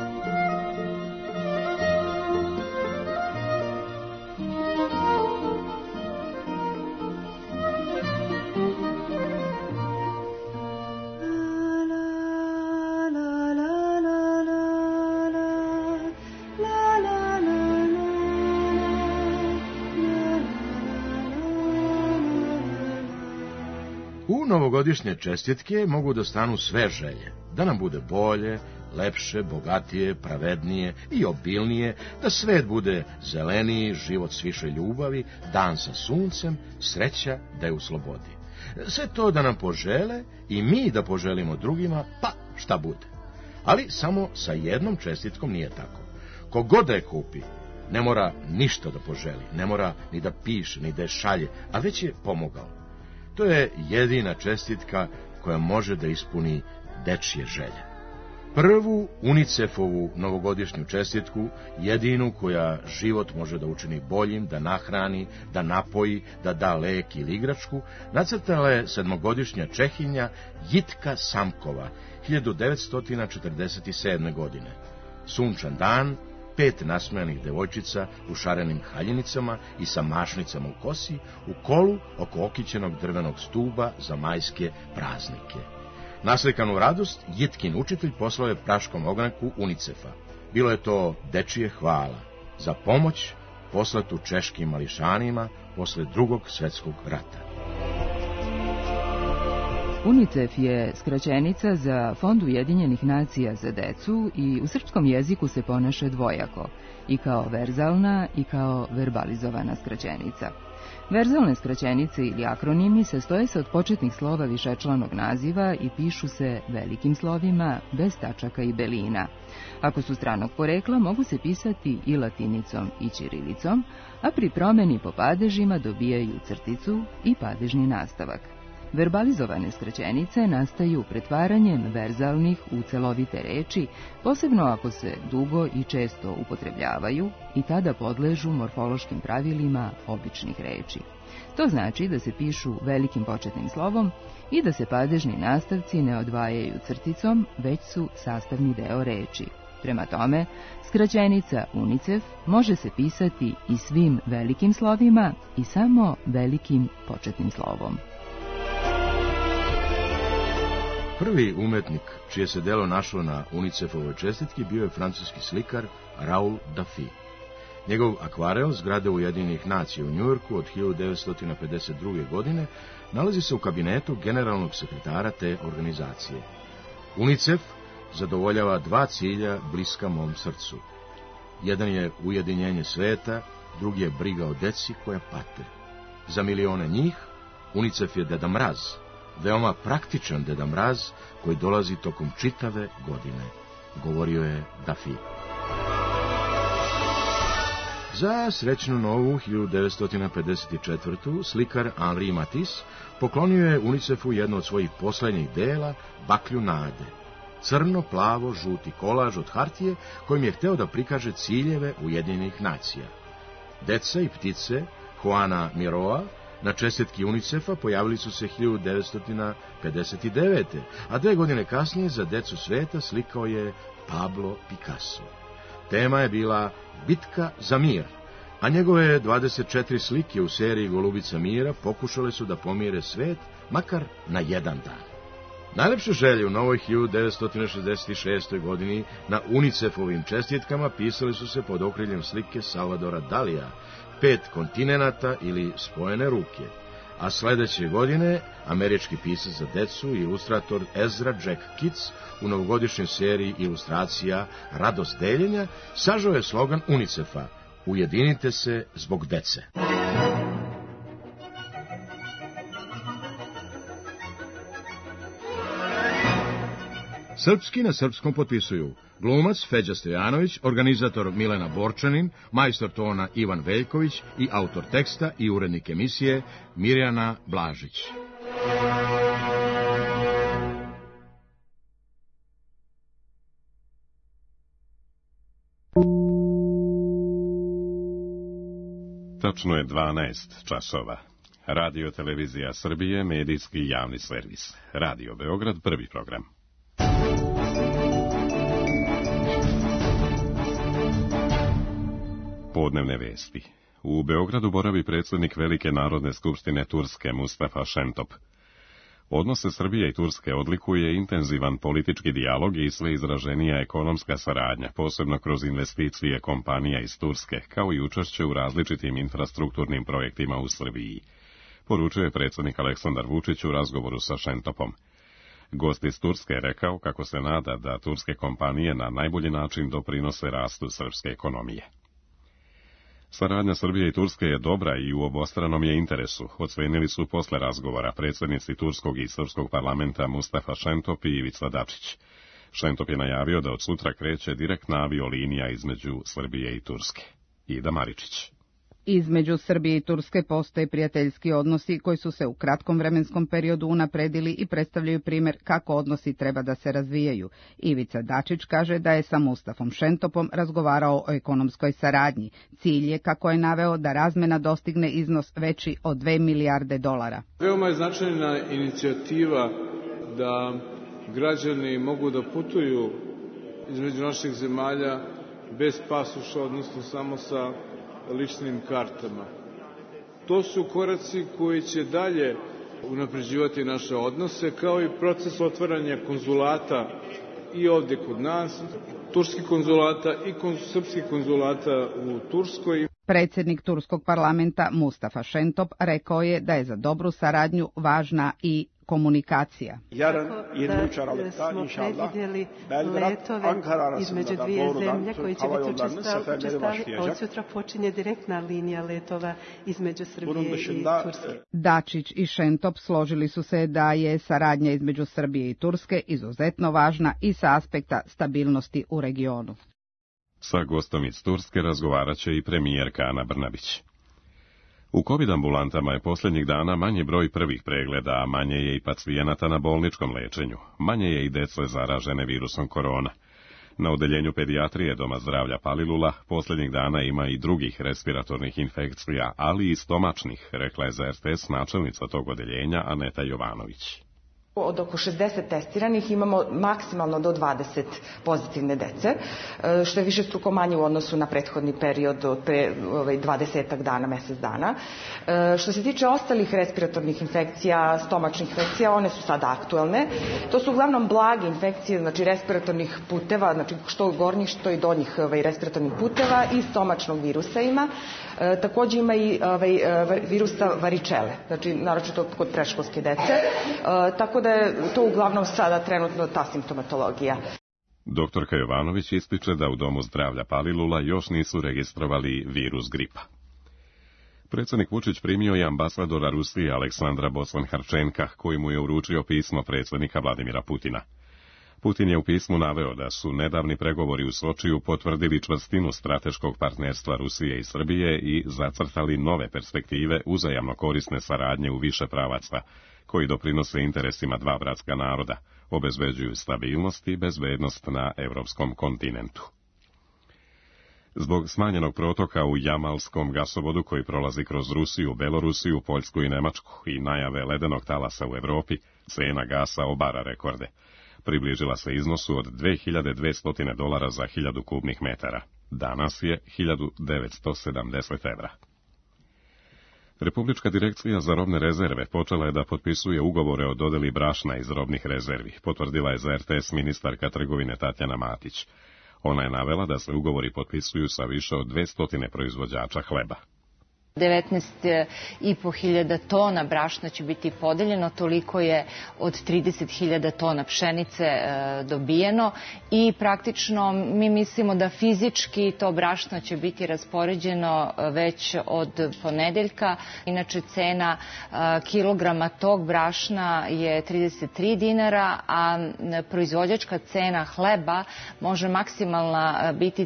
Speaker 8: Novogodišnje čestitke mogu da stanu sve želje, da nam bude bolje, lepše, bogatije, pravednije i obilnije, da svet bude zeleniji, život s više ljubavi, dan sa suncem, sreća da je u slobodi. Sve to da nam požele i mi da poželimo drugima, pa šta bude. Ali samo sa jednom čestitkom nije tako. Kogod da je kupi, ne mora ništa da poželi, ne mora ni da piše, ni da je šalje, a već je pomogao. To je jedina čestitka koja može da ispuni dečije želje. Prvu UNICEF-ovu novogodišnju čestitku, jedinu koja život može da učini boljim, da nahrani, da napoji, da da lek ili igračku, nacrtala je 7-godišnja Čehinja Jitka Samkova 1947. godine. Sunčan dan, 5 nasmejanih devojčica u šarenim haljenicama i sa mašnicama u kosi, u kolu oko okićenog drvenog stuba za majske praznike. Naslikanu radost Jitkin učitelj poslao je praškom ogranku UNICEF-a. Bilo je to dečije hvala za pomoć poslatu češkim mališanima posle Drugog svjetskog rata.
Speaker 22: UNICEF je skraćenica za Fond Ujedinjenih nacija za decu i u srpskom jeziku se ponaša dvojako, i kao verzalna i kao verbalizovana skraćenica. Verzalne skraćenice ili akronimi sastoje se od početnih slova višečlanog naziva i pišu se velikim slovima, bez tačaka i belina. Ako su stranog porekla, mogu se pisati i latinicom i ćirilicom, a pri promeni po padežima dobijaju crticu i padežni nastavak. Verbalizovane skraćenice nastaju pretvaranjem verzalnih u celovite reči, posebno ako se dugo i često upotrebljavaju i tada podležu morfološkim pravilima običnih reči. To znači da se pišu velikim početnim slovom i da se padežni nastavci ne odvajaju crticom, već su sastavni deo reči. Prema tome, skraćenica UNICEF može se pisati i svim velikim slovima i samo velikim početnim slovom.
Speaker 8: Prvi umetnik čije se delo našlo na UNICEF-ovoj čestitki bio je francuski slikar Raoul Daffy. Njegov akvarel zgrade Ujedinjenih nacija u Njujorku od 1952. godine nalazi se u kabinetu generalnog sekretara te organizacije. UNICEF zadovoljava 2 cilja bliska mom srcu. Jedan je ujedinjenje sveta, drugi je briga o deci koja pate. Za milione njih UNICEF je Deda Mraz, veoma praktičan Deda Mraz koji dolazi tokom čitave godine, govorio je Daffy. Za srećnu novu 1954. slikar Henri Matisse poklonio je UNICEF-u jedno od svojih poslednjih dela, Baklju nade, crno-plavo-žuti kolaž od hartije kojim je hteo da prikaže ciljeve Ujedinjenih nacija. Deca i ptice Juana Miroa na čestitki UNICEF-a pojavili su se 1959. a 2 godine kasnije za decu sveta slikao je Pablo Picasso. Tema je bila Bitka za mir, a njegove 24 slike u seriji Golubica mira pokušale su da pomire svet, makar na jedan dan. Najlepše želje u novoj 1966. godini na UNICEF-ovim čestitkama pisali su se pod okriljem slike Salvadora Dalija, 5 kontinenata ili spojene ruke, a sledeće godine američki pisac za decu i ilustrator Ezra Jack Kitts u novogodišnjoj seriji ilustracija Radost deljenja sažao je slogan UNICEF-a: Ujedinite se zbog dece. Srpski na srpskom potpisuju glumac Feđa Stojanović, organizator Milena Borčanin, majstor tona Ivan Veljković i autor teksta i urednik emisije Mirjana Blažić.
Speaker 1: Tačno je 12 časova. Radio Televizija Srbije, medijski javni servis. Radio Beograd, prvi program. Popodnevne vesti. U Beogradu boravi predsjednik Velike narodne skupštine Turske Mustafa Šentop. Odnose Srbije i Turske odlikuje intenzivan politički dijalog i sve izraženija ekonomska saradnja, posebno kroz investicije kompanija iz Turske, kao i učešće u različitim infrastrukturnim projektima u Srbiji, poručuje predsjednik Aleksandar Vučić u razgovoru sa Šentopom. Gost iz Turske je rekao kako se nada da turske kompanije na najbolji način doprinose rastu srpske ekonomije. Saradnja Srbije i Turske je dobra i u obostranom je interesu, ocenili su posle razgovora predsjednici Turskog i Srpskog parlamenta Mustafa Šentop i Ivica Dačić. Šentop je najavio da od sutra kreće direktna aviolinija između Srbije i Turske. Ida Maričić.
Speaker 5: Između Srbije i Turske postoje prijateljski odnosi koji su se u kratkom vremenskom periodu unapredili i predstavljaju primjer kako odnosi treba da se razvijaju. Ivica Dačić kaže da je sa Mustafom Šentopom razgovarao o ekonomskoj saradnji. Cilj je, kako je naveo, da razmena dostigne iznos veći od 2 milijarde dolara.
Speaker 12: Veoma je značajna inicijativa da građani mogu da putuju između naših zemalja bez pasoša, odnosno samo sa ličnim kartama. To su koraci koji će dalje unapređivati naše odnose, kao i proces otvaranja konzulata i ovdje kod nas, turskih konzulata i srpskih konzulata u Turskoj.
Speaker 5: Predsjednik Turskog parlamenta Mustafa Šentop rekao je da je za dobru saradnju važna i komunikacija.
Speaker 17: Tako da smo predvidjeli letove između dvije zemlje koji će biti učestali. Od sutra počinje direktna linija letova između Srbije i Turske.
Speaker 5: Dačić i Šentop složili su se da je saradnja između Srbije i Turske izuzetno važna i sa aspekta stabilnosti u regionu.
Speaker 1: Sa gostom iz Turske razgovarat će i premijerka Ana Brnabić. U COVID ambulantama je posljednjih dana manji broj prvih pregleda, a manje je i pacijenata na bolničkom lečenju. Manje je i dece zaražene virusom korona. Na odeljenju pedijatrije Doma zdravlja Palilula posljednjih dana ima i drugih respiratornih infekcija, ali i stomačnih, rekla je za RTS načelnica tog odeljenja Aneta Jovanović.
Speaker 24: Od oko 60 testiranih imamo maksimalno do 20 pozitivne dece, što je više struko manje u odnosu na prethodni period od pre 20 dana, mjesec dana. Što se tiče ostalih respiratornih infekcija, stomačnih infekcija, one su sada aktuelne. To su uglavnom blage infekcije, znači respiratornih puteva, znači što gornjih, što i donjih respiratornih puteva i stomačnog virusa ima. Također ima i virusa varičele, znači naročito kod predškolske dece. Tako da je to uglavnom sada trenutno ta simptomatologija.
Speaker 1: Doktorka Jovanović ističe da u Domu zdravlja Palilula još nisu registrovali virus gripa. Predsjednik Vučić primio je ambasadora Rusije Aleksandra Bosvan-Harčenka, koji mu je uručio pismo predsjednika Vladimira Putina. Putin je u pismu naveo da su nedavni pregovori u Sočiju potvrdili čvrstinu strateškog partnerstva Rusije i Srbije i zacrtali nove perspektive uzajamno korisne saradnje u više pravaca, koji doprinose interesima dva bratska naroda, obezbeđuju stabilnost i bezbednost na evropskom kontinentu. Zbog smanjenog protoka u Jamalskom gasovodu koji prolazi kroz Rusiju, Belorusiju, Poljsku i Nemačku i najave ledenog talasa u Evropi, cena gasa obara rekorde. Približila se iznosu od $2.200 za 1000 kubnih metara. Danas je 1970 evra. Republička direkcija za robne rezerve počela je da potpisuje ugovore o dodeli brašna iz robnih rezervi, potvrdila je za RTS ministarka trgovine Tatjana Matić. Ona je navela da se ugovori potpisuju sa više od 200 proizvođača hleba.
Speaker 25: 19.500 tona brašna će biti podeljeno, toliko je od 30.000 tona pšenice dobijeno i praktično mi mislimo da fizički to brašno će biti raspoređeno već od ponedeljka. Inače cena kilograma tog brašna je 33 dinara, a proizvođačka cena hleba može maksimalna biti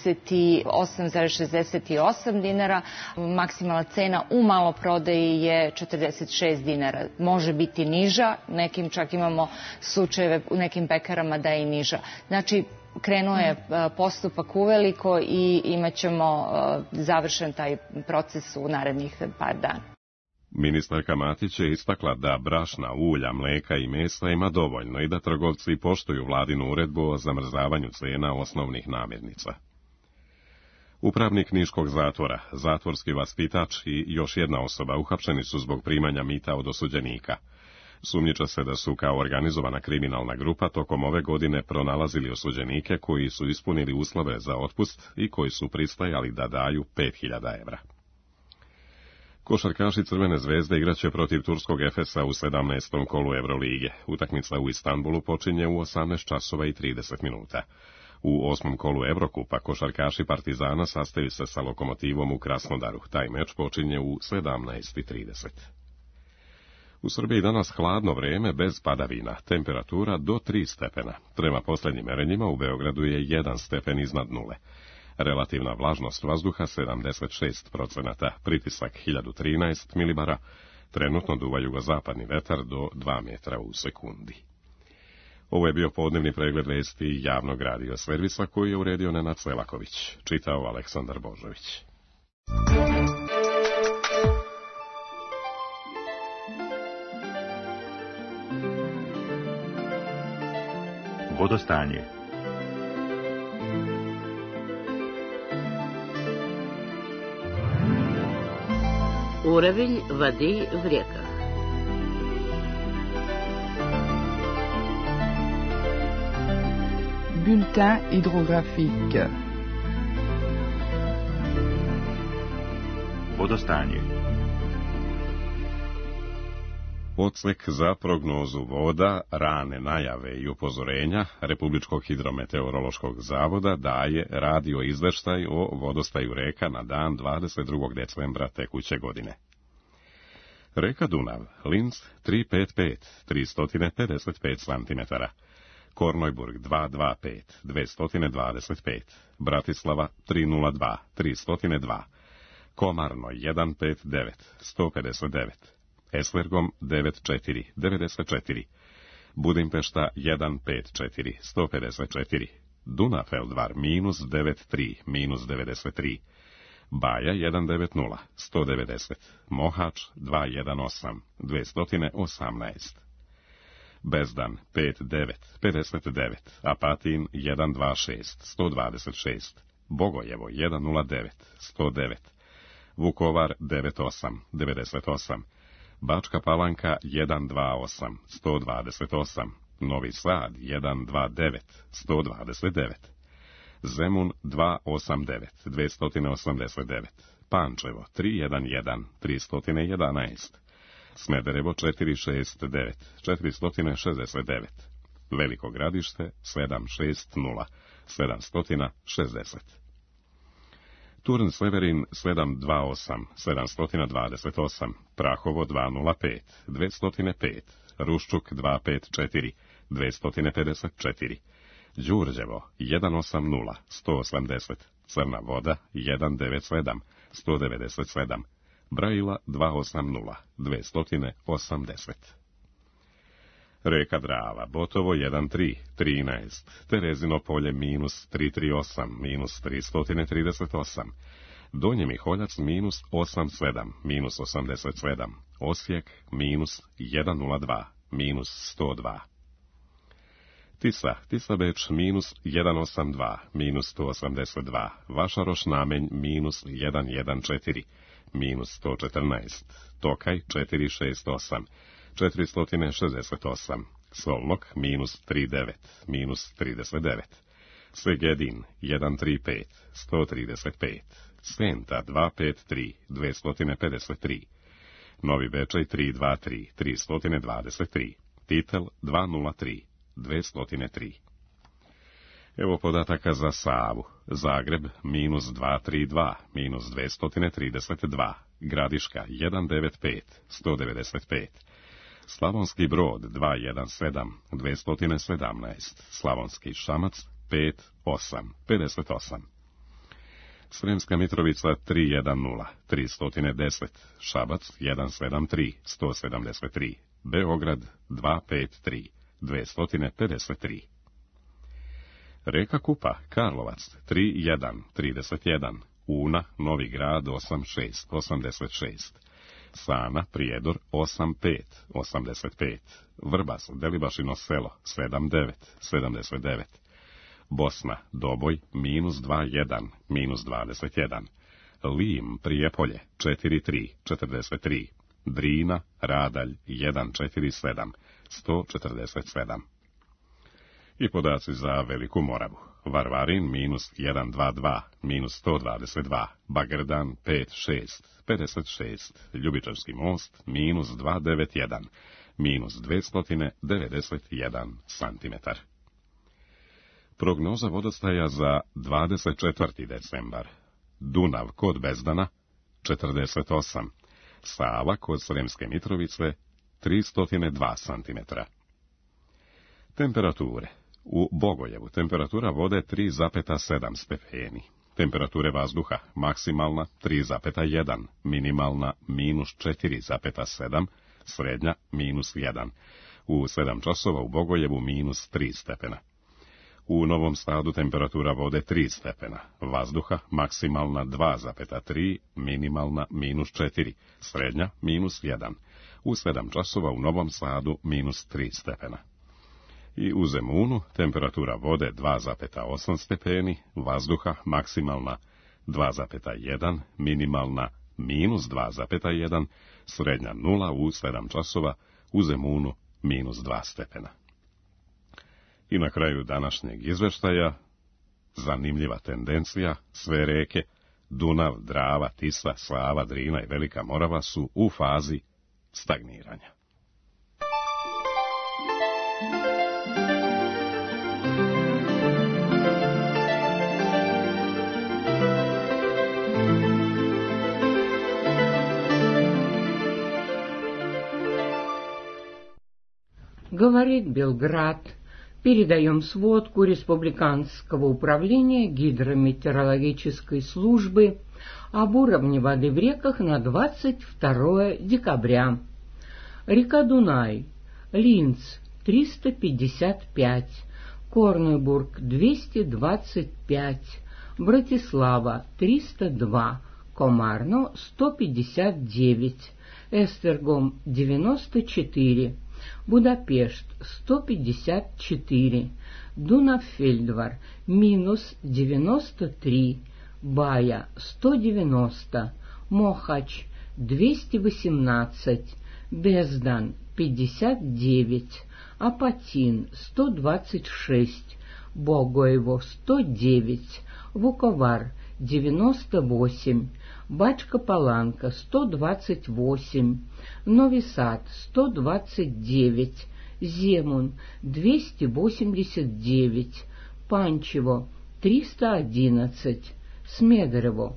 Speaker 25: 38,68 dinara, maksimalna cena u maloprodaji je 46 dinara. Može biti niža, nekim čak imamo slučajeve u nekim pekarama da je i niža. Znači, krenuo je postupak uveliko i imat ćemo završen taj proces u narednih par dana.
Speaker 1: Ministarka Matić je istakla da brašna, ulja, mleka i mesa ima dovoljno i da trgovci poštuju vladinu uredbu o zamrzavanju cena osnovnih namirnica. Upravnik niškog zatvora, zatvorski vaspitač i još jedna osoba uhapšeni su zbog primanja mita od osuđenika. Sumnjiče se da su kao organizovana kriminalna grupa tokom ove godine pronalazili osuđenike koji su ispunili uslove za otpust i koji su pristajali da daju 5.000 evra. Košarkaši Crvene zvezde igraće protiv turskog Efesa u 17. kolu Evrolige. Utakmica u Istanbulu počinje u 18 časova i 30 minuta. U 8. kolu Evrokupa košarkaši Partizana sastaju se sa Lokomotivom u Krasnodaru. Taj meč počinje u 17:30. U Srbiji danas hladno vreme bez padavina, temperatura do 3 stepena. Prema posljednjim merenjima u Beogradu je 1 stepen iznad nule. Relativna vlažnost vazduha 76%, pritisak 1013 milibara, trenutno duva jugozapadni vetar do 2 metra u sekundi. Ovo je bio podnevni pregled vesti javnog radio servisa koji je uredio Nenad Selaković, čitao Aleksandar Božović.
Speaker 6: Vodostanje.
Speaker 14: Уровень воды в реках.
Speaker 16: Bulletin hydrographique.
Speaker 6: Vodostanje.
Speaker 1: Odsek za prognozu voda, rane najave i upozorenja Republičkog hidrometeorološkog zavoda daje radio izveštaj o vodostaju reka na dan 22. decembra tekuće godine. Reka Dunav, Linz 355, 355 cm, Kornojburg 225, 225, Bratislava 302, 302, Komarno 159, 159, Eslergom 94, 94, Budimpešta 154, 154, Dunafeldvar minus 93, minus 93, Baja 190, 190, Mohač 218, 218, Bezdan 59, 59, Apatin 126, 126, Bogojevo 109, 109, Vukovar 98, 98, Bačka Palanka 128, 128, Novi Sad 129, 129, Zemun 289, 289, Pančevo 311, 311, Smederevo 469, 469, Veliko Gradište 760, 760. Turn Severin 728, 728, Prahovo 205, 205, Ruščuk 254, 254, Đurđevo 180, 180, Crna Voda 197, 197, Brajila 280, 280. Reka Drava, Botovo 13, 13, Terezino polje minus 338, minus 338, Donji Miholjac minus 87, minus 87, Osijek minus 102, minus 102. Tisa, Tisa Beč minus 182, minus 182, Vašaroš Namenj minus 114, minus 114, Tokaj 468, 468, Solnok minus 39, minus 39, Segedin 135, 135, Senta 253, 253, Novi Bečej 323, 323, Titel 203, 203. Evo podataka za Savu. Zagreb minus 232, minus 232, Gradiška 195, 195, Slavonski Brod 217, 217, Slavonski Šamac 58, 58. Sremska Mitrovica 310, 310, Šabac 173, 173, Beograd 253, 253. Reka Kupa, Karlovac 31, 31, Una, Novi Grad 86, 86, Sana, Prijedor 85, 85, Vrbas, Delibašino selo 79, 79, Bosna, Doboj, -2,1, -21. Lim, Prijepolje, 4,3, 43. Drina, Radalj, 1,47, 147. I podaci za Veliku Moravu. Varvarin, -1,22, -122. Bagrdan, 5,6, 56. Ljubičarski most, -2,91, -291 cm. Prognoza vodostaja za 24. decembar. Dunav kod Bezdana, 48. Sava kod Sremske Mitrovice, 302 cm. Temperature. U Bogojevu temperatura vode 3,7 stepeni. Temperature vazduha maksimalna 3,1, minimalna -4,7, srednja -1. U 7 časova u Bogojevu -3 stepena. U Novom Sadu temperatura vode 3 stepena, vazduha maksimalna 2,3, minimalna -4, srednja -1. U 7 časova u Novom Sadu -3 stepena. I u Zemunu temperatura vode 2,8 stepeni, vazduha maksimalna 2,1, minimalna -2,1, srednja 0 u 7 časova, u Zemunu -2 stepena. I na kraju današnjeg izveštaja, zanimljiva tendencija, sve reke, Dunav, Drava, Tisa, Sava, Drina i Velika Morava su u fazi stagniranja.
Speaker 6: Говорит Белград. Передаем сводку Республиканского управления гидрометеорологической службы об уровне воды в реках на 22 декабря. Река Дунай, Линц 355, Корнебург 225, Братислава 302, Комарно 159, Эстергом 94, Будапешт 154, Дунафельдвар -93, Бая 190, Мохач 218, Бездан 59, Апатин 126, Богоево 109, Вуковар 98, Бачка-Паланка 128, Нови Сад 129, Земун 289, Панчево 311, Смедрево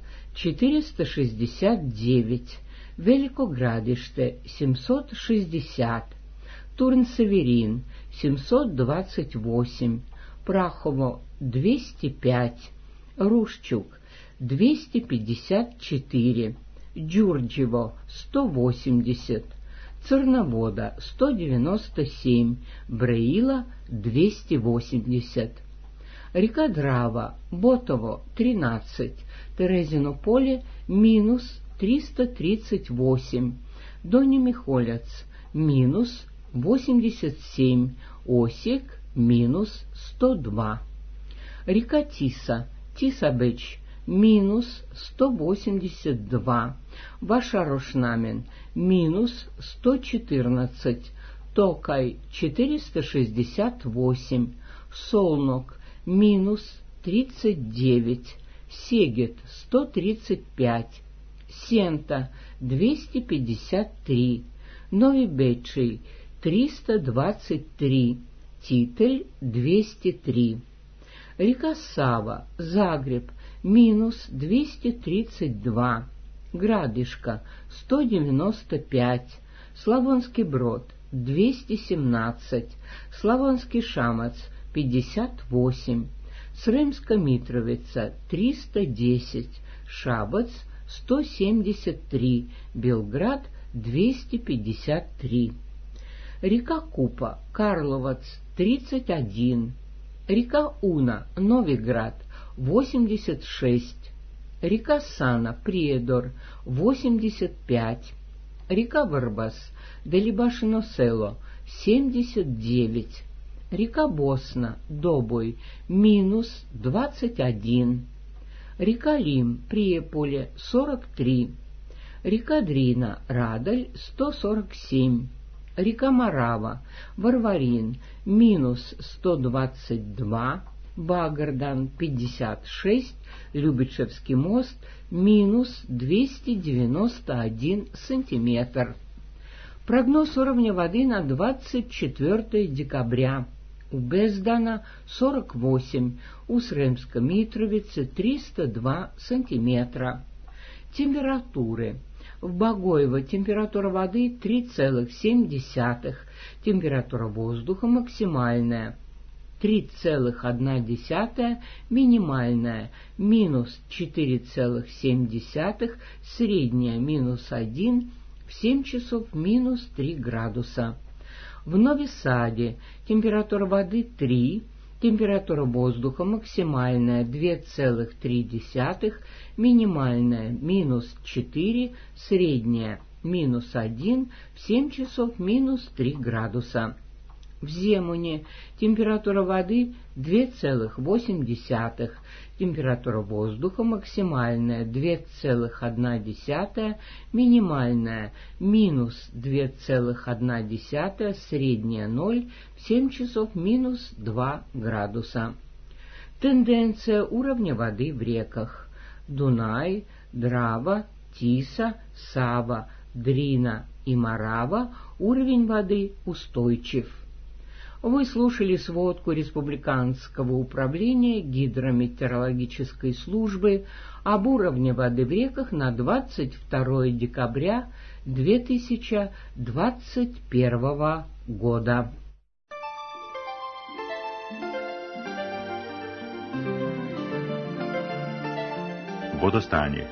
Speaker 6: 469, Великоградиште 760, Турн-Северин 728, Прахово 205, Рушчук 254, Джурджево 180, Церновода 197, Бреила 280. Река Драва, Ботово 13, Терезинополе -338, Донемихолец -87, Осик -102. Река Тиса, Тисабеч -182, Вашарошнамен -114, Токай 468, Солнок -39, Сегет 135, Сента 253, Новибечий 323, Титель 203. Река Сава, Загреб -232, Градишка 195, Славонский Брод 217, Славонский Шамац 58, Срымска Митровица 310, Шабац 173, Белград 253. Река Купа, Карловац 31, река Уна, Новиград 86, река Сана, Приедор 85, река Варбас, Делибашино село 79, Река Босна, Добой, минус 21. Река Лим, Приеполе, 43. Река Дрина, Радаль, 147. Река Марава, Варварин, минус 122. Багардан, 56. Любичевский мост, минус 291 сантиметр. Прогноз уровня воды на 24 декабря. У Бездана 48, у Сремска-Митровицы 302 сантиметра. Температуры. В Богоево температура воды 3,7, температура воздуха максимальная 3,1, минимальная минус 4,7, средняя минус 1, в 7 часов минус 3 градуса. В Нови-Саде температура воды 3, температура воздуха максимальная 2,3, минимальная минус 4, средняя минус 1, в 7 часов минус 3 градуса. В Земуне температура воды 2,8, температура воздуха максимальная 2,1, минимальная минус 2,1, средняя 0, в 7 часов минус 2 градуса. Тенденция уровня воды в реках: Дунай, Драва, Тиса, Сава, Дрина и Марава, уровень воды устойчив. Вы слушали сводку Республиканского управления гидрометеорологической службы об уровне воды в реках на 22 декабря 2021 года.
Speaker 10: Водостание.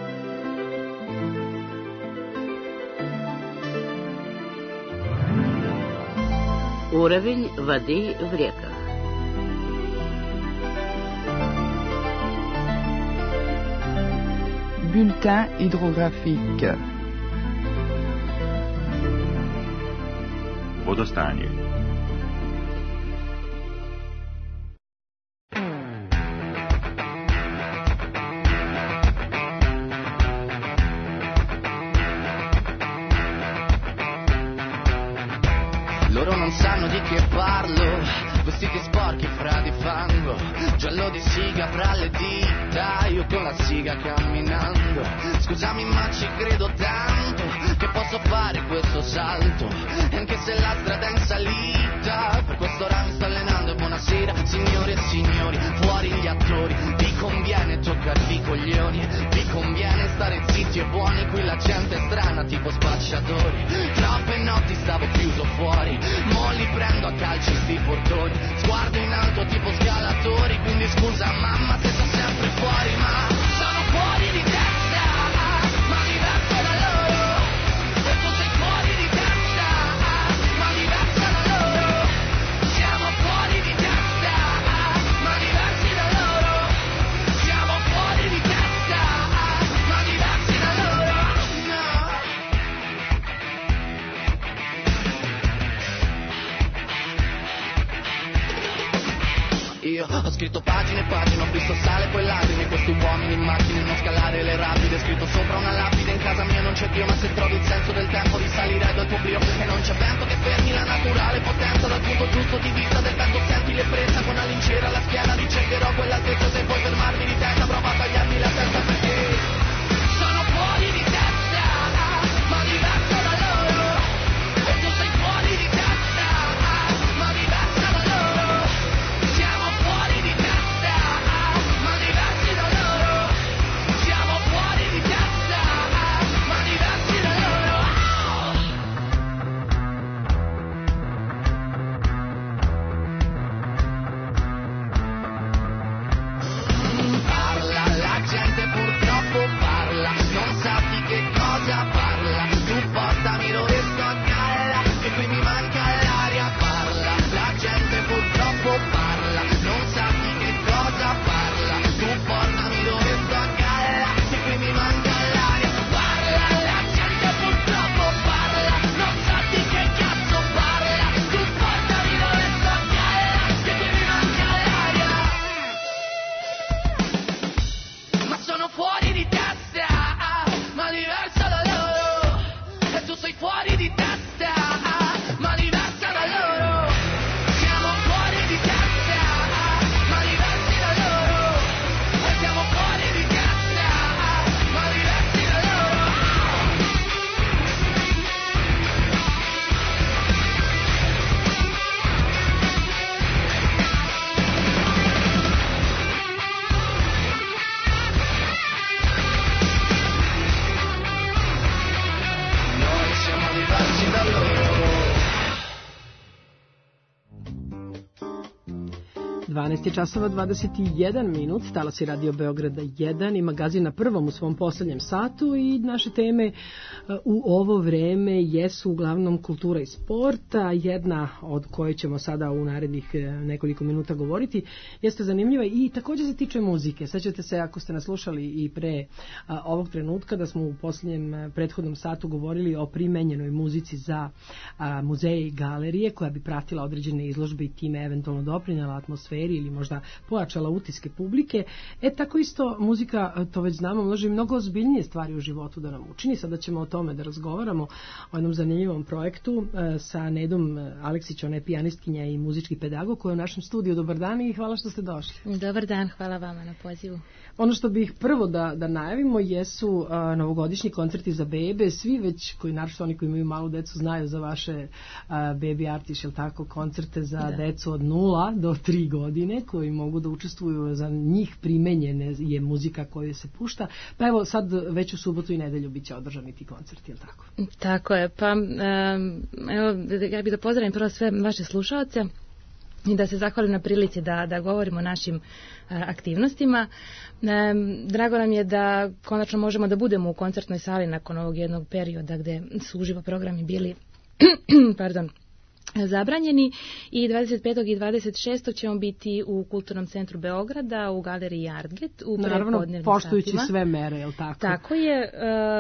Speaker 14: Уровень воды в реках.
Speaker 16: Bulletin hydrographique.
Speaker 10: Водостание.
Speaker 11: Loro non sanno di che parlo, vestiti sporchi fra di fango, giallo di siga fra le dita, io con la siga camminando. Scusami ma ci credo tanto, che posso fare questo salto, e anche se la strada è in salita, per quest'ora mi sto allenando. E buonasera signore e signori, fuori gli attori, vi conviene toccarvi i coglioni, vi conviene stare zitti e buoni, qui la gente è strana tipo spacciatori. Troppe notti stavo chiuso fuori, mo li prendo a calci sti portoni, sguardo in alto tipo scalatori, quindi scusa mamma se sto sempre fuori, ma sono fuori di testa, ma diverso da loro, e tu sei fuori di testa, ma diverso da loro, siamo fuori di testa, ma diversi da loro, siamo fuori di testa, ma diversi da loro, no. Io ho scritto pagine e pagine, ho visto sale e poi lacrime, questi uomini in macchine, non scalare le rapide, scritto sopra una lapide, in casa mia non c'è Dio, ma se trovi il senso del tempo risalirei dal tuo brio, e non c'è vento che fermi la naturale potenza, dal punto giusto di vista del vento senti le presa, con una lincera alla schiena ricercherò quell'altezza, se puoi fermarmi di testa, prova a tagliarmi la testa perché sono fuori di testa, ma diverso da loro, e tu sei fuori di testa, ma diversa da loro, siamo fuori di testa, ma diversi da loro, siamo fuori di testa, ma diversi da loro.
Speaker 3: 12 časova 21 minut, talasi Radio Beograda 1 i magazin Na prvom u svom poslednjem satu i naše teme u ovo vreme jesu uglavnom kultura i sporta. Jedna od koje ćemo sada u narednih nekoliko minuta govoriti jeste zanimljiva i također se tiče muzike. Sećate se, ako ste nas slušali i pre ovog trenutka, da smo u posljednjem prethodnom satu govorili o primenjenoj muzici za muzeje i galerije koja bi pratila određene izložbe i time eventualno doprinjala atmosferi ili možda pojačala utiske publike. Tako isto muzika, to već znamo, može i mnogo ozbiljnije stvari u životu da nam učini. Sada ćemo o tome da razgovaramo, o jednom zanimljivom projektu sa Nedom Aleksić, ona je pijanistkinja i muzički pedagog koja je u našem studiju. Dobar dan i hvala što ste došli.
Speaker 9: Dobar dan, hvala vama na pozivu.
Speaker 3: Ono što bih prvo da najavimo jesu novogodišnji koncerti za bebe. Svi već, koji naravno oni koji imaju malu decu, znaju za vaše Baby Artiš, ili tako, koncerte za decu od 0 do 3 godine koji mogu da učestvuju, za njih primenjene je muzika koja se pušta. Pa evo sad već u subotu i nedelju bit će održani ti koncerti, ili tako?
Speaker 9: Tako je, pa evo ja bih da pozdravim prvo sve vaše slušaoce i da se zahvalim na prilici da govorimo o našim aktivnostima. Drago nam je da konačno možemo da budemo u koncertnoj sali nakon ovog jednog perioda gde su uživo programi bili zabranjeni i 25. i 26. ćemo biti u Kulturnom centru Beograda u galeriji Artget u prepodnevnim
Speaker 3: poštujući
Speaker 9: satima.
Speaker 3: Sve mere, je li tako?
Speaker 9: Tako je.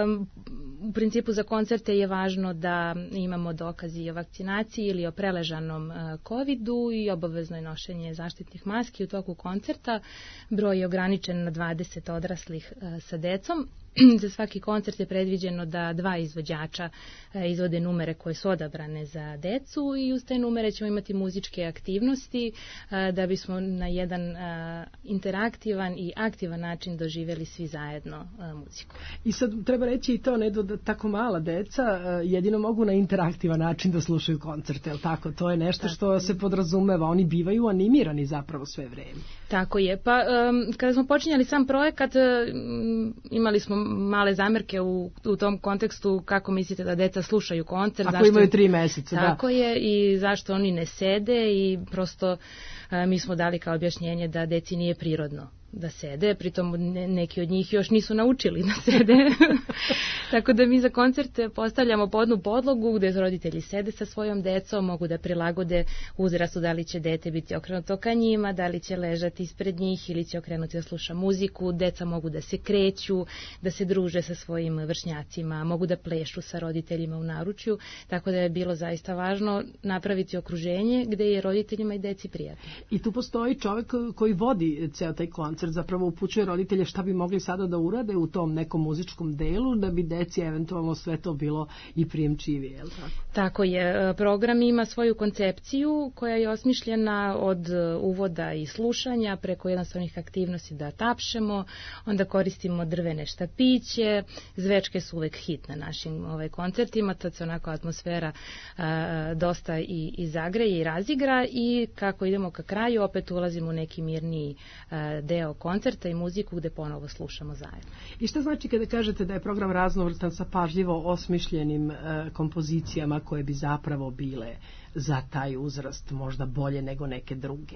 Speaker 9: U principu za koncerte je važno da imamo dokazi o vakcinaciji ili o preležanom covidu i obavezno je nošenje zaštitnih maski u toku koncerta. Broj je ograničen na 20 odraslih sa decom. Za svaki koncert je predviđeno da 2 izvođača izvode numere koje su odabrane za decu i uz te numere ćemo imati muzičke aktivnosti da bismo na jedan interaktivan i aktivan način doživjeli svi zajedno muziku.
Speaker 3: I sad treba reći i to, Nedo, da tako mala deca jedino mogu na interaktivan način da slušaju koncerte, jel tako? To je nešto što se podrazumeva, oni bivaju animirani zapravo sve vreme.
Speaker 9: Tako je, pa kada smo počinjali sam projekat imali smo male zamerke u tom kontekstu kako mislite da deca slušaju koncert.
Speaker 3: Ako imaju 3 meseca, da.
Speaker 9: Tako je, i zašto oni ne sede i prosto mi smo dali kao objašnjenje da deci nije prirodno da sede, pritom neki od njih još nisu naučili da sede. Tako da mi za koncerte postavljamo podnu podlogu gde roditelji sede sa svojom decom, mogu da prilagode uzrastu, da li će dete biti okrenuto ka njima, da li će ležati ispred njih ili će okrenuti da sluša muziku. Deca mogu da se kreću, da se druže sa svojim vršnjacima, mogu da plešu sa roditeljima u naručju, tako da je bilo zaista važno napraviti okruženje gde je roditeljima i deci prijatno.
Speaker 3: I tu postoji čovjek koji vodi ceo taj koncert, zapravo upućuje roditelje šta bi mogli sada da urade u tom nekom muzičkom delu da bi deci eventualno sve to bilo i prijemčivije, je li tako?
Speaker 9: Tako je. Program ima svoju koncepciju koja je osmišljena od uvoda i slušanja preko jednostavnih aktivnosti da tapšemo, onda koristimo drvene štapiće, zvečke su uvek hit na našim koncertima, tad se onako atmosfera dosta i zagreje i razigra i kako idemo ka kraju opet ulazimo u neki mirniji deo koncerta i muziku gde ponovo slušamo zajedno.
Speaker 3: I šta znači kada kažete da je program raznovrstan sa pažljivo osmišljenim kompozicijama koje bi zapravo bile za taj uzrast možda bolje nego neke druge?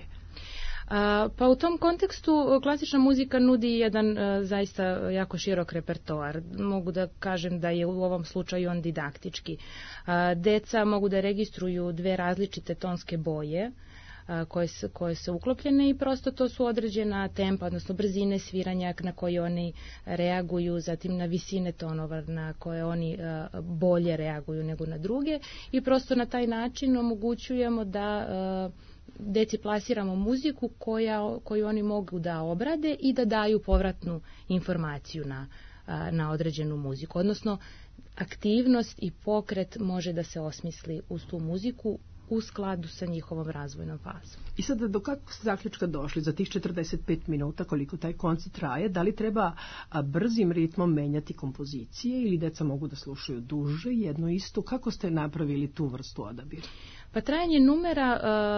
Speaker 9: Pa u tom kontekstu klasična muzika nudi jedan zaista jako širok repertoar. Mogu da kažem da je u ovom slučaju on didaktički. Deca mogu da registruju 2 različite tonske boje koje su uklopljene i prosto to su određena tempa, odnosno brzine sviranja na koje oni reaguju, zatim na visine tonova na koje oni bolje reaguju nego na druge i prosto na taj način omogućujemo da deci plasiramo muziku koju oni mogu da obrade i da daju povratnu informaciju na određenu muziku, odnosno aktivnost i pokret može da se osmisli uz tu muziku u skladu sa njihovom razvojnom fazom.
Speaker 3: I sad do kakvog ste zaključka došli za tih 45 minuta koliko taj koncert traje? Da li treba brzim ritmom menjati kompozicije ili deca mogu da slušaju duže, jedno isto? Kako ste napravili tu vrstu odabira?
Speaker 9: Pa trajanje numera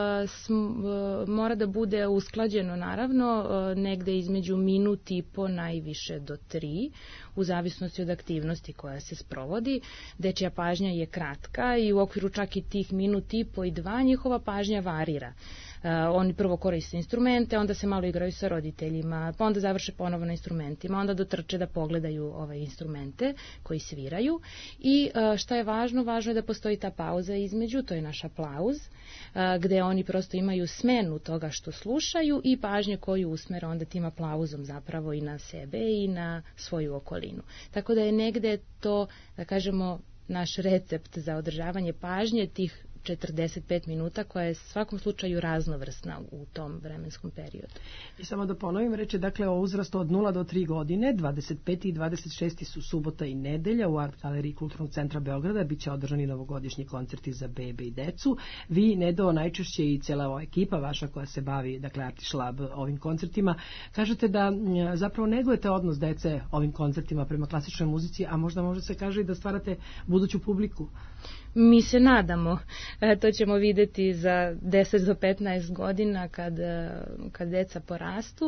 Speaker 9: mora da bude usklađeno naravno negde između minut i po najviše do 3 u zavisnosti od aktivnosti koja se sprovodi. Dečja pažnja je kratka i u okviru čak i tih minut i po i 2 njihova pažnja varira. Oni prvo koriste instrumente, onda se malo igraju sa roditeljima, pa onda završe ponovo na instrumentima, onda dotrče da pogledaju ove instrumente koji sviraju i šta je važno? Važno je da postoji ta pauza između, to je naš aplauz, gde oni prosto imaju smenu toga što slušaju i pažnje koju usmere onda tim aplauzom zapravo i na sebe i na svoju okolinu. Tako da je negde to, da kažemo, naš recept za održavanje pažnje tih 45 minuta koja je u svakom slučaju raznovrsna u tom vremenskom periodu.
Speaker 3: I samo da ponovim, reče dakle o uzrastu od 0 do 3 godine, 25. i 26. su subota i nedelja u Art Galeriji Kulturnog centra Beograda, bit će održani novogodišnji koncerti za bebe i decu. Vi, Nedo, najčešće i cijela ova ekipa vaša koja se bavi, dakle Artiš Lab, ovim koncertima, kažete da zapravo negujete odnos dece ovim koncertima prema klasičnoj muzici, a možda se kaže i da stvarate buduću publiku.
Speaker 9: Mi se nadamo, to ćemo vidjeti za 10 do 15 godina kad deca porastu.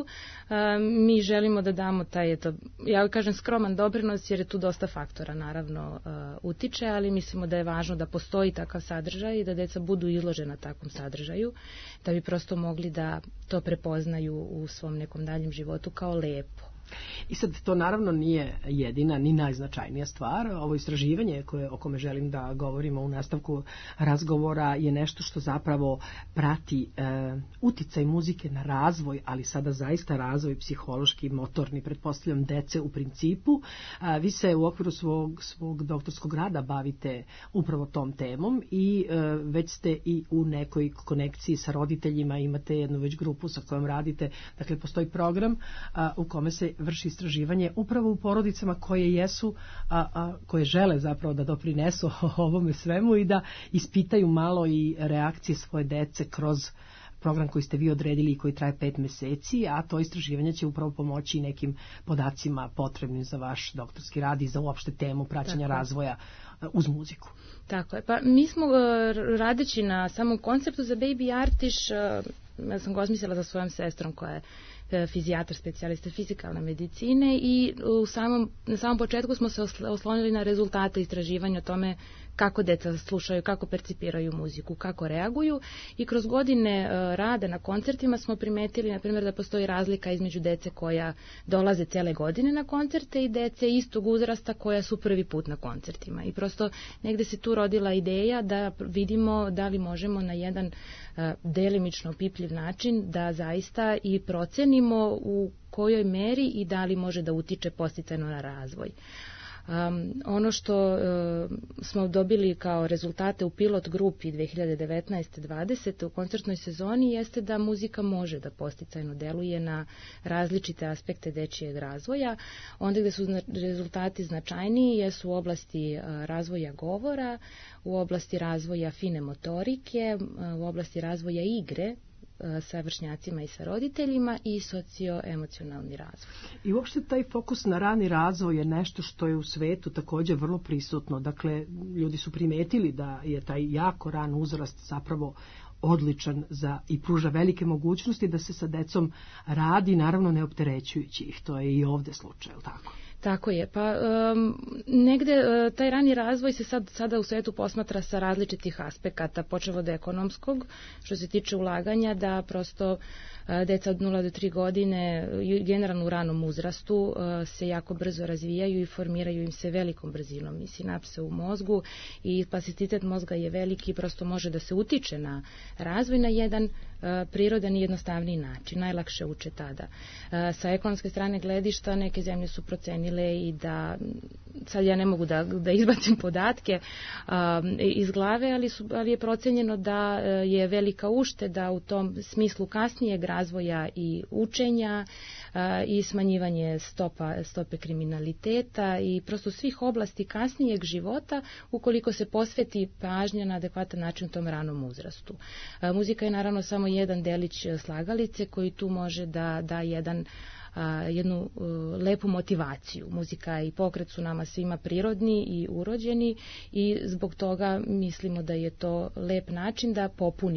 Speaker 9: Mi želimo da damo taj, ja kažem, skroman doprinos jer je tu dosta faktora naravno utiče, ali mislimo da je važno da postoji takav sadržaj i da deca budu izložena takvom sadržaju, da bi prosto mogli da to prepoznaju u svom nekom daljem životu kao lepo.
Speaker 3: I sad to naravno nije jedina ni najznačajnija stvar. Ovo istraživanje o kome želim da govorimo u nastavku razgovora je nešto što zapravo prati uticaj muzike na razvoj, ali sada zaista razvoj psihološki, motorni, pretpostavljam dece u principu. Vi se u okviru svog doktorskog rada bavite upravo tom temom i već ste i u nekoj konekciji sa roditeljima, imate jednu već grupu sa kojom radite, dakle postoji program u kome se vrši istraživanje upravo u porodicama koje jesu, koje žele zapravo da doprinesu ovome svemu i da ispitaju malo i reakcije svoje dece kroz program koji ste vi odredili i koji traje 5 meseci, a to istraživanje će upravo pomoći nekim podacima potrebnim za vaš doktorski rad i za uopšte temu praćenja razvoja uz muziku.
Speaker 9: Tako je. Pa mi smo radeći na samom konceptu za Baby Artiš, ja sam ga osmislila sa svojom sestrom koja je fizijatar, specijalista fizikalne medicine i na samom početku smo se oslonili na rezultate istraživanja o tome kako deca slušaju, kako percipiraju muziku, kako reaguju i kroz godine rada na koncertima smo primetili, na primjer, da postoji razlika između dece koja dolaze cele godine na koncerte i dece istog uzrasta koja su prvi put na koncertima. I prosto negde se tu rodila ideja da vidimo da li možemo na jedan delimično opipljiv način da zaista i procenimo u kojoj meri i da li može da utiče podsticajno na razvoj. Ono što smo dobili kao rezultate u pilot grupi 2019-2020 u koncertnoj sezoni jeste da muzika može da podsticajno deluje na različite aspekte dečijeg razvoja. Onda gde su rezultati značajniji jesu u oblasti razvoja govora, u oblasti razvoja fine motorike, u oblasti razvoja igre sa vršnjacima i sa roditeljima i socioemocionalni razvoj.
Speaker 3: I uopšte taj fokus na rani razvoj je nešto što je u svetu također vrlo prisutno. Dakle, ljudi su primetili da je taj jako ran uzrast zapravo odličan i pruža velike mogućnosti da se sa decom radi, naravno ne opterećujući ih. To je i ovde slučaj, je li tako?
Speaker 9: Tako je, pa negde taj rani razvoj se sada u svetu posmatra sa različitih aspekata, počev od ekonomskog, što se tiče ulaganja, da prosto deca od 0 do 3 godine, generalno u ranom uzrastu, se jako brzo razvijaju i formiraju im se velikom brzinom i sinapse u mozgu i plasticitet mozga je veliki i prosto može da se utiče na razvoj na jedan prirodan i jednostavniji način, najlakše uče tada. Sa ekonomske strane gledišta neke zemlje su procenile i da, sad ja ne mogu da izbacim podatke iz glave, ali je procenjeno da je velika ušteda u tom smislu kasnijeg razvoja i učenja i smanjivanje stope kriminaliteta i prosto svih oblasti kasnijeg života ukoliko se posveti pažnja na adekvatan način u tom ranom uzrastu. Muzika je naravno samo jedan delić slagalice koji tu može da da jednu lepu motivaciju. Muzika i pokret su nama svima prirodni i urođeni i zbog toga mislimo da je to lep način da popunimo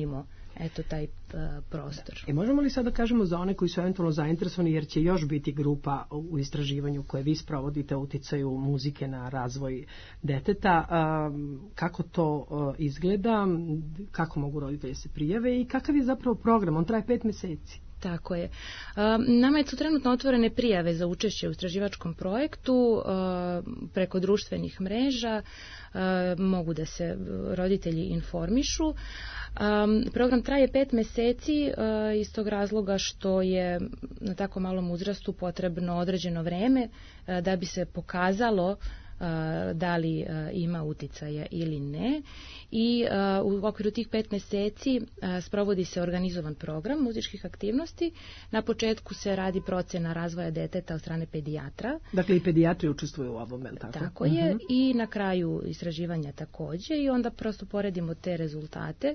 Speaker 9: eto taj prostor.
Speaker 3: I možemo li sad da kažemo za one koji su eventualno zainteresovani, jer će još biti grupa u istraživanju koje vi sprovodite o uticaju muzike na razvoj deteta, kako to izgleda, kako mogu roditelji se prijave i kakav je zapravo program, on traje 5 meseci.
Speaker 9: Tako je. Nama su trenutno otvorene prijave za učešće u istraživačkom projektu preko društvenih mreža, mogu da se roditelji informišu. Program traje 5 meseci iz tog razloga što je na tako malom uzrastu potrebno određeno vreme da bi se pokazalo da li ima uticaja ili ne, i u okviru tih 5 meseci sprovodi se organizovan program muzičkih aktivnosti. Na početku se radi procena razvoja deteta od strane pedijatra. Dakle i pedijatri učestvuju u ovom, tako? Tako je, i na kraju istraživanja takođe, i onda prosto poredimo te rezultate.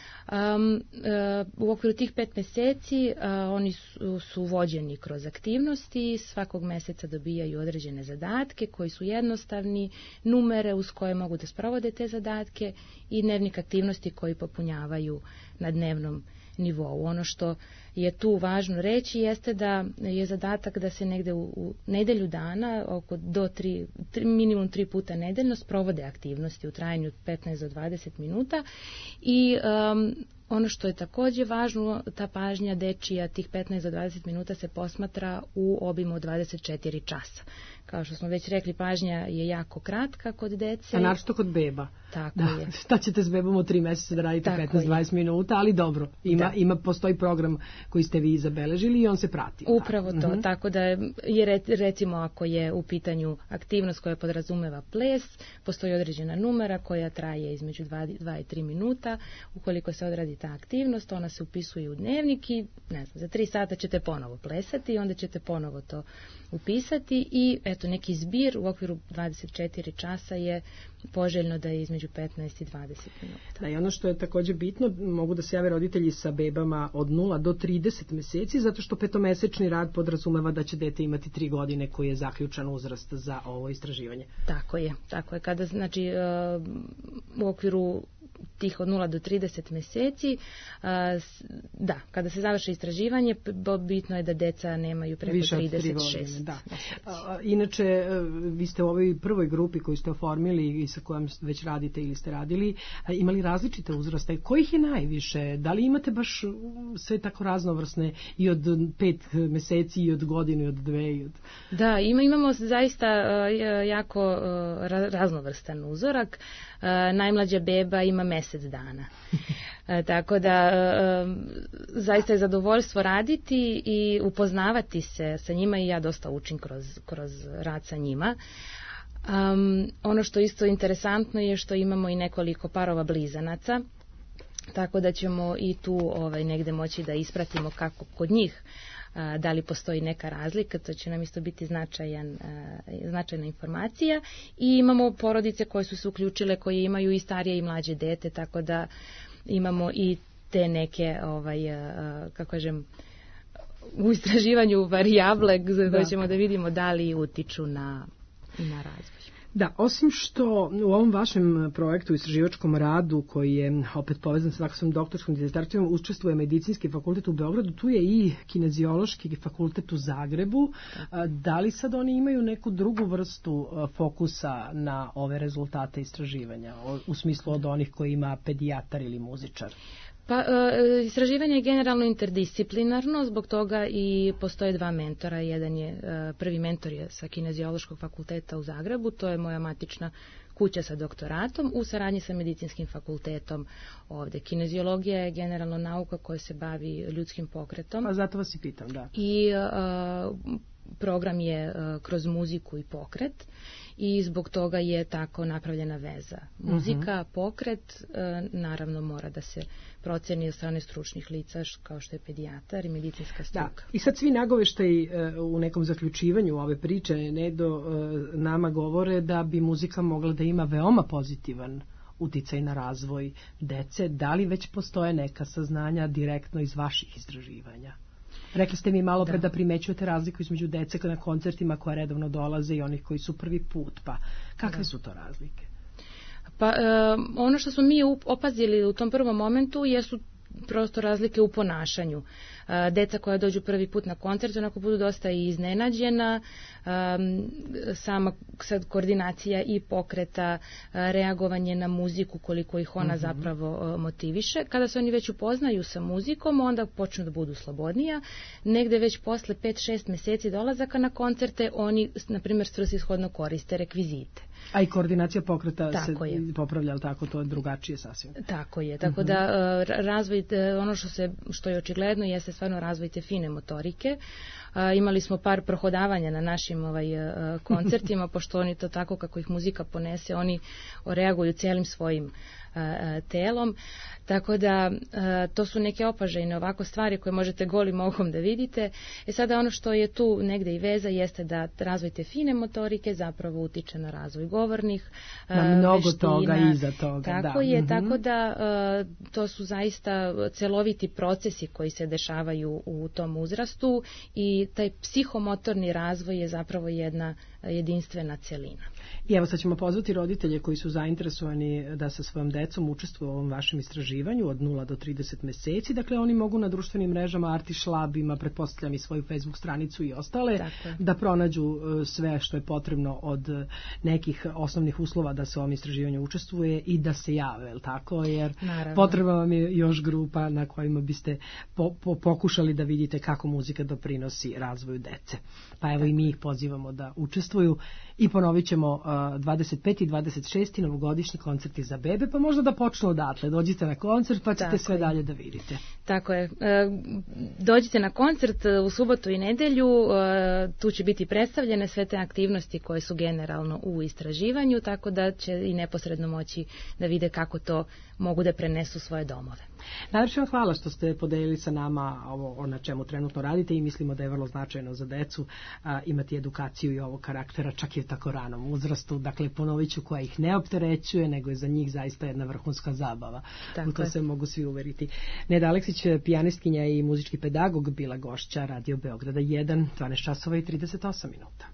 Speaker 9: U okviru tih 5 meseci oni su vođeni kroz aktivnosti, svakog meseca dobijaju određene zadatke koji su jednostavni, numere uz koje mogu da sprovode te zadatke i dnevnik aktivnosti koji popunjavaju na dnevnom nivou. Ono što je tu važno reći jeste da je zadatak da se negde u nedelju dana, oko minimum 3 puta nedeljno, sprovode aktivnosti u trajanju od 15 do 20 minuta i ono što je takođe važno, ta pažnja dečija, tih 15 do 20 minuta se posmatra u obimu od 24 časa. Kao što smo već rekli, pažnja je jako kratka kod dece. A naročito kod beba. Tako je. Šta ćete s bebom od 3 meseca da radite 15-20 minuta, ali dobro, postoji program koji ste vi zabeležili i on se prati. Upravo to, tako da je recimo ako je u pitanju aktivnost koja podrazumeva ples, postoji određena numera koja traje između 2 i 3 minuta. Ukoliko se odradi ta aktivnost, ona se upisuje u dnevnik i za 3 sata ćete ponovo plesati i onda ćete ponovo to upisati i eto neki zbir u okviru 24 časa je poželjno da je između 15 i 20 minuta. Da, i ono što je također bitno, mogu da se jave roditelji sa bebama od 0 do 30 meseci, zato što 5-mesečni rad podrazumeva da će dete imati 3 godine koji je zaključan uzrast za ovo istraživanje. Tako je. Kada, znači, u okviru tih od 0 do 30 meseci, kada se završi istraživanje, bitno je da deca nemaju preko 36. Da. Inače, vi ste u ovoj prvoj grupi koju ste oformili i sa kojom već radite ili ste radili, imali različite uzraste. Kojih je najviše? Da li imate baš sve tako raznovrsne i od 5 meseci i od godinu i od 2? Da, imamo zaista jako raznovrstan uzorak. Najmlađa beba ima mesec dana. Tako da zaista je zadovoljstvo raditi i upoznavati se sa njima i ja dosta učim kroz rad sa njima. Ono što isto interesantno je što imamo i nekoliko parova blizanaca, tako da ćemo i tu negde moći da ispratimo kako kod njih, da li postoji neka razlika, to će nam isto biti značajna informacija. I imamo porodice koje su se uključile, koje imaju i starije i mlađe dete, tako da imamo i te neke, kako kažem, u istraživanju varijable koje ćemo da vidimo da li utiču na razvoj. Da, osim što u ovom vašem projektu, istraživačkom radu, koji je opet povezan sa svojom doktorskom dizertacijom, učestvuje Medicinski fakultet u Beogradu, tu je i Kineziološki fakultet u Zagrebu. Da li sad oni imaju neku drugu vrstu fokusa na ove rezultate istraživanja, u smislu od onih koji ima pedijatar ili muzičar? Pa, istraživanje je generalno interdisciplinarno, zbog toga i postoje 2 mentora. Prvi mentor je sa Kineziološkog fakulteta u Zagrebu, to je moja matična kuća sa doktoratom u saradnji sa Medicinskim fakultetom ovde. Kineziologija je generalno nauka koja se bavi ljudskim pokretom. Pa zato vas i pitam, da. I program je kroz muziku i pokret i zbog toga je tako napravljena veza. Muzika, pokret, naravno mora da se proceni od strane stručnih lica kao što je pedijatar i medicinska struka. Da. I sad svi nagoveštaji u nekom zaključivanju ove priče nama govore da bi muzika mogla da ima veoma pozitivan uticaj na razvoj dece. Da li već postoje neka saznanja direktno iz vaših istraživanja? Rekli ste mi malo pre da primećujete razliku između dece na koncertima koja redovno dolaze i onih koji su prvi put, pa kakve su to razlike? Pa ono što smo mi opazili u tom prvom momentu jesu prosto razlike u ponašanju. Deca koja dođu prvi put na koncert onako budu dosta i iznenađena, sama sad koordinacija i pokreta, reagovanje na muziku koliko ih ona zapravo motiviše. Kada se oni već upoznaju sa muzikom, onda počnu da budu slobodnija. Negde već posle 5-6 meseci dolazaka na koncerte oni, na primjer, svrsishodno koriste rekvizite.
Speaker 3: A i koordinacija pokreta se popravlja, ali tako, to je drugačije sasvim.
Speaker 9: Tako je, tako da razvoj, ono što je očigledno jeste stvarno razvoj te fine motorike. Imali smo par prohodavanja na našim koncertima, pošto oni to tako kako ih muzika ponese, oni reaguju cijelim svojim telom, tako da to su neke opažajne ovako stvari koje možete golim okom da vidite. Sada ono što je tu negde i veza jeste da razvoj te fine motorike zapravo utiče na razvoj govornih
Speaker 3: na mnogo
Speaker 9: veština,
Speaker 3: toga iza toga.
Speaker 9: Tako je, tako da to su zaista celoviti procesi koji se dešavaju u tom uzrastu i taj psihomotorni razvoj je zapravo jedna jedinstvena celina.
Speaker 3: I evo sad ćemo pozvati roditelje koji su zainteresovani da sa svojom decom učestvuju u ovom vašem istraživanju od 0 do 30 meseci. Dakle, oni mogu na društvenim mrežama Artiš Lab ima, pretpostavljam, i svoju Facebook stranicu i ostale, da pronađu sve što je potrebno od nekih osnovnih uslova da se u ovom istraživanju učestvuje i da se jave, je li tako? Jer potrebna vam je još grupa na kojima biste pokušali da vidite kako muzika doprinosi razvoju dece. Pa evo i mi ih pozivamo da učestvuju i ponovit ćemo 25. i 26. novogodišnji koncerti za bebe, pa možda da počnu odatle. Dođite na koncert pa ćete sve dalje da vidite.
Speaker 9: Tako je. Dođite na koncert u subotu i nedelju, tu će biti predstavljene sve te aktivnosti koje su generalno u istraživanju, tako da će i neposredno moći da vide kako to mogu da prenesu svoje domove.
Speaker 3: Najlepše vam hvala što ste podelili sa nama ovo na čemu trenutno radite i mislimo da je vrlo značajno za decu imati edukaciju i ovog karaktera čak i u tako ranom uzrastu. Dakle, ponovit ću, koja ih ne opterećuje, nego je za njih zaista jedna vrhunska zabava. U to se mogu svi uveriti. Neda Aleksić, pijanistkinja i muzički pedagog, bila gošća Radio Beograda 1, 12 časova i 38 minuta.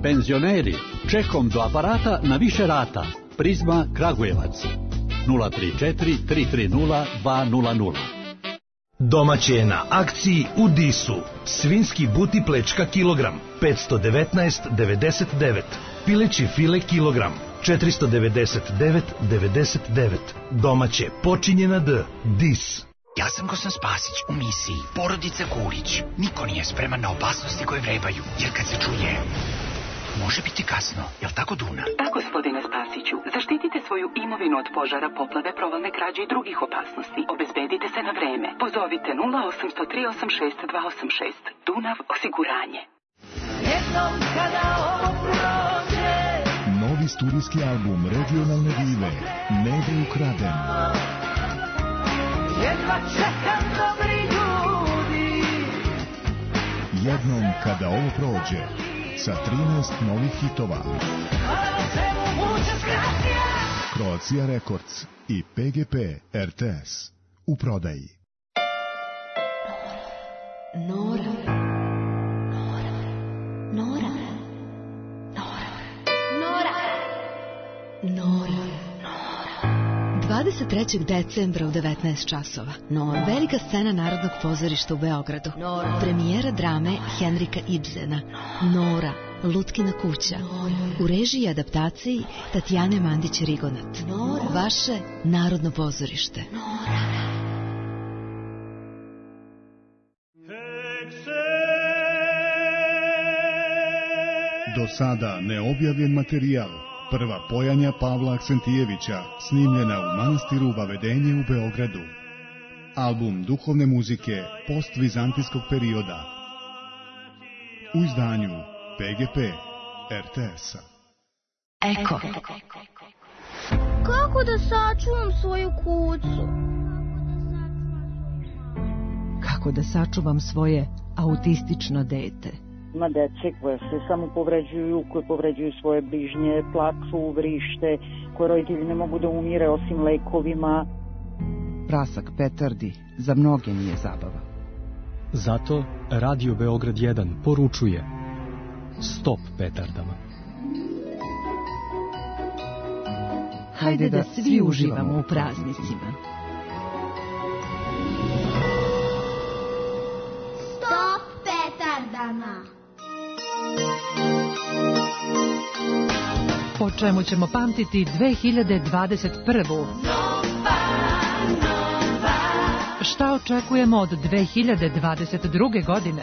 Speaker 15: Penzioneri, čekom do aparata na više rata. Prizma Kragujevac 034 330 200.
Speaker 18: Domaće na akciji u Disu. Svinski buti plečka kilogram 519,99. Pileći file kilogram 499,99. Domaće počinje na D. Dis.
Speaker 19: Ja sam Gosan Spasić u misiji Porodica Kulić. Niko nije spreman na opasnosti koje vrebaju, jer kad se čuje, može biti kasno. Jel tako, Duna?
Speaker 20: Da, gospodine Spasiću. Zaštitite svoju imovinu od požara, poplave, provalne krađe i drugih opasnosti. Obezbedite se na vreme. Pozovite 0800 386 286. Dunav osiguranje.
Speaker 13: Jednom kada ovo prođe.
Speaker 21: Novi studijski album regionalne dive Nebe ukraden.
Speaker 13: Jedva čekam dobri ljudi.
Speaker 21: Jednom kada ovo prođe. Sa 13 novih hitova. Croatia Records i PGP RTS u prodaji.
Speaker 26: Nora. 23. decembra u 19 časova. Velika scena Narodnog pozorišta u Beogradu. Premijera drame Henrika Ibsena. Nora, Lutkina kuća. U režiji i adaptaciji Tatjane Mandić-Rigonat. Vaše Narodno pozorište.
Speaker 21: Do sada neobjavljen materijal. Prva pojanja Pavla Aksentijevića, snimljena u manastiru Vavedenje u Beogradu. Album duhovne muzike postvizantijskog perioda. U izdanju PGP RTS-a.
Speaker 26: Eko. Kako da sačuvam svoju kuću?
Speaker 27: Kako da sačuvam svoje autistično dete?
Speaker 28: Ima dece koje se samo povređuju, koje povređuju svoje bližnje, plaču, vrište, koje roditelji ne mogu da umire osim lekovima.
Speaker 27: Prasak petardi za mnoge nije zabava.
Speaker 29: Zato Radio Beograd 1 poručuje: stop petardama.
Speaker 27: Hajde da svi uživamo u praznicima.
Speaker 26: Stop petardama.
Speaker 27: Po čemu ćemo pamtiti 2021. Šta očekujemo od 2022. godine?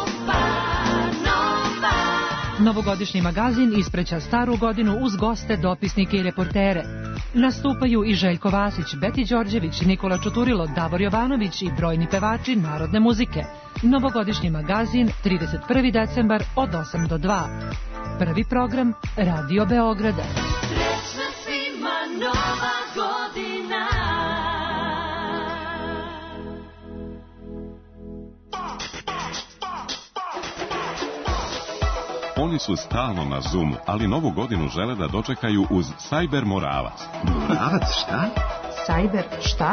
Speaker 27: Novogodišnji magazin ispreća staru godinu uz goste, dopisnike i reportere. Nastupaju i Željko Vasić, Beti Đorđević, Nikola Čuturilo, Davor Jovanović i brojni pevači narodne muzike. Novogodišnji magazin 31. decembar od 8 do 2. Prvi program Radio Beograda.
Speaker 13: Srećna svima nova godina.
Speaker 1: Oni su stalno na Zoomu, ali novu godinu žele da dočekaju uz Cyber Moravac.
Speaker 30: Moravac šta?
Speaker 27: Cyber šta?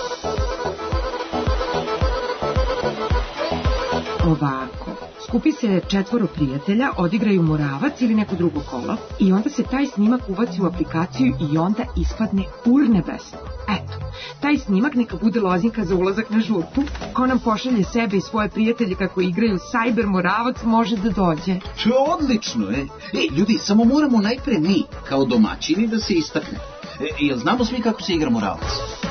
Speaker 31: Ovako, skupi se 4 prijatelja, odigraju Moravac ili neko drugo kolo i onda se taj snimak ubaci u aplikaciju i onda ispadne urnebesno. Eto, taj snimak neka bude lozinka za ulazak na žurku. Ko nam pošalje sebe i svoje prijatelje kako igraju Cyber Moravac može da dođe.
Speaker 30: To je odlično, ljudi, samo moramo najpre mi, kao domaćini, da se istakne. Jel znamo svi kako se igra Moravac?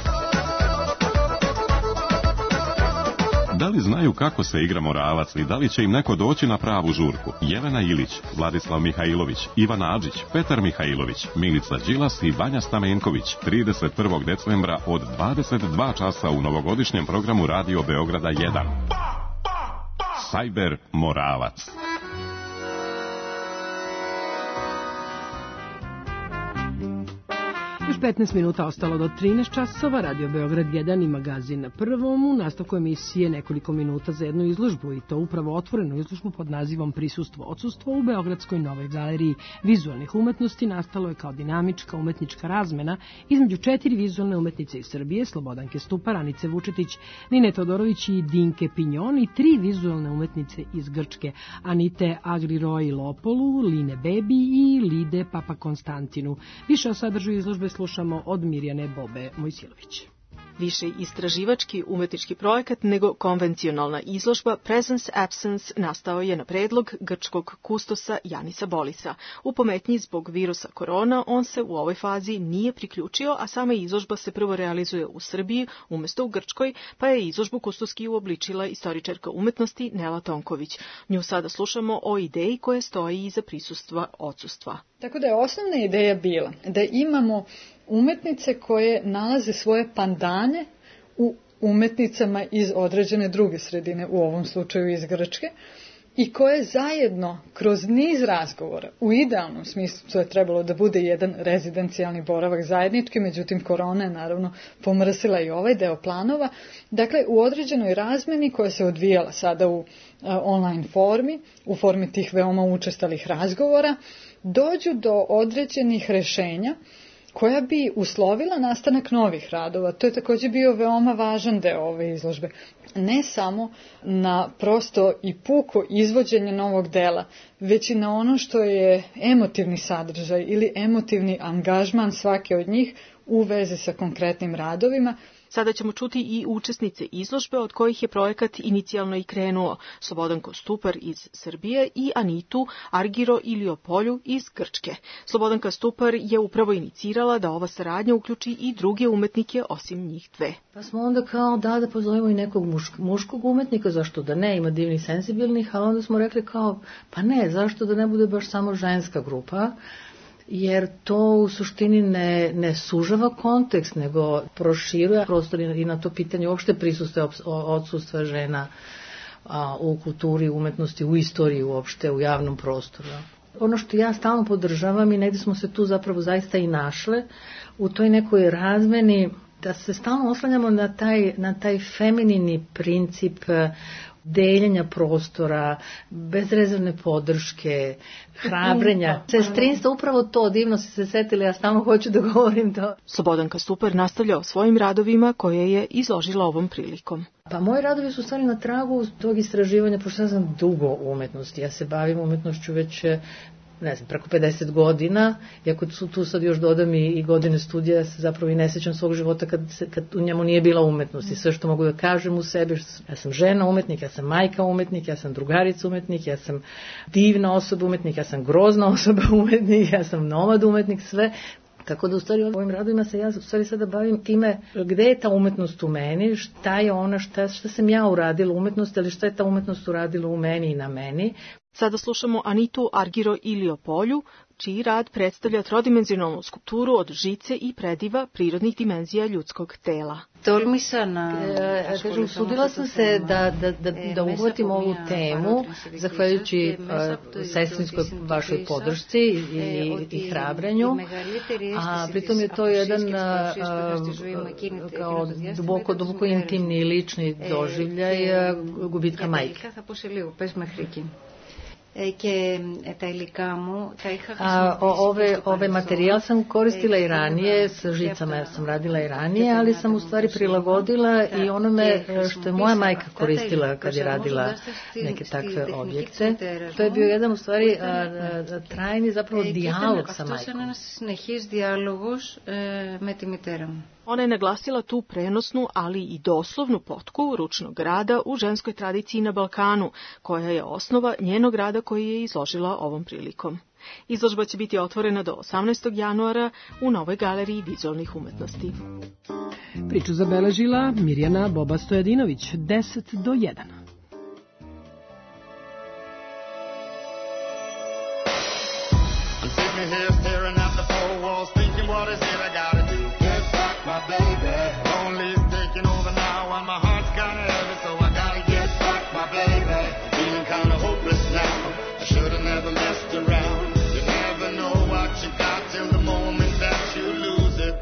Speaker 1: Da li znaju kako se igra Moravac i da li će im neko doći na pravu žurku? Jelena Ilić, Vladislav Mihajlović, Ivan Adžić, Petar Mihajlović, Milica Đilas i Vanja Stamenković 31. decembra od 22 časa u novogodišnjem programu Radio Beograda 1. Cyber Moravac.
Speaker 3: Još 15 minuta ostalo do 13 časova, Radio Beograd 1 i magazin na Prvom. U nastavku emisije nekoliko minuta za jednu izložbu, i to upravo otvorenu izložbu pod nazivom Prisustvo odsustvo u Beogradskoj Novoj galeriji vizualnih umetnosti. Nastalo je kao dinamička umetnička razmena između 4 vizualne umetnice iz Srbije, Slobodanke Stupar, Anice Vučetić, Nine Todorović i Dinke Pinjon, i 3 vizualne umetnice iz Grčke, Anite Agriroi Lopolu, Line Bebi i Lide Papa Konstantinu. Više o sadržaju izložbe slušamo od Mirjane Bobe Mojsilović.
Speaker 2: Više istraživački umetnički projekat nego konvencionalna izložba Presence Absence nastao je na predlog grčkog kustosa Janisa Bolisa. U pometnji zbog virusa korona on se u ovoj fazi nije priključio, a sama izložba se prvo realizuje u Srbiji umesto u Grčkoj, pa je izložbu kustoski uobličila istoričarka umetnosti Nela Tonković. Nju sada slušamo o ideji koja stoji iza prisustva odsustva.
Speaker 4: Tako da je osnovna ideja bila da imamo umetnice koje nalaze svoje pandane u umetnicama iz određene druge sredine, u ovom slučaju iz Grčke, i koje zajedno kroz niz razgovora, u idealnom smislu to je trebalo da bude jedan rezidencijalni boravak zajednički, međutim korona je naravno pomrsila i ovaj deo planova, dakle u određenoj razmeni koja se odvijala sada u online formi, u formi tih veoma učestalih razgovora, dođu do određenih rešenja koja bi uslovila nastanak novih radova. To je također bio veoma važan deo ove izložbe. Ne samo na prosto i puko izvođenje novog dela, već i na ono što je emotivni sadržaj ili emotivni angažman svake od njih u vezi sa konkretnim radovima.
Speaker 2: Sada ćemo čuti i učesnice izložbe od kojih je projekat inicijalno i krenuo, Slobodanko Stupar iz Srbije i Anitu Argiro Iliopolju iz Grčke. Slobodanka Stupar je upravo inicirala da ova saradnja uključi i druge umetnike osim njih dve.
Speaker 5: Pa smo onda kao da pozovemo i nekog muškog umetnika, zašto da ne, ima divnih senzibilnih, ali onda smo rekli kao pa ne, zašto da ne bude baš samo ženska grupa, jer to u suštini ne sužava kontekst, nego proširuje prostor i na to pitanje uopšte prisustva odsustva žena u kulturi, umetnosti, u istoriji uopšte, u javnom prostoru. Ono što ja stalno podržavam i negdje smo se tu zapravo zaista i našle, u toj nekoj razmeni, da se stalno oslanjamo na taj feminini princip deljenja prostora, bezrezervne podrške, hrabrenja, sestrinstva, upravo to, divno se setili, ja stalno hoću da govorim to.
Speaker 2: Slobodanka Stupar nastavlja o svojim radovima koje je izložila ovom prilikom.
Speaker 5: Pa moji radovi su stvari na tragu tog istraživanja, pošto ja sam dugo u umetnosti, ja se bavim umetnošću već preko 50 godina, iako tu sad još dodam i godine studija, ja se zapravo i ne sjećam svog života kad u njemu nije bila umetnost i sve što mogu da kažem u sebi, ja sam žena umetnik, ja sam majka umetnik, ja sam drugarica umetnik, ja sam divna osoba umetnik, ja sam grozna osoba umetnik, ja sam nomad umetnik, sve. Tako da u stvari ovim radovima se ja u stvari sada bavim time gde je ta umetnost u meni, šta je ona, šta sam ja uradila u umetnosti, ali šta je ta umetnost uradila u meni i na meni.
Speaker 2: Sada slušamo Anitu Argiro Iliopolju, čiji rad predstavlja trodimenzionalnu skulpturu od žice i prediva prirodnih dimenzija ljudskog tela.
Speaker 5: Usudila sam se da uhvatim ovu temu, zahvaljujući sestrinskoj vašoj podršci i hrabrenju, a pritom je to jedan kao duboko intimni i lični doživljaj gubitka majke. Ove materijal sam koristila i ranije, sa žicama sam radila i ranije, ali sam u stvari prilagodila i onome što je moja majka koristila kad je radila neke takve objekte. To je bio jedan u stvari trajni zapravo dijalog sa majkom.
Speaker 2: Ona je naglasila tu prenosnu, ali i doslovnu potku ručnog rada u ženskoj tradiciji na Balkanu, koja je osnova njenog rada koji je izložila ovom prilikom. Izložba će biti otvorena do 18. januara u Novoj galeriji vizualnih umetnosti.
Speaker 3: Priču zabeležila Mirjana Boba Stojadinović, 10 do 1.
Speaker 11: Never messed around. You never know what you got till the moment that you lose it.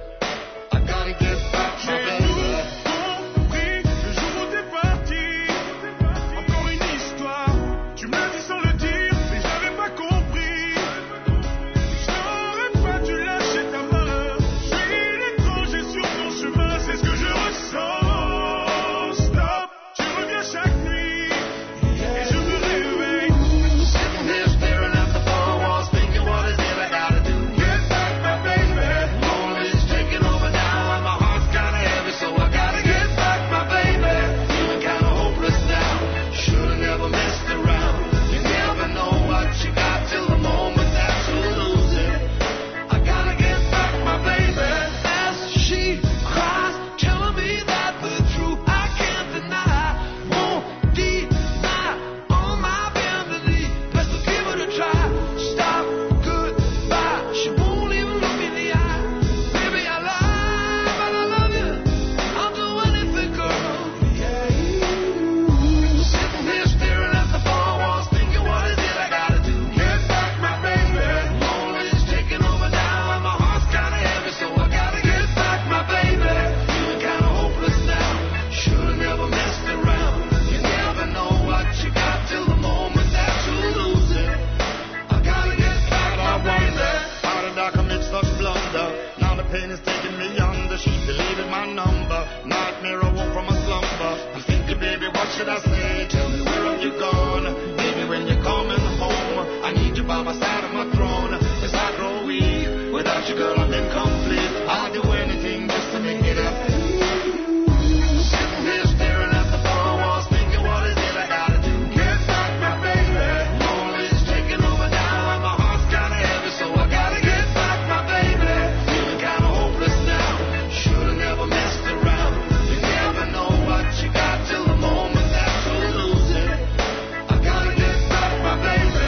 Speaker 11: you, girl, I'm incomplete. I'll do anything just to make it up. Sitting here staring at the four walls, thinking what is it I gotta do? Get back, my baby. Lonely's taking over now, and my heart's kinda heavy, so I gotta get back, my baby. Feeling kinda hopeless now. Should've never messed around. You never know what you got till the moment that you lose it. I gotta get back, my baby.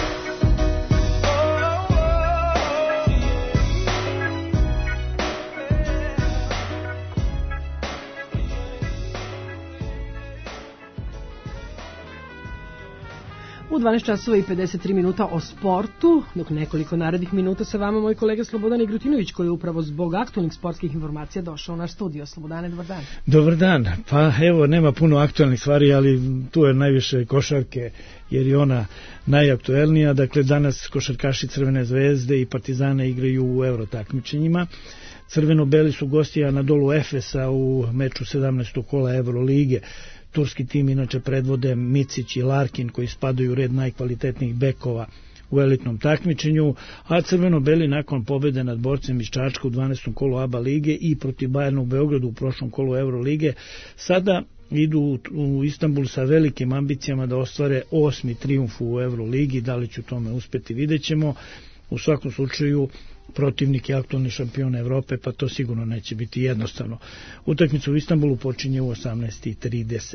Speaker 3: U 12 časova i 53 minuta o sportu, dok nekoliko narednih minuta sa vama moj kolega Slobodan Igrutinović, koji je upravo zbog aktualnih sportskih informacija došao u naš studio. Slobodane, dobar dan.
Speaker 6: Dobar dan. Pa evo, nema puno aktualnih stvari, ali tu je najviše košarke, jer je ona najaktuelnija. Dakle, danas košarkaši Crvene zvezde i Partizana igraju u euro takmičenjima. Crveno-beli su gosti Anadolu Efesa u meču 17. kola Evrolige. Turski tim inače predvode Micić i Larkin, koji spadaju u red najkvalitetnijih bekova u elitnom takmičenju, a crveno-beli nakon pobede nad borcem iz Čačka u 12. kolu ABA lige i protiv Bajerna u Beogradu u prošlom kolu Evrolige, sada idu u Istanbul sa velikim ambicijama da ostvare 8. trijumf u Evroligi. Da li će u tome uspeti, vidjet ćemo. U svakom slučaju protivnik je aktualni šampion Evrope, pa to sigurno neće biti jednostavno. Utakmica u Istanbulu počinje u 18:30.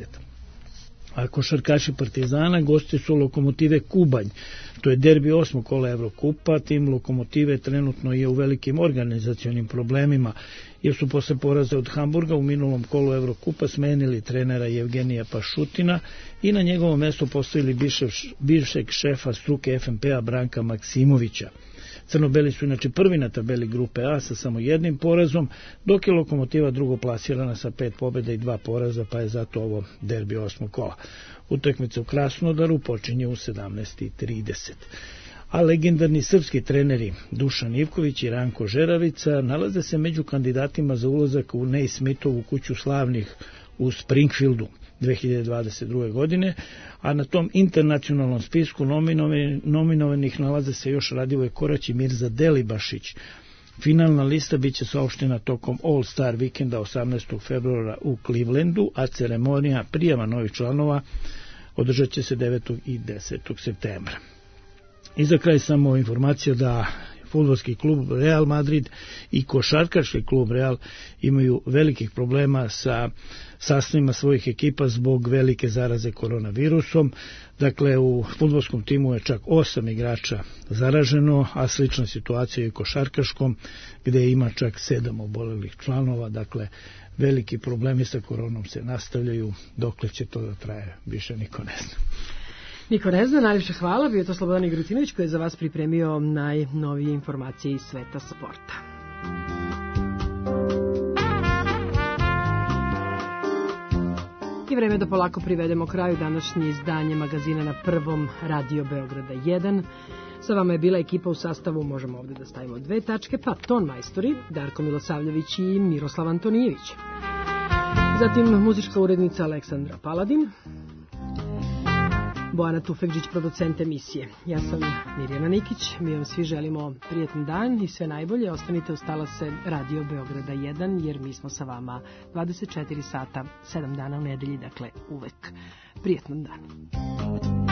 Speaker 6: A košarkaši Partizana gosti su Lokomotive Kubanj. To je derbi 8. kola Evrokupa. Tim Lokomotive trenutno je u velikim organizacionim problemima, jer su posle poraza od Hamburga u minulom kolu Evrokupa smenili trenera Evgenija Pašutina i na njegovo mesto postavili bivšeg šefa struke FNP-a Branka Maksimovića. Crno-beli su inače prvi na tabeli grupe A sa samo jednim porazom, dok je Lokomotiva drugo plasirana sa 5 pobjeda i 2 poraza, pa je zato ovo derbi 8. kola. Utakmica u Krasnodaru počinje u 17:30. A legendarni srpski treneri Dušan Ivković i Ranko Žeravica nalaze se među kandidatima za ulazak u Naismitovu kuću slavnih u Springfieldu 2022. godine, a na tom internacionalnom spisku nominovanih nalaze se još Radivoj Korać i Mirza Delibašić. Finalna lista biće saopštena tokom All-Star vikenda 18. februara u Clevelandu, a ceremonija prijava novih članova održat će se 9. i 10. septembra. I za kraj samo informacija da fudbalski klub Real Madrid i košarkaški klub Real imaju velikih problema sa sastavima svojih ekipa zbog velike zaraze koronavirusom. Dakle, u fudbalskom timu je čak 8 igrača zaraženo, a slična situacija je i košarkaškom, gde ima čak 7 obolelih članova. Dakle, veliki problemi sa koronom se nastavljaju. Dokle će to da traje, više niko ne zna.
Speaker 3: Niko ne zna, najljepša hvala. Bio je to Slobodan Igrutinović koji je za vas pripremio najnovije informacije iz sveta sporta. I vreme da polako privedemo kraju današnje izdanje magazina na Prvom, Radio Beograda 1. Sa vama je bila ekipa u sastavu, možemo ovdje da stavimo 2 tačke, pa ton majstori, Darko Milosavljević i Miroslav Antonijević. Zatim muzička urednica Aleksandra Paladin, Bojana Tufekđić, producent emisije. Ja sam Mirjana Nikić, mi vam svi želimo prijetan dan i sve najbolje. Ostanite uz talase Radio Beograda 1, jer mi smo sa vama 24 sata, 7 dana u nedelji, dakle uvek. Prijetan dan.